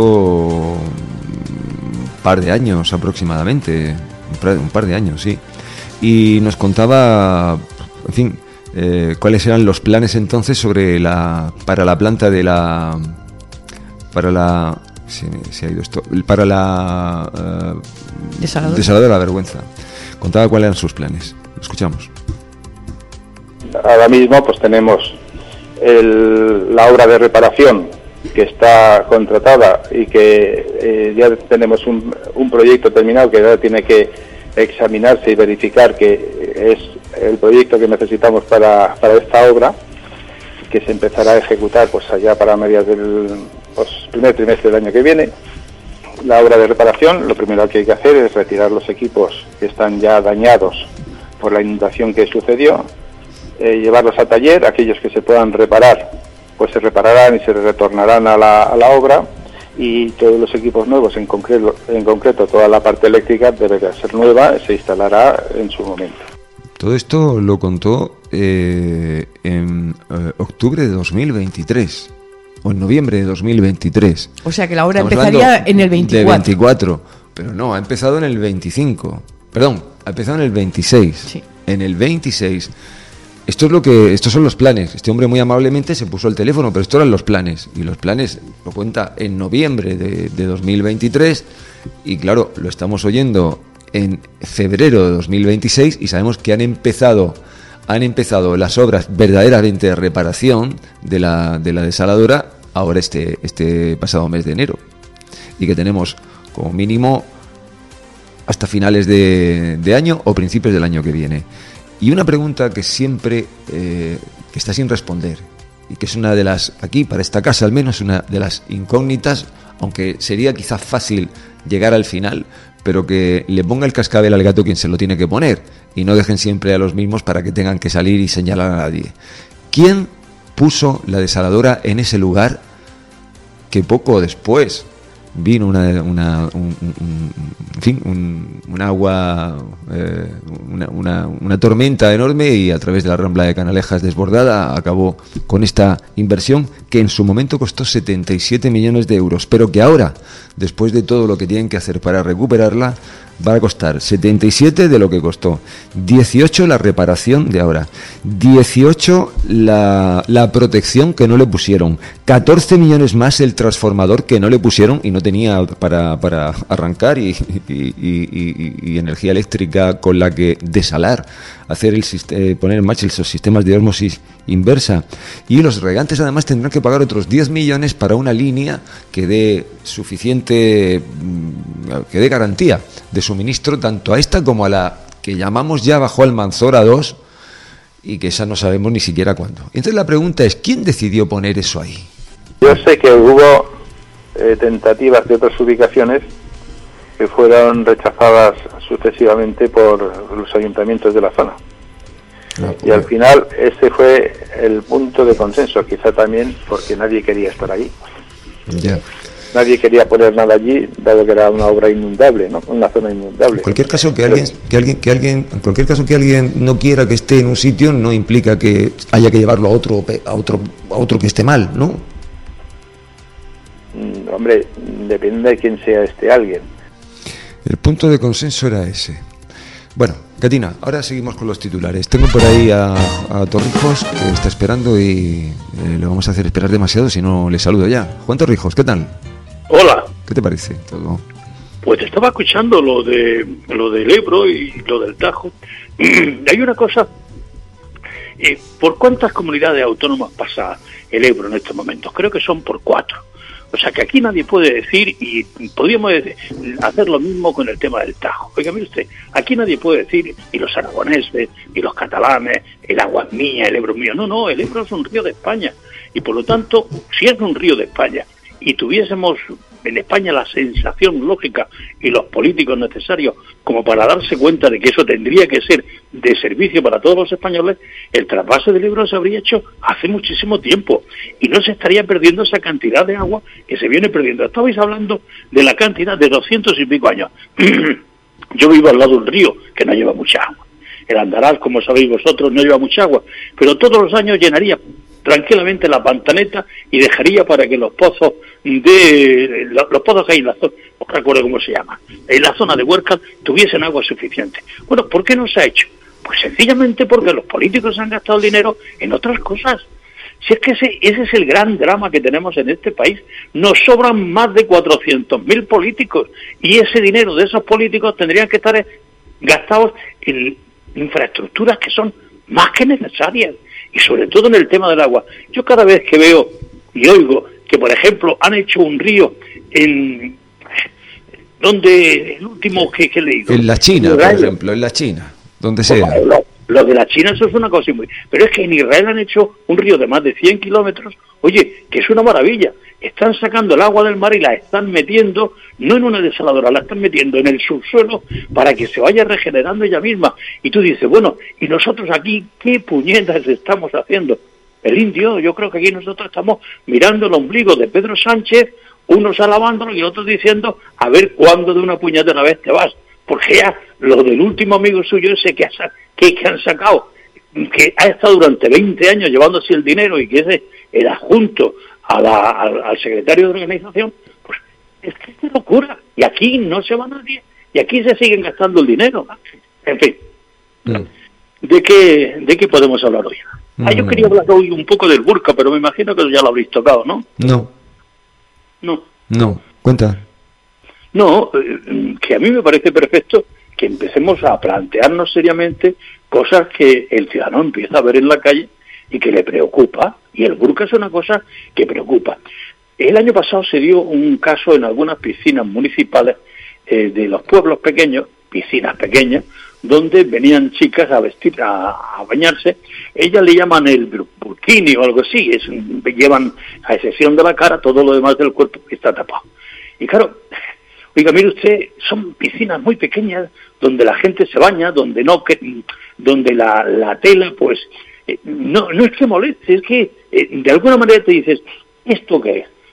un par de años aproximadamente. Un par de años, sí. Y nos contaba, en fin, eh, cuáles eran los planes entonces sobre la para la planta de la para la se, se ha ido esto para la uh, desaladora. desaladora de la Vergüenza. Contaba cuáles eran sus planes. Lo escuchamos. Ahora mismo, pues tenemos el, la obra de reparación que está contratada y que eh, ya tenemos un, un proyecto terminado que ahora tiene que examinarse y verificar que es el proyecto que necesitamos para, para esta obra, que se empezará a ejecutar pues allá para mediados del pues, primer trimestre del año que viene. La obra de reparación, lo primero que hay que hacer es retirar los equipos que están ya dañados por la inundación que sucedió, eh, llevarlos a taller, aquellos que se puedan reparar pues se repararán y se retornarán a la, a la obra, y todos los equipos nuevos, en concreto, en concreto toda la parte eléctrica deberá ser nueva, se instalará en su momento. Todo esto lo contó eh, en eh, octubre de dos mil veintitrés o en noviembre de dos mil veintitrés. O sea que la obra Estamos empezaría en el veinticuatro. De veinticuatro, pero no, ha empezado en el veinticinco. Perdón, ha empezado en el veintiséis. Sí. En el veintiséis. Esto es lo que, estos son los planes. Este hombre muy amablemente se puso el teléfono, pero estos eran los planes. Y los planes lo cuenta en noviembre de, de dos mil veintitrés. Y claro, lo estamos oyendo en febrero de dos mil veintiséis y sabemos que han empezado, han empezado las obras verdaderamente de reparación de la, de la desaladora ahora este, este pasado mes de enero. Y que tenemos como mínimo hasta finales de, de año o principios del año que viene. Y una pregunta que siempre eh, que está sin responder y que es una de las, aquí para esta casa al menos, una de las incógnitas, aunque sería quizás fácil llegar al final, pero que le ponga el cascabel al gato quien se lo tiene que poner y no dejen siempre a los mismos para que tengan que salir y señalar a nadie. ¿Quién puso la desaladora en ese lugar que poco después vino una, una un, un, en fin, un, un agua, eh, una, una, una tormenta enorme, y a través de la Rambla de Canalejas desbordada acabó con esta inversión que en su momento costó setenta y siete millones de euros, pero que ahora, después de todo lo que tienen que hacer para recuperarla, va a costar setenta y siete de lo que costó, dieciocho la reparación de ahora, dieciocho la, la protección que no le pusieron, catorce millones más el transformador que no le pusieron y no tenía para, para arrancar, y, y, y, y, y energía eléctrica con la que desalar, hacer el eh, poner en marcha esos sistemas de ósmosis inversa, y los regantes además tendrán que pagar otros diez millones para una línea que dé suficiente, que dé garantía de suministro tanto a esta como a la que llamamos ya bajo Almanzora dos, y que esa no sabemos ni siquiera cuándo. Entonces la pregunta es, ¿quién decidió poner eso ahí? Yo sé que hubo eh, tentativas de otras ubicaciones que fueron rechazadas sucesivamente por los ayuntamientos de la zona. No, y al final ese fue el punto de consenso, quizá también porque nadie quería estar allí. Ya. Nadie quería poner nada allí, dado que era una obra inundable, ¿no? Una zona inundable. En cualquier caso que alguien, que alguien, que alguien, en cualquier caso que alguien no quiera que esté en un sitio no implica que haya que llevarlo a otro, a otro, a otro que esté mal, ¿no? Mm, hombre, depende de quién sea este alguien. El punto de consenso era ese. Bueno, Catina, ahora seguimos con los titulares. Tengo por ahí a, a Torrijos, que está esperando, y eh, le vamos a hacer esperar demasiado si no le saludo ya. Juan Torrijos, ¿qué tal? Hola. ¿Qué te parece todo? Pues estaba escuchando lo de lo del Ebro y lo del Tajo. Hay una cosa, eh, ¿por cuántas comunidades autónomas pasa el Ebro en estos momentos? Creo que son por cuatro. O sea que aquí nadie puede decir, y podríamos hacer lo mismo con el tema del Tajo. Oiga, mire usted, aquí nadie puede decir, ni los aragoneses, ni los catalanes, el agua es mía, el Ebro es mío. No, no, el Ebro es un río de España. Y por lo tanto, si es un río de España, y tuviésemos en España la sensación lógica y los políticos necesarios como para darse cuenta de que eso tendría que ser de servicio para todos los españoles, el trasvase del Ebro se habría hecho hace muchísimo tiempo y no se estaría perdiendo esa cantidad de agua que se viene perdiendo. Estabais hablando de la cantidad de doscientos y pico años. Yo vivo al lado de un río que no lleva mucha agua. El Andaraz, como sabéis vosotros, no lleva mucha agua, pero todos los años llenaría tranquilamente la pantaneta y dejaría para que los pozos de los, los pozos que hay en la zona, no recuerdo cómo se llama, en la zona de Huércal tuviesen agua suficiente. Bueno, ¿por qué no se ha hecho? Pues sencillamente porque los políticos han gastado el dinero en otras cosas. Si es que ese, ese es el gran drama que tenemos en este país. Nos sobran más de cuatrocientos mil políticos y ese dinero de esos políticos tendrían que estar gastados en infraestructuras que son más que necesarias. Y sobre todo en el tema del agua. Yo cada vez que veo y oigo que, por ejemplo, han hecho un río en... donde el último que, que he leído... En la China, por ejemplo, en la China, donde sea. Bueno, lo, lo de la China, eso es una cosa muy... Pero es que en Israel han hecho un río de más de cien kilómetros, oye, que es una maravilla. Están sacando el agua del mar y la están metiendo, no en una desaladora, la están metiendo en el subsuelo para que se vaya regenerando ella misma. Y tú dices, bueno, ¿y nosotros aquí qué puñetas estamos haciendo? El indio, yo creo que aquí nosotros estamos mirando el ombligo de Pedro Sánchez, unos alabándolo y otros diciendo, a ver cuándo de una puñetera vez te vas. Porque ya lo del último amigo suyo ese que, ha, que, que han sacado, que ha estado durante veinte años llevándose el dinero y que ese era junto a la, al, al secretario de organización, pues es que es locura. Y aquí no se va nadie. Y aquí se siguen gastando el dinero. En fin. Mm. ¿De qué, ¿De qué podemos hablar hoy? Mm. Ah, yo quería hablar hoy un poco del burka, pero me imagino que ya lo habréis tocado, ¿no? No. No. No. Cuenta. No, eh, que a mí me parece perfecto que empecemos a plantearnos seriamente cosas que el ciudadano empieza a ver en la calle y que le preocupa, y el burka es una cosa que preocupa. El año pasado se dio un caso en algunas piscinas municipales eh, de los pueblos pequeños, piscinas pequeñas, donde venían chicas a vestir, a, a bañarse. Ellas le llaman el burkini o algo así, es, llevan a excepción de la cara, todo lo demás del cuerpo está tapado. Y claro, oiga, mire usted, son piscinas muy pequeñas donde la gente se baña, donde no, que, donde la, la tela, pues, eh, no, no es que moleste, es que eh, de alguna manera te dices, ¿esto qué es?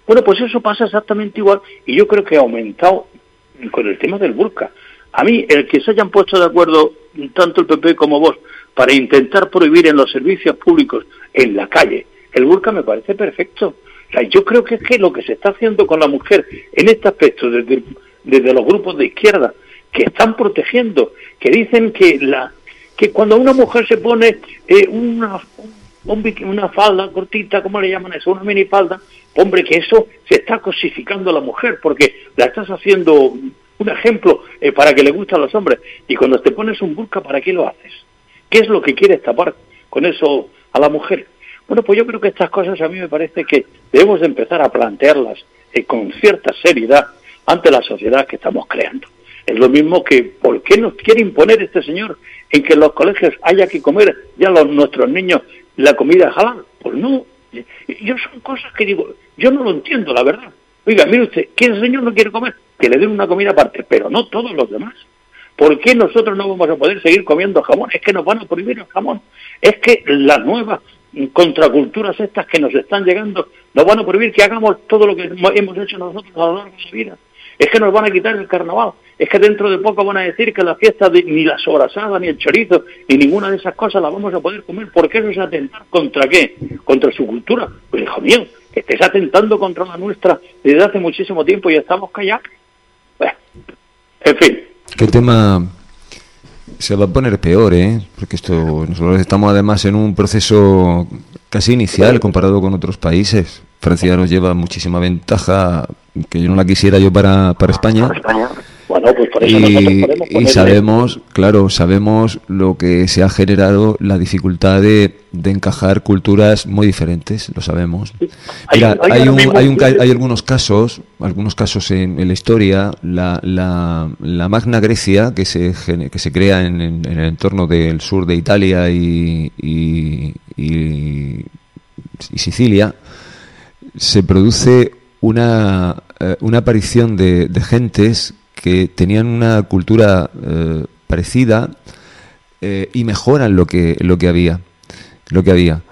Bueno, pues eso pasa exactamente igual, y yo creo que ha aumentado con el tema del burka. A mí, el que se hayan puesto de acuerdo tanto el P P como vos para intentar prohibir en los servicios públicos, en la calle, el burka me parece perfecto. O sea, yo creo que es que lo que se está haciendo con la mujer en este aspecto, desde, desde los grupos de izquierda, que están protegiendo, que dicen que la que cuando una mujer se pone eh, una, un, una falda cortita, ¿cómo le llaman eso? Una minifalda, hombre, que eso se está cosificando a la mujer, porque la estás haciendo un ejemplo eh, para que le guste a los hombres. Y cuando te pones un burka, ¿para qué lo haces? ¿Qué es lo que quieres tapar con eso a la mujer? Bueno, pues yo creo que estas cosas a mí me parece que debemos de empezar a plantearlas eh, con cierta seriedad ante la sociedad que estamos creando. Es lo mismo que, ¿por qué nos quiere imponer este señor en que en los colegios haya que comer ya los nuestros niños la comida halal? Pues no, yo son cosas que digo, yo no lo entiendo, la verdad. Oiga, mire usted, ¿qué el señor no quiere comer? Que le den una comida aparte, pero no todos los demás. ¿Por qué nosotros no vamos a poder seguir comiendo jamón? Es que nos van a prohibir el jamón. Es que las nuevas contraculturas estas que nos están llegando nos van a prohibir que hagamos todo lo que hemos hecho nosotros a lo largo de la vida. Es que nos van a quitar el carnaval. Es que dentro de poco van a decir que la fiesta de, ni la sobrasada, ni el chorizo, ni ninguna de esas cosas la vamos a poder comer. ¿Por qué eso es atentar contra qué? Contra su cultura. Pues hijo mío, que estés atentando contra la nuestra desde hace muchísimo tiempo y estamos callados. Bueno, en fin. ¿Qué tema se va a poner peor, eh? Porque esto, nosotros estamos además en un proceso casi inicial comparado con otros países. Francia nos lleva muchísima ventaja que yo no la quisiera yo para, para España. Bueno, pues por eso y, nosotros podemos y sabemos, claro, sabemos lo que se ha generado, la dificultad de, de encajar culturas muy diferentes, lo sabemos. Mira, hay, hay, un, hay, un, hay algunos casos, algunos casos en, en la historia, la, la, la Magna Grecia que se que se crea en, en, en el entorno del sur de Italia y, y, y, y Sicilia, se produce una, eh, una aparición de, de gentes que tenían una cultura eh, parecida eh, y mejoran lo que lo que había lo que había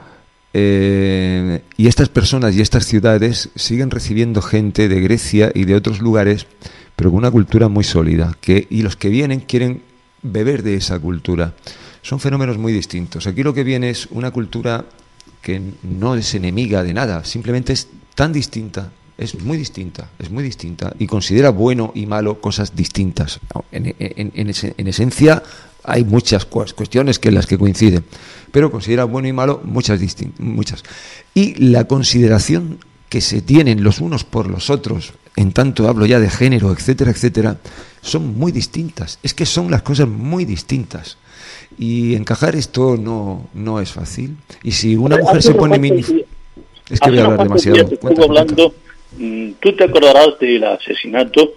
eh, y estas personas y estas ciudades siguen recibiendo gente de Grecia y de otros lugares, pero con una cultura muy sólida, que y los que vienen quieren beber de esa cultura. Son fenómenos muy distintos. Aquí lo que viene es una cultura que no es enemiga de nada, simplemente es tan distinta. Es muy distinta, es muy distinta y considera bueno y malo cosas distintas. En, en, en, en esencia hay muchas cuestiones que en las que coinciden, pero considera bueno y malo muchas distintas, muchas. Y la consideración que se tienen los unos por los otros, en tanto hablo ya de género, etcétera, etcétera, son muy distintas. Es que son las cosas muy distintas. Y encajar esto no, no es fácil. Y si una mujer se pone mini... Es que voy a hablar demasiado. Estuve hablando... Tú te acordarás del asesinato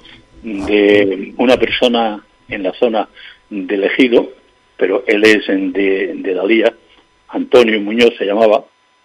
de una persona en la zona del Ejido, pero él es de, de Dalía, Antonio Muñoz se llamaba,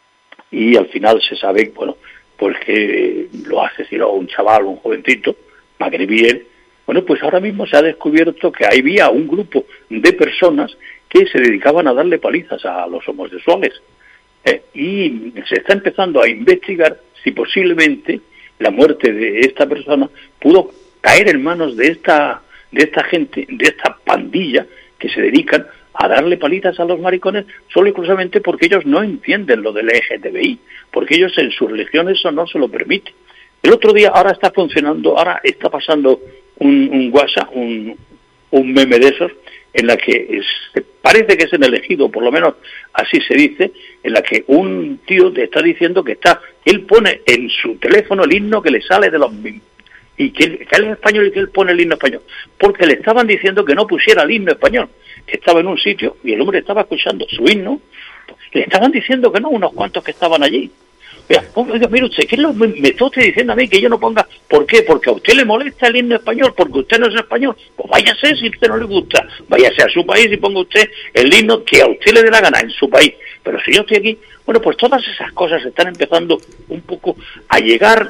y al final se sabe, bueno, porque lo asesinó un chaval, un jovencito, magrebí él. Bueno, pues ahora mismo se ha descubierto que había un grupo de personas que se dedicaban a darle palizas a los homosexuales. Eh, y se está empezando a investigar si posiblemente la muerte de esta persona pudo caer en manos de esta de esta gente, de esta pandilla que se dedican a darle palitas a los maricones solo y exclusivamente porque ellos no entienden lo del L G T B I, porque ellos en su religión eso no se lo permite. El otro día, ahora está funcionando, ahora está pasando un, un WhatsApp, un, un meme de esos, en la que es, parece que es en el Ejido, por lo menos así se dice, en la que un tío te está diciendo que está, él pone en su teléfono el himno que le sale de los... y que él, que él es español y que él pone el himno español, porque le estaban diciendo que no pusiera el himno español, que estaba en un sitio y el hombre estaba escuchando su himno, le estaban diciendo que no, unos cuantos que estaban allí. Oiga, oiga, mire usted, ¿qué es lo que me está usted diciendo a mí que yo no ponga? ¿Por qué? Porque a usted le molesta el himno español, porque usted no es español. Pues váyase si a usted no le gusta, váyase a su país y ponga usted el himno que a usted le dé la gana en su país. Pero si yo estoy aquí, bueno, pues todas esas cosas están empezando un poco a llegar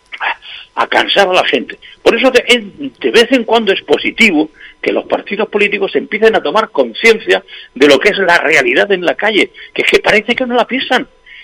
a cansar a la gente. Por eso de, de vez en cuando es positivo que los partidos políticos empiecen a tomar conciencia de lo que es la realidad en la calle, que es que parece que no la piensan.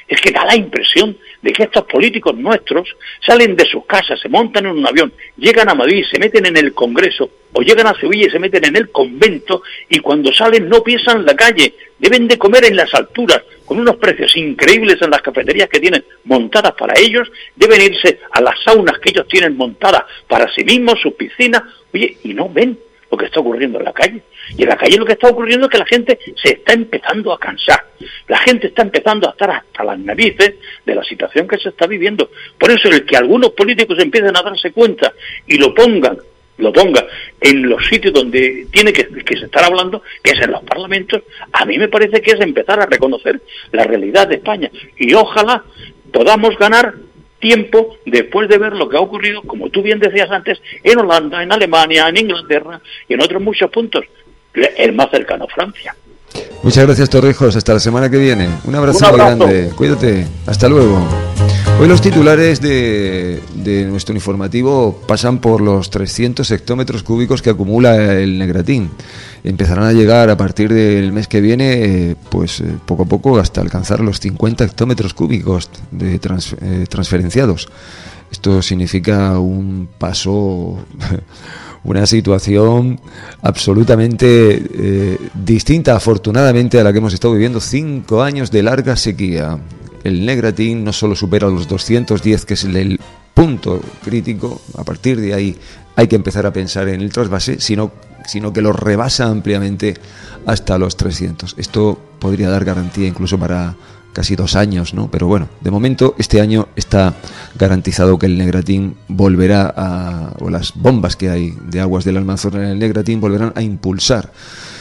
Es que da la impresión de que estos políticos nuestros salen de sus casas, se montan en un avión, llegan a Madrid, se meten en el Congreso, o llegan a Sevilla y se meten en el convento, y cuando salen no piensan la calle, deben de comer en las alturas, con unos precios increíbles en las cafeterías que tienen montadas para ellos, deben irse a las saunas que ellos tienen montadas para sí mismos, sus piscinas, oye, y no ven lo que está ocurriendo en la calle. Y en la calle lo que está ocurriendo es que la gente se está empezando a cansar. La gente está empezando a estar hasta las narices de la situación que se está viviendo. Por eso el que algunos políticos empiecen a darse cuenta y lo pongan, lo pongan en los sitios donde tiene que, que se estar hablando, que es en los parlamentos, a mí me parece que es empezar a reconocer la realidad de España. Y ojalá podamos ganar tiempo después de ver lo que ha ocurrido, como tú bien decías antes, en Holanda, en Alemania, en Inglaterra y en otros muchos puntos. El más cercano, Francia. Muchas gracias, Torrijos. Hasta la semana que viene. Un abrazo, Un abrazo. muy grande. Cuídate. Hasta luego. Hoy los titulares de, de nuestro informativo pasan por los trescientos hectómetros cúbicos que acumula el Negratín. Empezarán a llegar a partir del mes que viene, eh, pues eh, poco a poco, hasta alcanzar los cincuenta hectómetros cúbicos de trans, eh, transferenciados. Esto significa un paso, una situación absolutamente eh, distinta, afortunadamente, a la que hemos estado viviendo. Cinco años de larga sequía. El Negratín no solo supera los doscientos diez, que es el, el punto crítico, a partir de ahí hay que empezar a pensar en el trasvase, sino, sino que lo rebasa ampliamente hasta los trescientos. Esto podría dar garantía incluso para casi dos años, ¿no? Pero bueno, de momento este año está garantizado que el Negratín volverá a, o las bombas que hay de aguas del Almanzora en el Negratín volverán a impulsar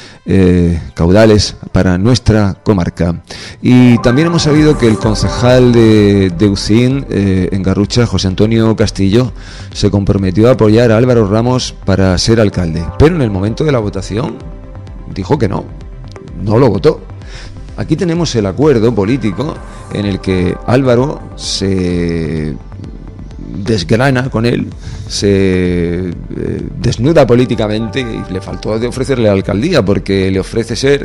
Eh, caudales para nuestra comarca. Y también hemos sabido que el concejal de, de Ucín, eh, en Garrucha, José Antonio Castillo, se comprometió a apoyar a Álvaro Ramos para ser alcalde, pero en el momento de la votación dijo que no, no lo votó. Aquí tenemos el acuerdo político en el que Álvaro se desgrana con él, se eh, desnuda políticamente, y le faltó de ofrecerle la alcaldía, porque le ofrece ser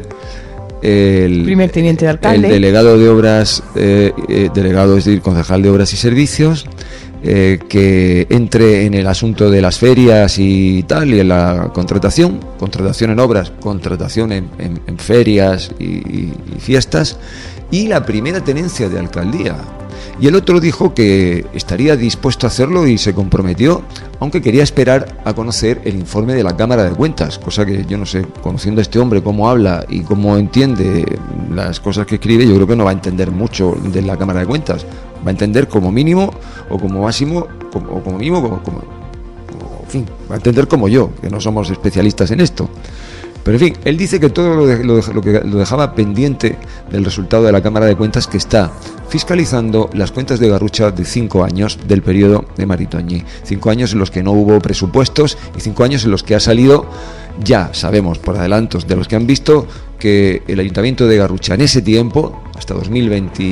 el primer teniente de alcalde, el delegado de obras, eh, eh, delegado, es decir, concejal de obras y servicios, eh, que entre en el asunto de las ferias y tal, y en la contratación, contratación en obras, contratación en, en, en ferias y, y, y fiestas, y la primera tenencia de alcaldía. Y el otro dijo que estaría dispuesto a hacerlo y se comprometió, aunque quería esperar a conocer el informe de la Cámara de Cuentas, cosa que yo no sé, conociendo a este hombre, cómo habla y cómo entiende las cosas que escribe, yo creo que no va a entender mucho de la Cámara de Cuentas. Va a entender como mínimo o como máximo, como, o como mínimo, como, como, como, en fin, va a entender como yo, que no somos especialistas en esto. Pero en fin, él dice que todo lo, de, lo, de, lo que lo dejaba pendiente del resultado de la Cámara de Cuentas, que está fiscalizando las cuentas de Garrucha de cinco años del periodo de Maritoñí. Cinco años en los que no hubo presupuestos y cinco años en los que ha salido, ya sabemos por adelantos de los que han visto, que el Ayuntamiento de Garrucha en ese tiempo, hasta dos mil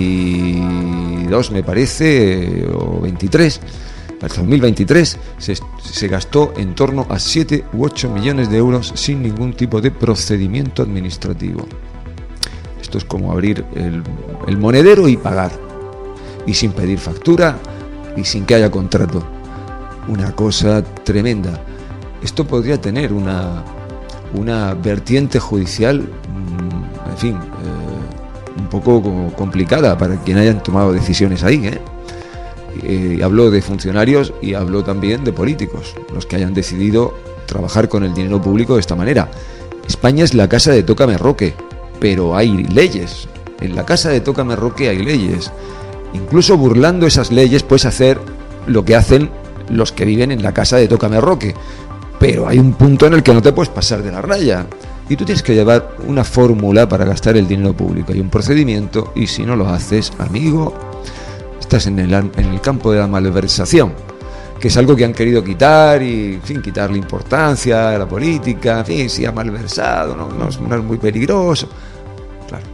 veintidós me parece, o veintitrés, hasta dos mil veintitrés se, se gastó en torno a siete u ocho millones de euros sin ningún tipo de procedimiento administrativo. Esto es como abrir el, el monedero y pagar, y sin pedir factura y sin que haya contrato. Una cosa tremenda. Esto podría tener una, una vertiente judicial, en fin, eh, un poco complicada para quien hayan tomado decisiones ahí, ¿eh? Eh, habló de funcionarios y habló también de políticos, los que hayan decidido trabajar con el dinero público de esta manera. España es la casa de Tócame Roque, pero hay leyes. En la casa de Tócame Roque hay leyes. Incluso burlando esas leyes puedes hacer lo que hacen los que viven en la casa de Tócame Roque, pero hay un punto en el que no te puedes pasar de la raya. Y tú tienes que llevar una fórmula para gastar el dinero público. Hay un procedimiento, y si no lo haces, amigo, estás en el, en el campo de la malversación, que es algo que han querido quitar y, en fin, quitarle importancia a la política. En fin, si ha malversado, no, no, es, no es muy peligroso. Claro.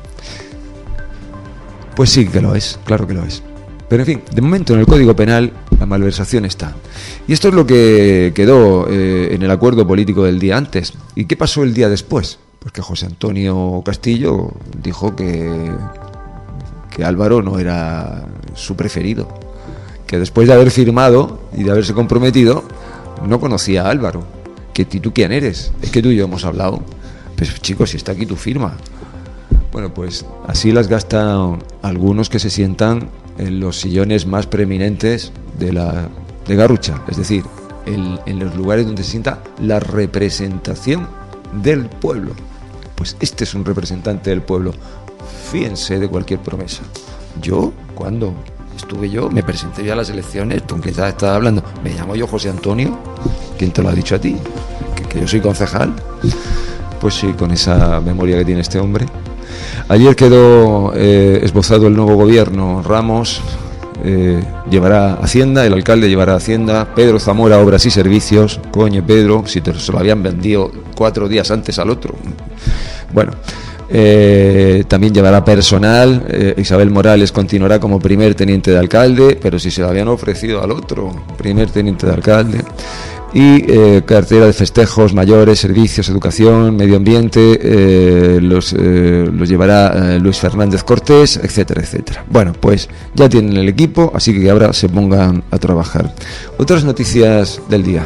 Pues sí que lo es, claro que lo es. Pero en fin, de momento en el Código Penal la malversación está. Y esto es lo que quedó eh, en el acuerdo político del día antes. ¿Y qué pasó el día después? Pues que José Antonio Castillo dijo que... que Álvaro no era su preferido, que después de haber firmado y de haberse comprometido no conocía a Álvaro. Que ¿tú quién eres? Es que tú y yo hemos hablado. Pues chicos, si está aquí tu firma. Bueno, pues así las gastan algunos que se sientan en los sillones más preeminentes de la de Garrucha, es decir, el, en los lugares donde se sienta la representación del pueblo. Pues este es un representante del pueblo. Fíjense de cualquier promesa. Yo, cuando estuve yo, me presenté ya a las elecciones, tú que ya estás hablando, me llamo yo José Antonio, ¿quién te lo ha dicho a ti? Que, que yo soy concejal. Pues sí, con esa memoria que tiene este hombre. Ayer quedó eh, esbozado el nuevo gobierno. Ramos eh, llevará Hacienda, el alcalde llevará Hacienda, Pedro Zamora Obras y Servicios. Coño, Pedro, si te, se lo habían vendido cuatro días antes al otro. Bueno, eh, también llevará personal. eh, Isabel Morales continuará como primer teniente de alcalde, pero si se lo habían ofrecido al otro, primer teniente de alcalde. Y eh, cartera de festejos mayores, servicios, educación, medio ambiente, eh, los, eh, los llevará eh, Luis Fernández Cortés, etcétera, etcétera. Bueno, pues ya tienen el equipo, así que ahora se pongan a trabajar. Otras noticias del día.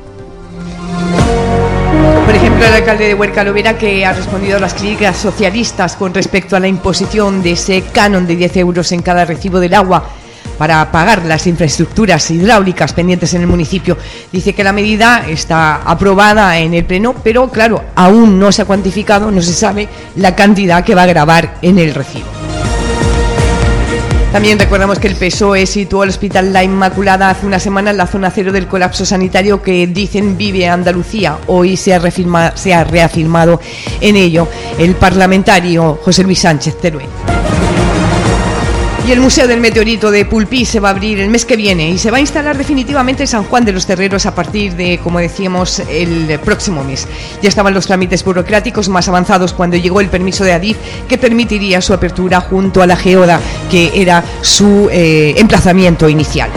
Por ejemplo, el alcalde de Huerca Lovera, que ha respondido a las críticas socialistas con respecto a la imposición de ese canon de diez euros en cada recibo del agua para pagar las infraestructuras hidráulicas pendientes en el municipio. Dice que la medida está aprobada en el Pleno, pero claro, aún no se ha cuantificado, no se sabe la cantidad que va a gravar en el recibo. También recordamos que el P S O E situó el Hospital La Inmaculada hace una semana en la zona cero del colapso sanitario que dicen vive Andalucía. Hoy se ha, reafirma, se ha reafirmado en ello el parlamentario José Luis Sánchez Teruel. Y el Museo del Meteorito de Pulpí se va a abrir el mes que viene y se va a instalar definitivamente en San Juan de los Terreros a partir de, como decíamos, el próximo mes. Ya estaban los trámites burocráticos más avanzados cuando llegó el permiso de Adif, que permitiría su apertura junto a la Geoda, que era su eh, emplazamiento inicial.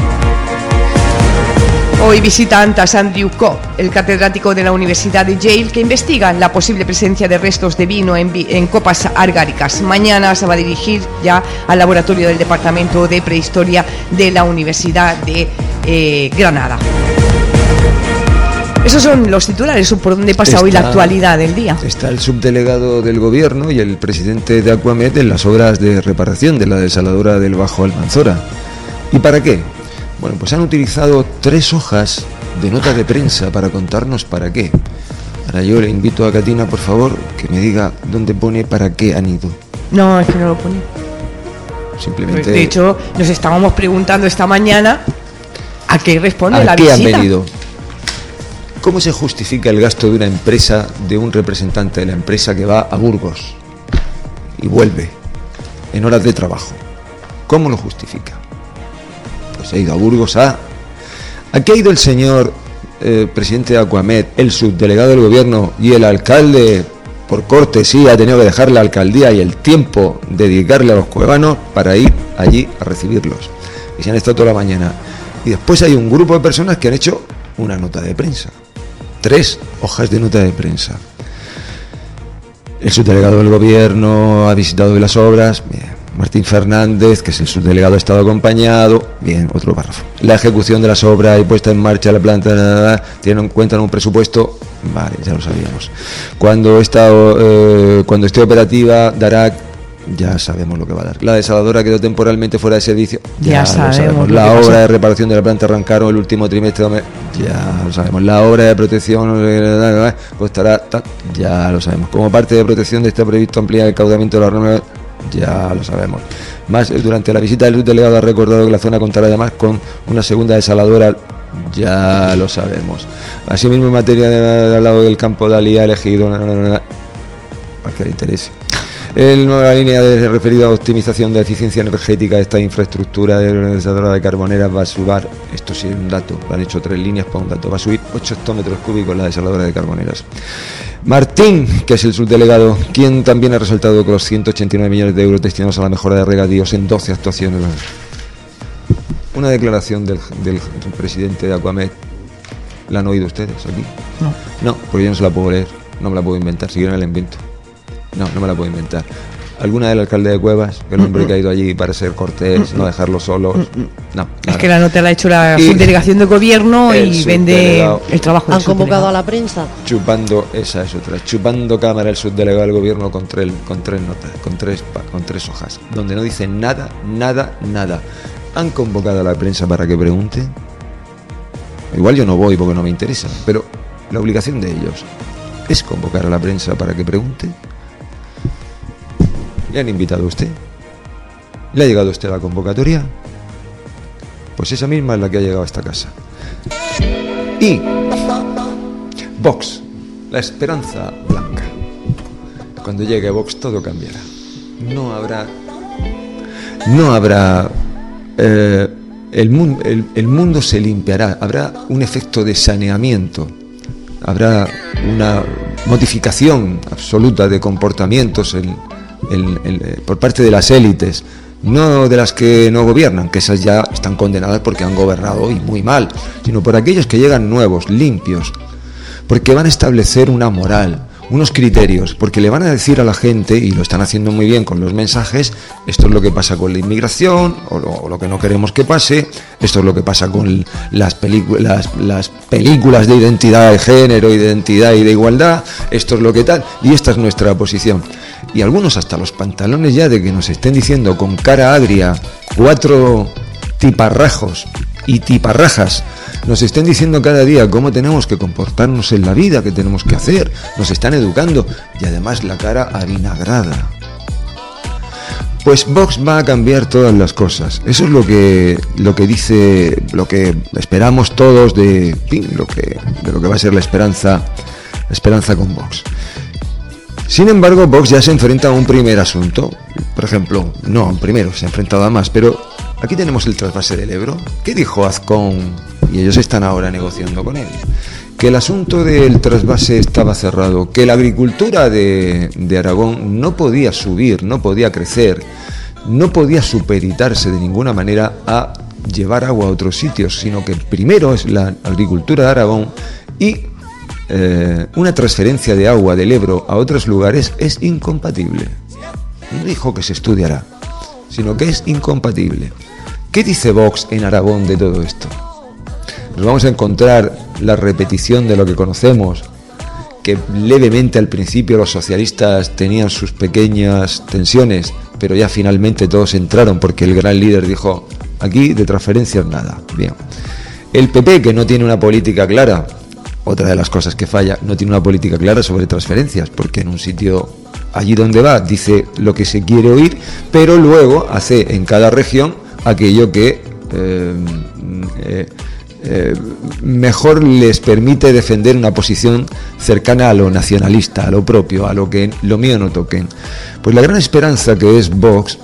Hoy visita Antas Andrew Cobb, el catedrático de la Universidad de Yale, que investiga la posible presencia de restos de vino en, vi- en copas argáricas. Mañana se va a dirigir ya al laboratorio del Departamento de Prehistoria de la Universidad de eh, Granada. Esos son los titulares, por donde pasa está, hoy la actualidad del día. Está el subdelegado del gobierno y el presidente de Aquamed en las obras de reparación de la desaladora del Bajo Almanzora. ¿Y para qué? Bueno, pues han utilizado tres hojas de nota de prensa para contarnos para qué. Ahora yo le invito a Catina, por favor, que me diga dónde pone para qué han ido. No, es que no lo pone. Simplemente... Pues de hecho, nos estábamos preguntando esta mañana a qué responde ¿A la qué visita? han venido? ¿Cómo se justifica el gasto de una empresa, de un representante de la empresa que va a Burgos y vuelve en horas de trabajo? ¿Cómo lo justifica? Pues ha ido a Burgos a... ¿A qué ha ido el señor eh, presidente de Aquamed, el subdelegado del gobierno y el alcalde? Por cortesía ha tenido que dejar la alcaldía y el tiempo dedicarle a los cuevanos para ir allí a recibirlos. Y se han estado toda la mañana. Y después hay un grupo de personas que han hecho una nota de prensa. Tres hojas de nota de prensa. El subdelegado del gobierno ha visitado las obras. Bien. Martín Fernández, que es el subdelegado, ha estado acompañado. Bien, otro párrafo. La ejecución de las obras y puesta en marcha de la planta tienen en cuenta un presupuesto. Vale, ya lo sabíamos. Cuando está, eh, cuando esté operativa, dará. Ya sabemos lo que va a dar. La desaladora quedó temporalmente fuera de servicio. Ya, ya lo sabemos. sabemos. La obra pasó. De reparación de la planta arrancaron el último trimestre. Ya lo sabemos. La obra de protección costará. Ya lo sabemos. Como parte de protección está previsto ampliar el caudamiento de la rama. Ya lo sabemos. Más, durante la visita del delegado ha recordado que la zona contará además con una segunda desaladora. Ya lo sabemos. Asimismo, en materia de, al lado del campo de Alía elegido, para que le interese. El nueva línea de referida a optimización de eficiencia energética de esta infraestructura de la desaladora de Carboneras va a subir, esto sí es un dato, lo han hecho tres líneas para un dato, va a subir ocho hectómetros cúbicos la desaladora de Carboneras. Martín, que es el subdelegado, quien también ha resaltado que los ciento ochenta y nueve millones de euros destinados a la mejora de regadíos en doce actuaciones. Una declaración del, del presidente de Aquamed, ¿la han oído ustedes aquí? No. No, porque yo no se la puedo leer, no me la puedo inventar, si quieren la invento. No, no me la puedo inventar. ¿Alguna del alcalde de Cuevas? Que el hombre que ha ido allí para ser cortés, no dejarlo solos. No. Es nada. que la nota la ha hecho la Y subdelegación de gobierno el y vende subdelegado- el trabajo del ¿Han convocado subdelegado. a la prensa? Chupando, esa es otra, chupando cámara el subdelegado del gobierno con tres, con tres notas, con tres, pa- con tres hojas, donde no dicen nada, nada, nada. ¿Han convocado a la prensa para que pregunte? Igual yo no voy porque no me interesa, pero la obligación de ellos es convocar a la prensa para que pregunte. ¿Le han invitado a usted? ¿Le ha llegado a usted la convocatoria? Pues esa misma es la que ha llegado a esta casa. Y Vox, la esperanza blanca. Cuando llegue Vox todo cambiará. No habrá, no habrá, eh, el, mun- el, el mundo se limpiará. Habrá un efecto de saneamiento. Habrá una modificación absoluta de comportamientos en- en- en- por parte de las élites. No de las que no gobiernan, que esas ya están condenadas porque han gobernado y muy mal, sino por aquellos que llegan nuevos, limpios, porque van a establecer una moral, unos criterios, porque le van a decir a la gente, y lo están haciendo muy bien con los mensajes, esto es lo que pasa con la inmigración, o lo, o lo que no queremos que pase, esto es lo que pasa con las, películas las, las películas de identidad de género, identidad y de igualdad, esto es lo que tal, y esta es nuestra posición. Y algunos hasta los pantalones ya de que nos estén diciendo con cara agria cuatro tiparrajos y tiparrajas, nos estén diciendo cada día cómo tenemos que comportarnos en la vida, qué tenemos que hacer, nos están educando, y además la cara avinagrada. Pues Vox va a cambiar todas las cosas. Eso es lo que lo que dice, lo que esperamos todos de, en fin, lo que de lo que va a ser la esperanza, la esperanza con Vox. Sin embargo, Vox ya se enfrenta a un primer asunto. Por ejemplo, no a un primero, se ha enfrentado a más, pero aquí tenemos el trasvase del Ebro. ¿Qué dijo Azcón? Y ellos están ahora negociando con él. Que el asunto del trasvase estaba cerrado, que la agricultura de, de Aragón no podía subir, no podía crecer, no podía supeditarse de ninguna manera a llevar agua a otros sitios, sino que primero es la agricultura de Aragón y eh, una transferencia de agua del Ebro a otros lugares es incompatible. No dijo que se estudiará, sino que es incompatible. ¿Qué dice Vox en Aragón de todo esto? Nos vamos a encontrar la repetición de lo que conocemos, que levemente al principio los socialistas tenían sus pequeñas tensiones, pero ya finalmente todos entraron porque el gran líder dijo, aquí de transferencias nada. Bien. El P P, que no tiene una política clara, otra de las cosas que falla, no tiene una política clara sobre transferencias, porque en un sitio, allí donde va, dice lo que se quiere oír, pero luego hace en cada región aquello que eh, eh, eh, mejor les permite defender una posición cercana a lo nacionalista, a lo propio, a lo que lo mío no toquen. Pues la gran esperanza que es Vox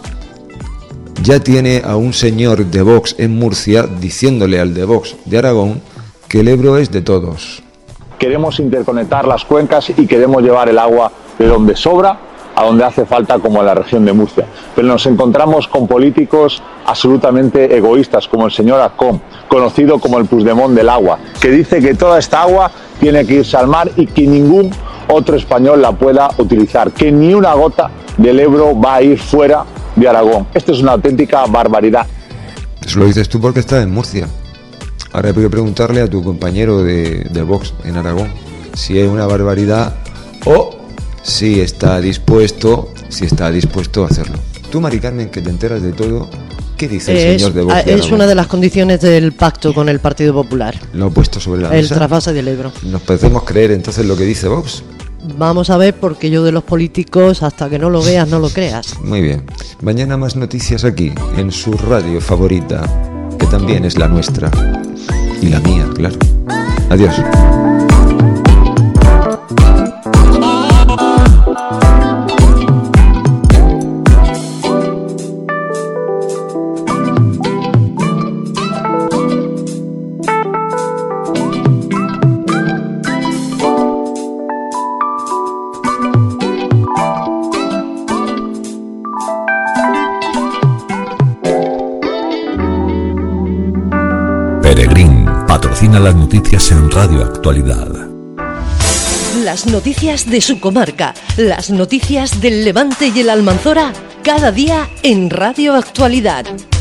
ya tiene a un señor de Vox en Murcia diciéndole al de Vox de Aragón que el Ebro es de todos. Queremos interconectar las cuencas y queremos llevar el agua de donde sobra a donde hace falta, como en la región de Murcia. Pero nos encontramos con políticos absolutamente egoístas, como el señor Azcón, conocido como el Puigdemont del agua, que dice que toda esta agua tiene que irse al mar y que ningún otro español la pueda utilizar, que ni una gota del Ebro va a ir fuera de Aragón. Esto es una auténtica barbaridad. Eso lo dices tú porque estás en Murcia. Ahora hay que preguntarle a tu compañero de, de Vox en Aragón si es una barbaridad o si está dispuesto, si está dispuesto a hacerlo. Tú, Mari Carmen, que te enteras de todo, ¿qué dice el Es, señor de Vox de es Aragón? una de las condiciones del pacto con el Partido Popular. Lo ha puesto sobre la El mesa. trasvase del Ebro. ¿Nos podemos creer entonces lo que dice Vox? Vamos a ver, porque yo de los políticos, hasta que no lo veas, no lo creas. Muy bien. Mañana más noticias aquí, en su radio favorita, que también es la nuestra. Y la mía, claro. Adiós. Peregrín patrocina las noticias en Radio Actualidad. Las noticias de su comarca, las noticias del Levante y el Almanzora, cada día en Radio Actualidad.